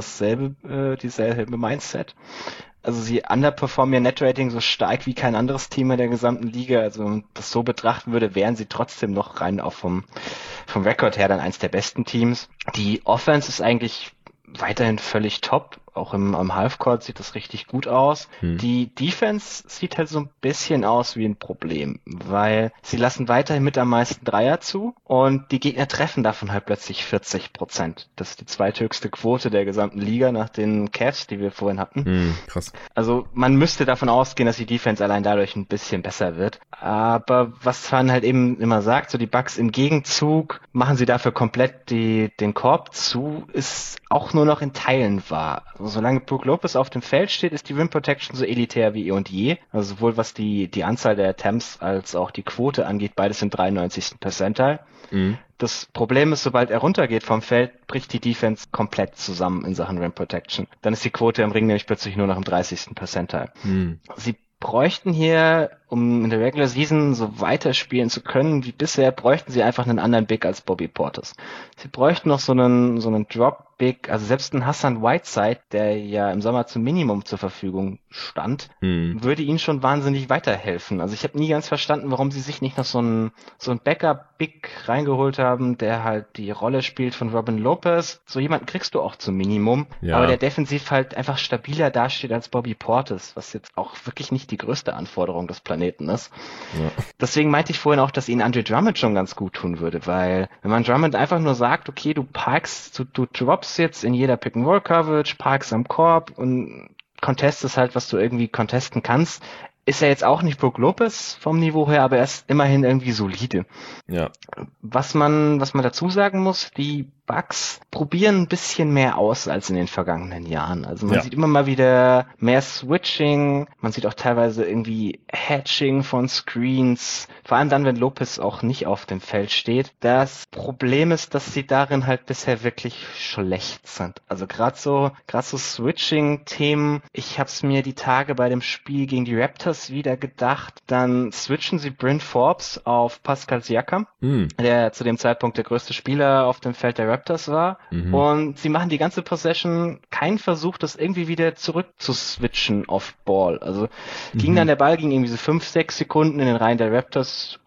dieselbe Mindset. Also sie underperformen ihr Netrating so stark wie kein anderes Team in der gesamten Liga. Also wenn man das so betrachten würde, wären sie trotzdem noch rein auch vom Rekord her dann eins der besten Teams. Die Offense ist eigentlich weiterhin völlig top. auch am Halfcourt sieht das richtig gut aus. Die Defense sieht halt so ein bisschen aus wie ein Problem, weil sie lassen weiterhin mit am meisten Dreier zu und die Gegner treffen davon halt plötzlich 40%. Das ist die zweithöchste Quote der gesamten Liga nach den Cavs, die wir vorhin hatten. Krass. Also man müsste davon ausgehen, dass die Defense allein dadurch ein bisschen besser wird. Aber was man halt eben immer sagt, so die Bucks im Gegenzug machen sie dafür komplett den Korb zu, ist auch nur noch in Teilen wahr. Also solange Brook Lopez auf dem Feld steht, ist die Rim Protection so elitär wie eh und je. Also sowohl was die Anzahl der Attempts als auch die Quote angeht, beides im 93. Percentile. Das Problem ist, sobald er runtergeht vom Feld, bricht die Defense komplett zusammen in Sachen Rim Protection. Dann ist die Quote im Ring nämlich plötzlich nur noch im 30. Percentile. Sie bräuchten hier, um in der Regular Season so weiterspielen zu können wie bisher, bräuchten sie einfach einen anderen Big als Bobby Portis. Sie bräuchten noch so einen Drop-Big, also selbst ein Hassan Whiteside, der ja im Sommer zum Minimum zur Verfügung stand, würde ihnen schon wahnsinnig weiterhelfen. Also ich habe nie ganz verstanden, warum sie sich nicht noch so ein Backup-Big reingeholt haben, der halt die Rolle spielt von Robin Lopez. So jemanden kriegst du auch zum Minimum, aber der defensiv halt einfach stabiler dasteht als Bobby Portis, was jetzt auch wirklich nicht die größte Anforderung des Planeten ist. Ja. Deswegen meinte ich vorhin auch, dass ihnen Andre Drummond schon ganz gut tun würde, weil wenn man Drummond einfach nur sagt, okay, du droppst jetzt in jeder Pick-and-Roll-Coverage, parkst am Korb und contestest halt, was du irgendwie contesten kannst, ist er jetzt auch nicht Brook Lopez vom Niveau her, aber er ist immerhin irgendwie solide. Ja. Was man dazu sagen muss, die Bucks probieren ein bisschen mehr aus als in den vergangenen Jahren. Also man sieht immer mal wieder mehr Switching, man sieht auch teilweise irgendwie Hatching von Screens, vor allem dann, wenn Lopez auch nicht auf dem Feld steht. Das Problem ist, dass sie darin halt bisher wirklich schlecht sind. Also gerade so Switching-Themen, ich hab's mir die Tage bei dem Spiel gegen die Raptors wieder gedacht, dann switchen sie Bryn Forbes auf Pascal Siakam, der zu dem Zeitpunkt der größte Spieler auf dem Feld der Raptors war, und sie machen die ganze Possession keinen Versuch, das irgendwie wieder zurück zu switchen auf Ball. Also der Ball ging irgendwie so 5-6 Sekunden in den Reihen der Raptors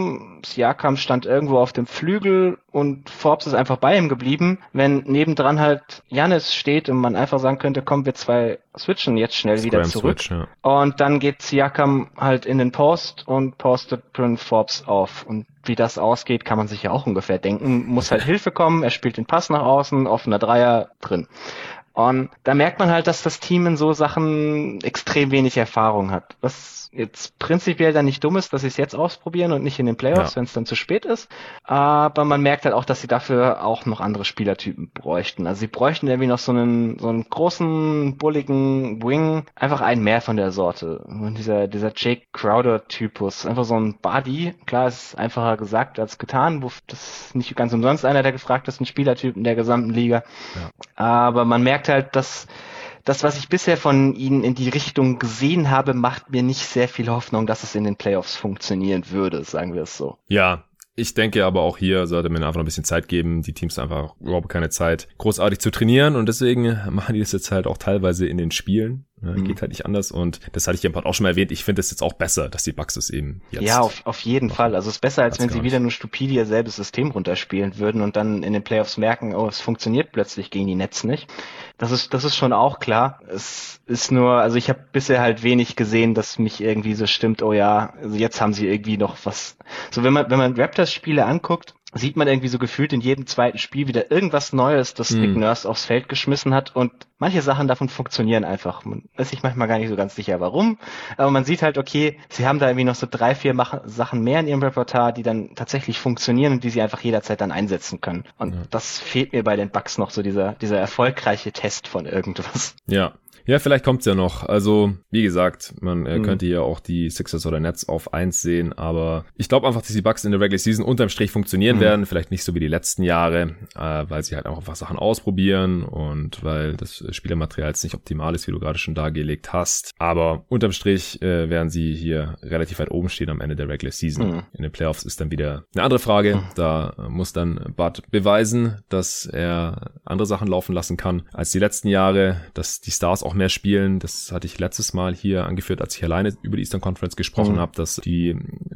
Siakam stand irgendwo auf dem Flügel und Forbes ist einfach bei ihm geblieben, wenn nebendran halt Giannis steht und man einfach sagen könnte, komm, wir zwei switchen jetzt schnell wieder zurück. Switch, ja. Und dann geht Siakam halt in den Post und postet Bryn Forbes auf. Und wie das ausgeht, kann man sich ja auch ungefähr denken. Muss halt Hilfe kommen, er spielt den Pass nach außen, offener Dreier, drin. Und da merkt man halt, dass das Team in so Sachen extrem wenig Erfahrung hat. Was jetzt prinzipiell dann nicht dumm ist, dass sie es jetzt ausprobieren und nicht in den Playoffs, wenn es dann zu spät ist. Aber man merkt halt auch, dass sie dafür auch noch andere Spielertypen bräuchten. Also sie bräuchten irgendwie noch so einen großen, bulligen Wing, einfach einen mehr von der Sorte. Und dieser Jake Crowder-Typus, einfach so ein Body. Klar, ist einfacher gesagt als getan. Das ist nicht ganz umsonst einer der gefragtesten Spielertypen der gesamten Liga. Ja. Aber man merkt halt, dass das, was ich bisher von ihnen in die Richtung gesehen habe, macht mir nicht sehr viel Hoffnung, dass es in den Playoffs funktionieren würde, sagen wir es so. Ja, ich denke aber auch hier sollte man einfach noch ein bisschen Zeit geben. Die Teams haben einfach überhaupt keine Zeit, großartig zu trainieren und deswegen machen die das jetzt halt auch teilweise in den Spielen. Geht halt nicht anders und das hatte ich im Pod auch schon mal erwähnt. Ich finde es jetzt auch besser, dass die Bucks es eben jetzt Ja, auf jeden Fall. Also es ist besser, als wenn sie wieder nur stupide ihr selbes System runterspielen würden und dann in den Playoffs merken, oh, es funktioniert plötzlich gegen die Nets nicht. Das ist schon auch klar. Es ist nur, also ich habe bisher halt wenig gesehen, dass mich irgendwie so stimmt, oh ja, also jetzt haben sie irgendwie noch was. So wenn man Raptors-Spiele anguckt, sieht man irgendwie so gefühlt in jedem zweiten Spiel wieder irgendwas Neues, das Nick Nurse aufs Feld geschmissen hat und manche Sachen davon funktionieren einfach. Man ist sich manchmal gar nicht so ganz sicher, warum, aber man sieht halt, okay, sie haben da irgendwie noch so 3-4 Sachen mehr in ihrem Repertoire, die dann tatsächlich funktionieren und die sie einfach jederzeit dann einsetzen können. Und das fehlt mir bei den Bucks noch, so dieser erfolgreiche Test von irgendwas. Ja, vielleicht kommt's ja noch. Also, wie gesagt, man könnte hier auch die Sixers oder Nets auf 1 sehen, aber ich glaube einfach, dass die Bucks in der Regular Season unterm Strich funktionieren werden. Vielleicht nicht so wie die letzten Jahre, weil sie halt auch einfach Sachen ausprobieren und weil das Spielermaterial jetzt nicht optimal ist, wie du gerade schon dargelegt hast. Aber unterm Strich werden sie hier relativ weit oben stehen am Ende der Regular Season. In den Playoffs ist dann wieder eine andere Frage. Da muss dann Bud beweisen, dass er andere Sachen laufen lassen kann als die letzten Jahre, dass die Stars auch mehr spielen. Das hatte ich letztes Mal hier angeführt, als ich alleine über die Eastern Conference gesprochen habe, dass die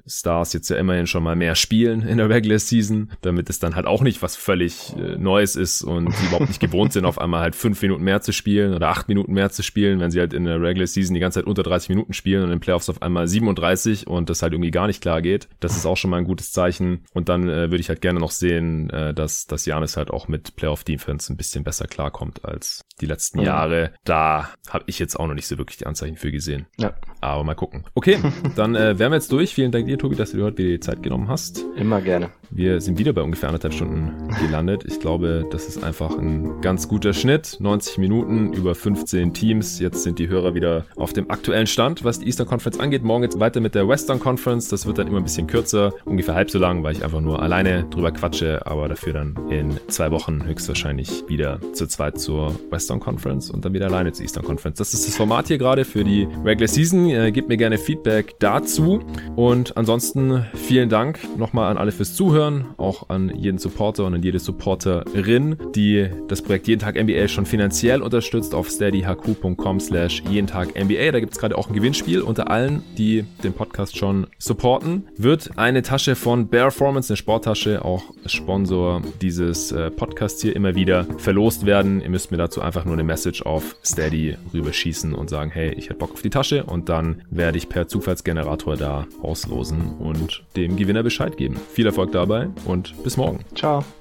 Stars jetzt ja immerhin schon mal mehr spielen in der Regular Season, damit es dann halt auch nicht was völlig Neues ist und sie überhaupt nicht gewohnt sind, auf einmal halt 5 Minuten mehr zu spielen oder 8 Minuten mehr zu spielen, wenn sie halt in der Regular Season die ganze Zeit unter 30 Minuten spielen und in den Playoffs auf einmal 37 und das halt irgendwie gar nicht klar geht. Das ist auch schon mal ein gutes Zeichen. Und dann würde ich halt gerne noch sehen, dass Giannis halt auch mit Playoff-Defense ein bisschen besser klarkommt als die letzten Jahre. Da habe ich jetzt auch noch nicht so wirklich die Anzeichen für gesehen. Ja. Aber mal gucken. Okay, dann wären wir jetzt durch. Vielen Dank dir, Tobi, dass du dir heute wieder die Zeit genommen hast. Immer gerne. Wir sind wieder bei ungefähr 1,5 Stunden gelandet. Ich glaube, das ist einfach ein ganz guter Schnitt. 90 Minuten über 15 Teams. Jetzt sind die Hörer wieder auf dem aktuellen Stand, was die Eastern Conference angeht. Morgen geht's weiter mit der Western Conference. Das wird dann immer ein bisschen kürzer, ungefähr halb so lang, weil ich einfach nur alleine drüber quatsche, aber dafür dann in 2 Wochen höchstwahrscheinlich wieder zu zweit zur Western Conference und dann wieder alleine zur Eastern Conference. Das ist das Format hier gerade für die Regular Season. Gebt mir gerne Feedback dazu und ansonsten vielen Dank nochmal an alle fürs Zuhören, auch an jeden Supporter und an jede Supporterin, die das Projekt Jeden Tag NBA schon finanziell unterstützt auf steadyhq.com/jedentagNBA. Da gibt es gerade auch ein Gewinnspiel unter allen, die den Podcast schon supporten. Wird eine Tasche von Bareformance, eine Sporttasche, auch Sponsor dieses Podcasts hier, immer wieder verlost werden. Ihr müsst mir dazu einfach nur eine Message auf Steady rüberschießen und sagen, hey, ich hätte Bock auf die Tasche und dann werde ich per Zufallsgenerator da auslosen und dem Gewinner Bescheid geben. Viel Erfolg dabei und bis morgen. Ciao.